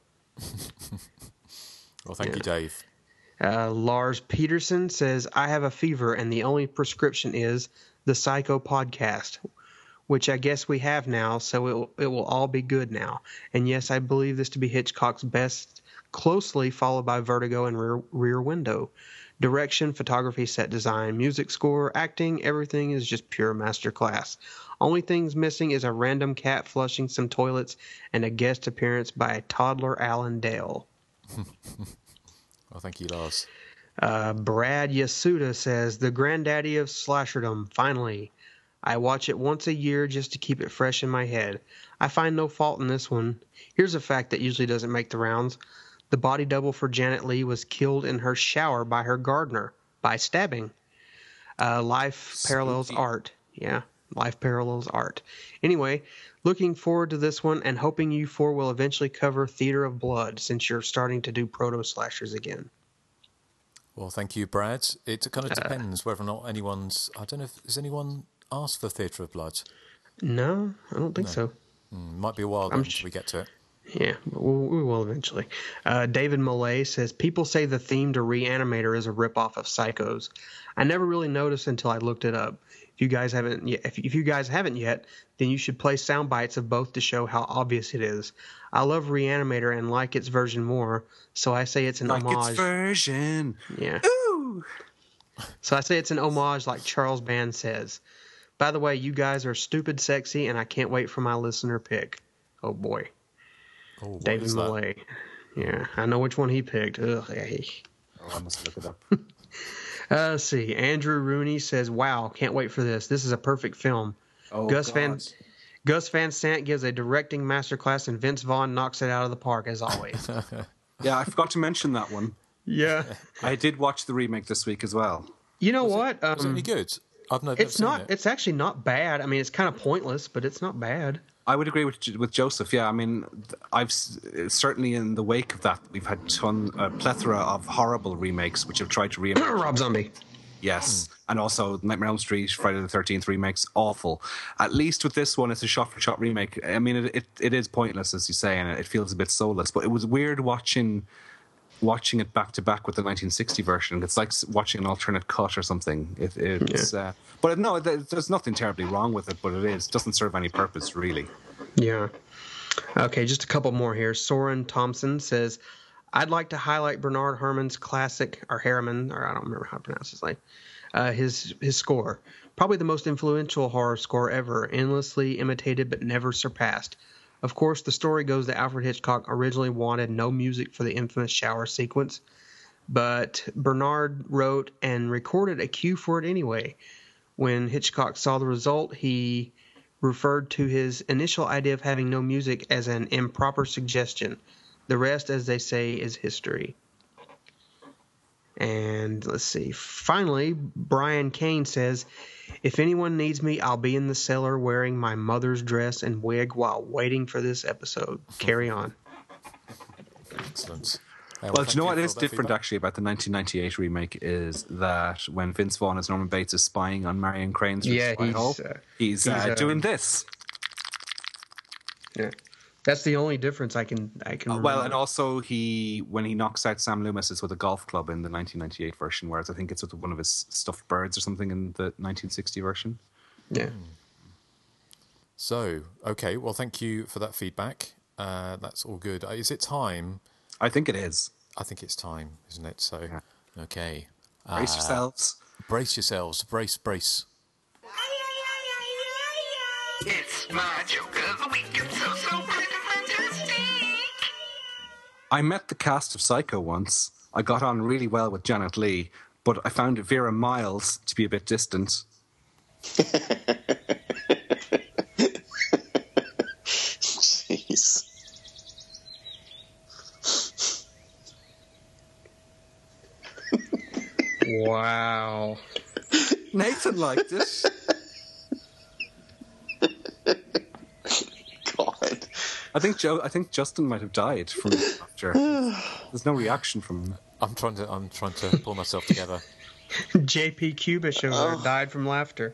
Well, thank yeah. you, Dave. Uh, Lars Peterson says, I have a fever, and the only prescription is the Psycho podcast, which I guess we have now, so it will, it will all be good now. And yes, I believe this to be Hitchcock's best, closely followed by Vertigo and Rear, Rear Window. Direction, photography, set design, music score, acting, everything is just pure masterclass. Only things missing is a random cat flushing some toilets and a guest appearance by a toddler Alan Dale. Well, thank you, Lars. Uh, Brad Yasuda says, the granddaddy of slasherdom, finally. I watch it once a year just to keep it fresh in my head. I find no fault in this one. Here's a fact that usually doesn't make the rounds. The body double for Janet Leigh was killed in her shower by her gardener by stabbing. Uh, life Spooky. parallels art. Yeah, life parallels art. Anyway, looking forward to this one and hoping you four will eventually cover Theater of Blood since you're starting to do proto-slashers again. Well, thank you, Brad. It kind of depends whether or not anyone's... I don't know if... Has anyone asked for Theatre of Blood? No, I don't think No. so. Mm, might be a while I'm until sh- we get to it. Yeah, but we'll, we will eventually. Uh, David Millay says, people say the theme to Reanimator is a ripoff of Psychos. I never really noticed until I looked it up. If you guys haven't yet, if, if you guys haven't yet, then you should play sound bites of both to show how obvious it is. I love Reanimator and like its version more, so I say it's an Like homage. its version. Yeah. Ooh. So I say it's an homage, like Charles Band says. By the way, you guys are stupid sexy, and I can't wait for my listener pick. Oh boy. Oh, what David is that? Millay. Yeah, I know which one he picked. Ugh, hey. Oh, I must look it up. Uh, let's see. Andrew Rooney says, wow, can't wait for this. This is a perfect film. Oh, Gus God. Van Gus Van Sant gives a directing masterclass, and Vince Vaughn knocks it out of the park, as always. Yeah, I forgot to mention that one. Yeah. I did watch the remake this week as well. You know Was it- what? Was it Um, any good? I've never it's seen not. it. It's actually not bad. I mean, it's kind of pointless, but it's not bad. I would agree with with Joseph. Yeah, I mean, I've s- certainly in the wake of that, we've had ton a plethora of horrible remakes which have tried to remake. Rob Zombie. Yes, and also Nightmare on Elm Street, Friday the thirteenth remakes, awful. At least with this one, it's a shot-for-shot remake. I mean, it, it it is pointless, as you say, and it feels a bit soulless. But it was weird watching watching it back to back with the nineteen sixty version. It's like watching an alternate cut or something. It, it's uh, but no, there's nothing terribly wrong with it. But it is doesn't serve any purpose really. Yeah. Okay, just a couple more here. Soren Thompson says, I'd like to highlight Bernard Herrmann's classic, or Harriman, or I don't remember how to pronounce his name, uh, his, his score. Probably the most influential horror score ever, endlessly imitated but never surpassed. Of course, the story goes that Alfred Hitchcock originally wanted no music for the infamous shower sequence, but Bernard wrote and recorded a cue for it anyway. When Hitchcock saw the result, he referred to his initial idea of having no music as an improper suggestion. The rest, as they say, is history. And let's see. Finally, Brian Kane says, if anyone needs me, I'll be in the cellar wearing my mother's dress and wig while waiting for this episode. Carry on. Excellent. Well, do you know what is different actually about the nineteen ninety-eight remake is that when Vince Vaughn as Norman Bates is spying on Marion Crane's Yeah, White he's, Hole, uh, he's, he's, uh, uh, doing this. Yeah. That's the only difference I can I can Uh, remember. well, and also he when he knocks out Sam Loomis, it's with a golf club in the nineteen ninety-eight version, whereas I think it's with one of his stuffed birds or something in the nineteen sixty version. Yeah. So, okay, well, thank you for that feedback. Uh, that's all good. Uh, Is it time? I think it is. I think it's time, isn't it? So, okay. Brace Uh, yourselves. Brace yourselves. Brace, brace. It's my joke of the week. It's so, so freaking fantastic. I met the cast of Psycho once. I got on really well with Janet Leigh, but I found Vera Miles to be a bit distant. Jeez. Wow. Nathan liked it. God. I think Joe. I think Justin might have died from laughter. There's no reaction from him. I'm trying to. I'm trying to pull myself together. J P Cubish over Oh. there died from laughter.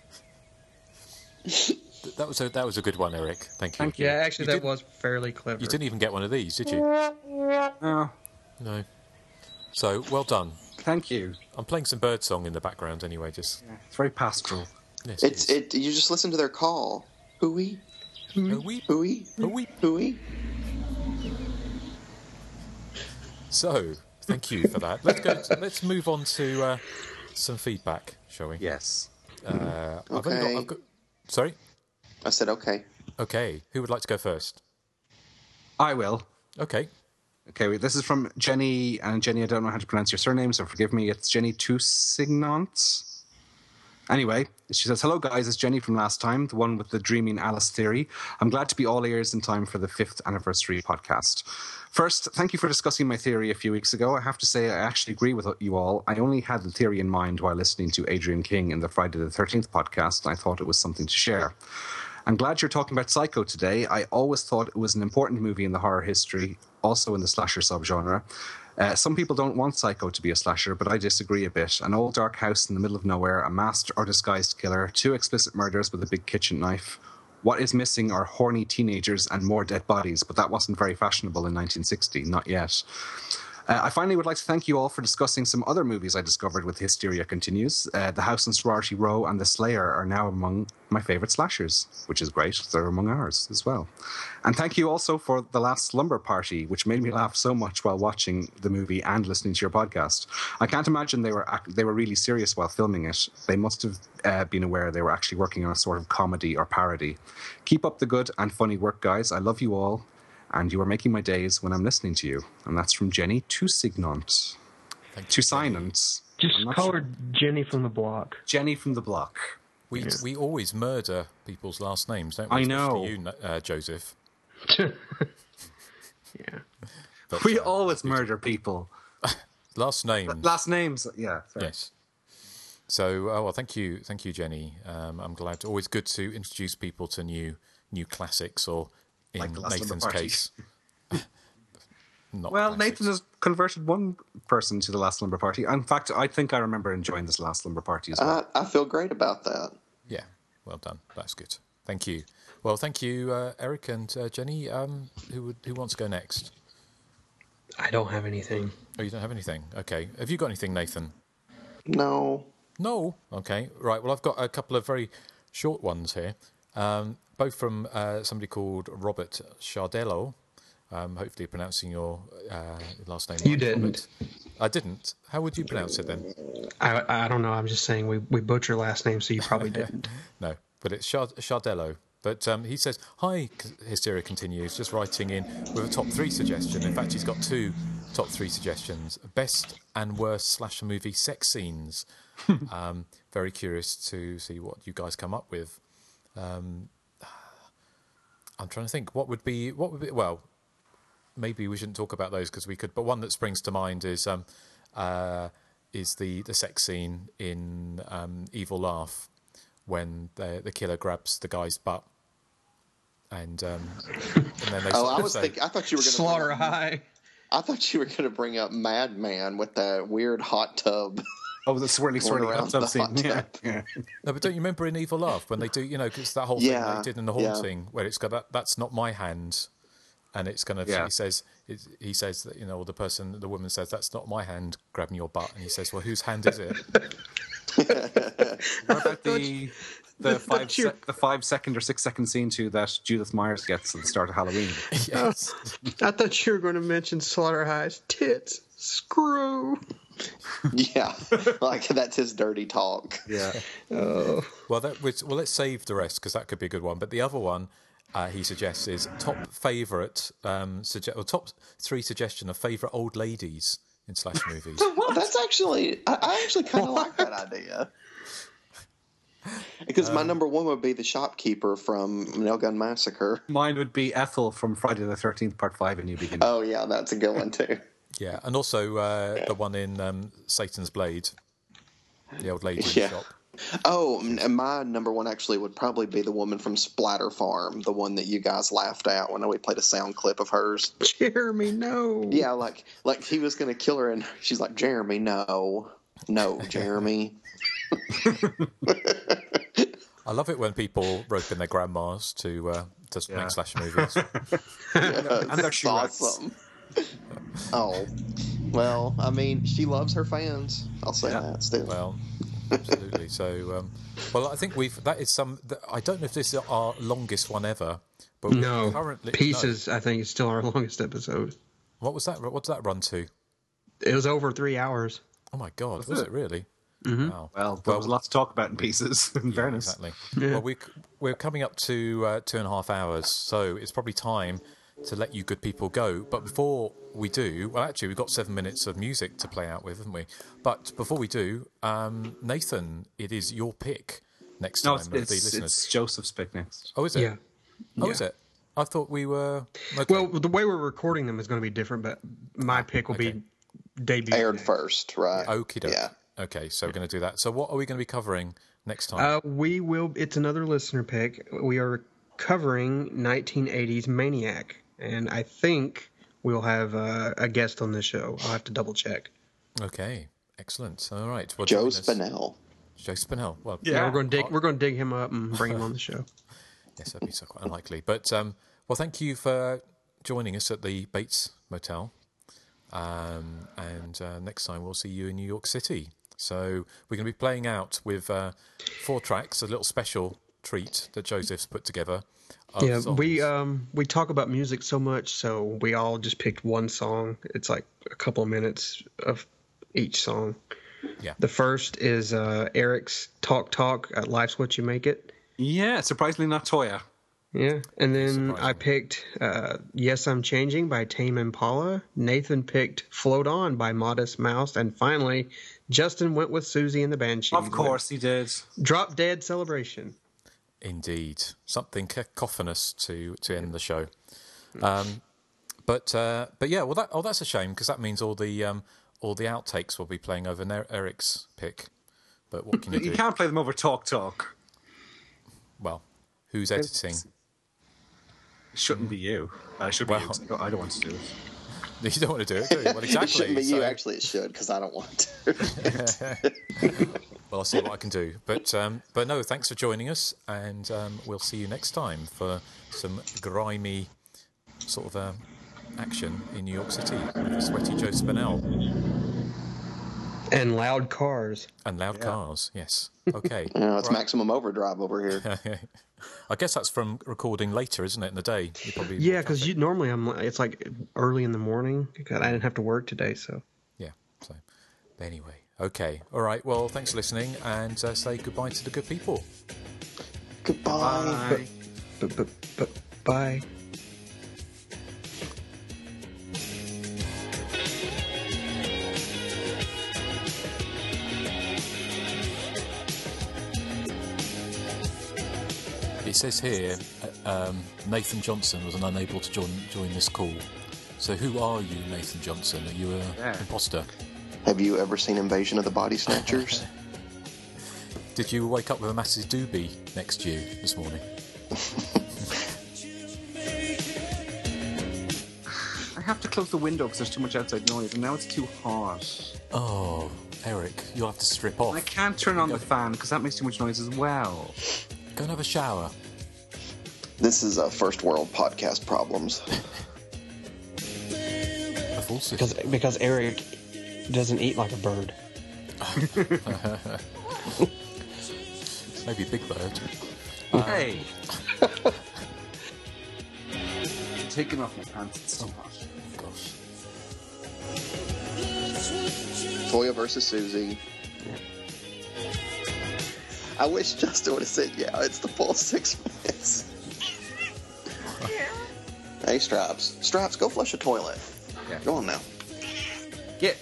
Th- That was a that was a good one, Eric. Thank you. Thank you. Yeah, actually, You that did- was fairly clever. You didn't even get one of these, did you? Oh, No. So well done. thank you. I'm playing some bird song in the background anyway. Just It's very pastoral. yes, It's it. it. You just listen to their call. Hooey, is. A weep, hooey, a weep. hooey. So Thank you for that. Let's go. To, let's move on to uh, some feedback, shall we? Yes. Uh, I've Okay. only got, I've got, sorry. I said okay. Okay. Who would like to go first? I will. Okay. Okay, wait, this is from Jenny, and Jenny, I don't know how to pronounce your surname, so forgive me. It's Jenny Tousignant. Anyway, she says, hello guys, it's Jenny from last time, the one with the dreaming Alice theory. I'm glad to be all ears in time for the fifth anniversary podcast. First, thank you for discussing my theory a few weeks ago. I have to say I actually agree with you all. I only had the theory in mind while listening to Adrian King in the Friday the thirteenth podcast, and I thought it was something to share. I'm glad you're talking about Psycho today. I always thought it was an important movie in the horror history, also in the slasher subgenre. Uh, some people don't want Psycho to be a slasher, but I disagree a bit. An old dark house in the middle of nowhere, a masked or disguised killer, two explicit murders with a big kitchen knife. What is missing are horny teenagers and more dead bodies, but that wasn't very fashionable in nineteen sixty, not yet. Uh, I finally would like to thank you all for discussing some other movies I discovered with Hysteria Continues. Uh, The House on Sorority Row and The Slayer are now among my favourite slashers, which is great. They're among ours as well. And thank you also for The Last Slumber Party, which made me laugh so much while watching the movie and listening to your podcast. I can't imagine they were ac- they were really serious while filming it. They must have uh, been aware they were actually working on a sort of comedy or parody. Keep up the good and funny work, guys. I love you all. And you are making my days when I'm listening to you. And that's from Jenny Tousignant. Tousignant. Just call sure. her Jenny from the block. Jenny from the block. We Yes. we always murder people's last names, don't we? I know. Especially you, uh, Joseph. Yeah. But, We uh, always murder people. last names. Last names, yeah. Sorry. Yes. So, oh, well, thank you, thank you, Jenny. Um, I'm glad. Always good to introduce people to new new classics, or in Like The Last Slumber Nathan's Party. case. Not Well, classics. Nathan has converted one person to The Last Slumber Party. In fact, I think I remember enjoying this Last Slumber Party as well. I, I feel great about that. Yeah, well done. That's good. Thank you. Well, thank you, uh, Eric and uh, Jenny. Um, who would who wants to go next? I don't have anything. Oh, you don't have anything. Okay. Have you got anything, Nathan? No. No. Okay. Right. Well, I've got a couple of very short ones here, um, both from uh, somebody called Robert Shardello. Um, hopefully, pronouncing your uh, last name. You right, didn't. Robert. I didn't. How would you pronounce it then? I I don't know. I'm just saying we, we butcher last names, so you probably didn't. No, but it's Shard- Shardello. But um, he says, hi, Hysteria Continues, just writing in with a top three suggestion. In fact, he's got two top three suggestions. Best and worst slasher movie sex scenes. um, very curious to see what you guys come up with. Um, I'm trying to think, what would be, what would be, well, maybe we shouldn't talk about those because we could, but one that springs to mind is um, uh, is the, the sex scene in um, Evil Laugh, when the the killer grabs the guy's butt, and um, and then they Oh, sort I of was say, thinking. I thought you were going to Slaughter High. I thought you were going to bring up Madman with that weird hot tub. Oh, the swirly, Going swirly around hot tub the scene. hot Yeah. tub. yeah. no, but don't you remember in Evil Laugh when they do, you know, because that whole Yeah, thing they did in the yeah. haunting, where it's got that that's not my hand, and it's kind of Yeah. he says it, he says that, you know, or the person, the woman says, that's not my hand grabbing your butt, and he says, well, whose hand is it? What about the the five you- sec- the five second or six second scene too that Judith Myers gets at the start of Halloween? Yes. I thought you were going to mention Slaughter High's tits. Screw. Yeah, like that's his dirty talk. Yeah. Oh. Well, that was, well, let's save the rest because that could be a good one. But the other one uh, he suggests is top favourite, um, suge- or top three suggestion of favourite old ladies in slash movies. That's actually, I, I actually kind of like that idea. Because Um, my number one would be the shopkeeper from Nail Gun Massacre. Mine would be Ethel from Friday the thirteenth Part Five: A New Beginning. Oh yeah, that's a good one too. Yeah, and also uh, the one in um, Satan's Blade, the old lady in the Yeah. shop. Oh, and my number one actually would probably be the woman from Splatter Farm, the one that you guys laughed at when we played a sound clip of hers. Jeremy, no. Yeah, like like he was going to kill her, and she's like, Jeremy, no, no, Jeremy. I love it when people rope in their grandmas to uh, to Yeah. make slash movies. Yeah, And their it's shoe racks. awesome. Oh, well, I mean, she loves her fans. I'll say Yeah. that still. Well, absolutely. So, um, well, I think we've that is some. I don't know if this is our longest one ever, but we're No. currently Pieces, I think, is still our longest episode. No. What was that? What's that run to? it was over three hours. Oh my God, was, was it? it really? Mm-hmm. Wow. Well, there was a lot to talk about in pieces, in yeah, fairness. Exactly. Yeah. Well, we, we're coming up to uh, two and a half hours, so it's probably time to let you good people go. But before we do, well, actually, we've got seven minutes of music to play out with, haven't we? But before we do, um, Nathan, it is your pick next time. No, it's, of the it's, listeners. it's Joseph's pick next. Oh, is it? Yeah. Oh, yeah. is it? I thought we were... Okay. Well, the way we're recording them is going to be different, but my pick will okay. be debut. Aired first, right? Okie doke. Yeah. Okay, so we're going to do that. So what are we going to be covering next time? Uh, we will. It's another listener pick. We are covering nineteen eighties Maniac, and I think we'll have uh, a guest on the show. I'll have to double check. Okay, excellent. All right, well, Joe join us. Spinell. Joe Spinell. Well, Yeah, Yeah. we're going to dig. We're going to dig him up and bring him on the show. yes, that'd be so quite unlikely. But um, well, thank you for joining us at the Bates Motel. Um, and uh, next time we'll see you in New York City. So we're going to be playing out with uh, four tracks, a little special treat that Joseph's put together. of Yeah, songs. we um we talk about music so much, so we all just picked one song. It's like a couple of minutes of each song. Yeah. The first is uh, Eric's Talk Talk at Life's What You Make It. Yeah, surprisingly not Toya. Yeah, and then Surprising. I picked uh, Yes, I'm Changing by Tame Impala. Nathan picked Float On by Modest Mouse. And finally, Justin went with Susie and the Banshees. Of course he did. Drop Dead Celebration. Indeed, something cacophonous to, to end the show. Um, but uh, but yeah, well that oh that's a shame because that means all the um, all the outtakes will be playing over Ner- Eric's pick. But what can you do? You can't play them over Talk Talk. Well, who's editing? It shouldn't be you. Uh, it should be Well- you. 'cause I don't- I don't want to do it. You don't want to do it, do you? Well, exactly. It shouldn't be you. so- Actually, it should because I don't want to. Well, I'll see what I can do. But um, but no, thanks for joining us, and um, we'll see you next time for some grimy sort of um, action in New York City with Sweaty Joe Spinell And Loud Cars. and loud cars. Yes. Okay. You know, it's Right. maximum overdrive over here. I guess that's from recording later, isn't it? In the day, you probably Yeah, because you normally I'm. It's like early in the morning. 'Cause I didn't have to work today, so. Yeah. So anyway, okay. All right. Well, thanks for listening, and uh, say goodbye to the good people. Goodbye. But but but bye. It says here, uh, um, Nathan Johnson was unable to join join this call. So who are you, Nathan Johnson? Are you a Yeah. imposter? Have you ever seen Invasion of the Body Snatchers? Did you wake up with a massive doobie next to you this morning? I have to close the window because there's too much outside noise, and now it's too hot. Oh, Eric, you'll have to strip off. I can't turn on the fan because that makes too much noise as well. Go and have a shower. This is a first world podcast problems. A full Because system. because Eric doesn't eat like a bird. Maybe Big Bird. Hey! Taking off my pants, it's too hot. Oh, gosh. Toya versus Susie. I wish Justin would have said, yeah, it's the full six minutes. Hey, Straps. Straps, go flush a toilet. Yeah. Go on now. Get!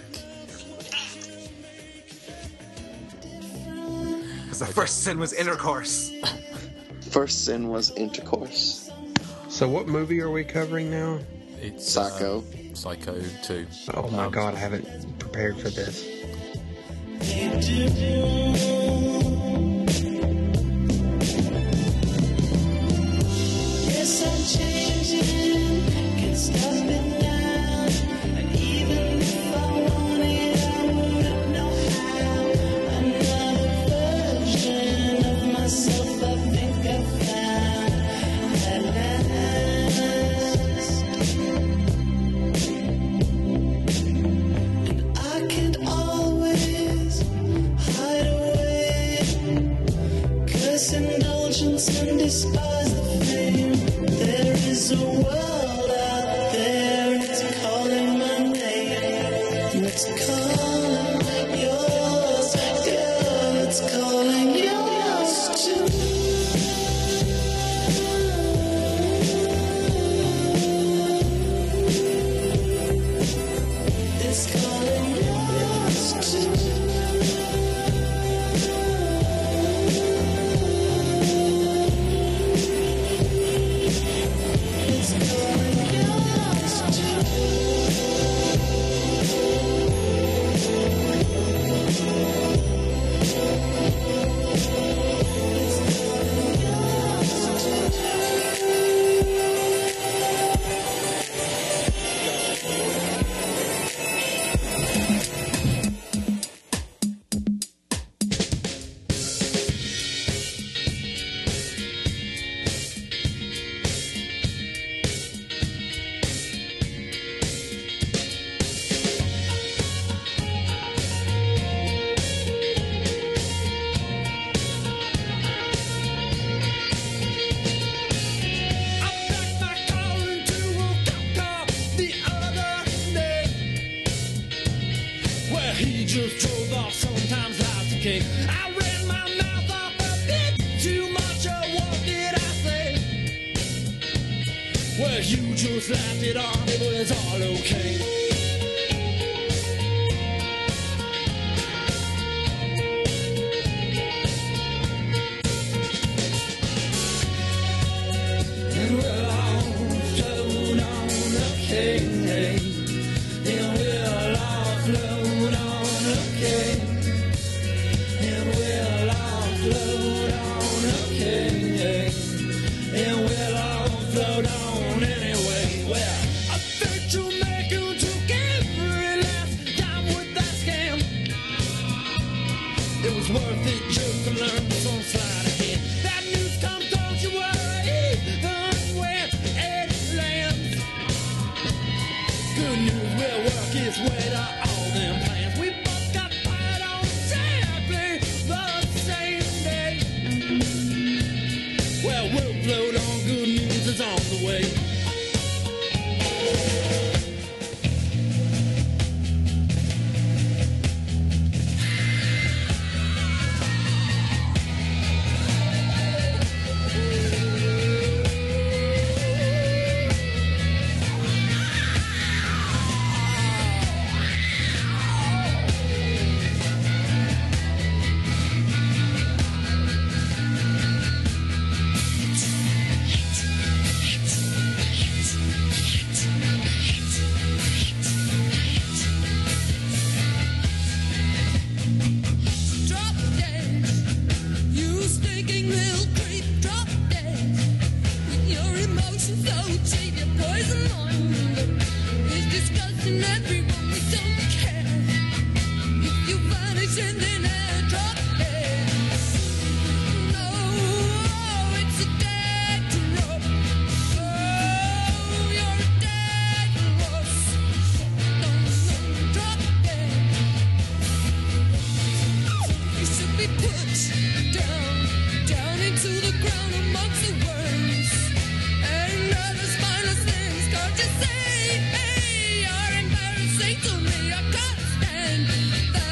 Because the first sin was intercourse. First sin was intercourse. So what movie are we covering now? It's Psycho. um, Psycho two. Oh my Um, god, I haven't prepared for this. Yes, I'm changing, can't stop it now. And even if I wanted, I wouldn't know how. Another version of myself, I think I found at last. And I can't always hide away, 'cause indulgence and despise the fame. There is a world out there, it's calling my name. Well, you just laughed it off, but it's all okay. And we'll all float on, okay. And we'll all float on, okay. And we'll all float on, okay. And we'll all float on anyway. Well, I bet you make you took every last time with that scam. It was worth it just to learn some slide again. That news comes, don't you worry, even when it lands. Good news will work its way to all them plans. We both got fired on exactly the same day. Well, we'll float on, good news is on the way. Drop dead, you stinking little creep. Drop dead, with your emotions so cheap. Your poison mind is disgusting everyone. We don't care if you vanish in thin air. Drop dead. No, it's a dead drop. Oh, you're a dead loss. No, no, drop dead. You should be put down, down into the ground amongst the worms and other spineless things. Can't you see? Hey, you're embarrassing to me. I can't stand that.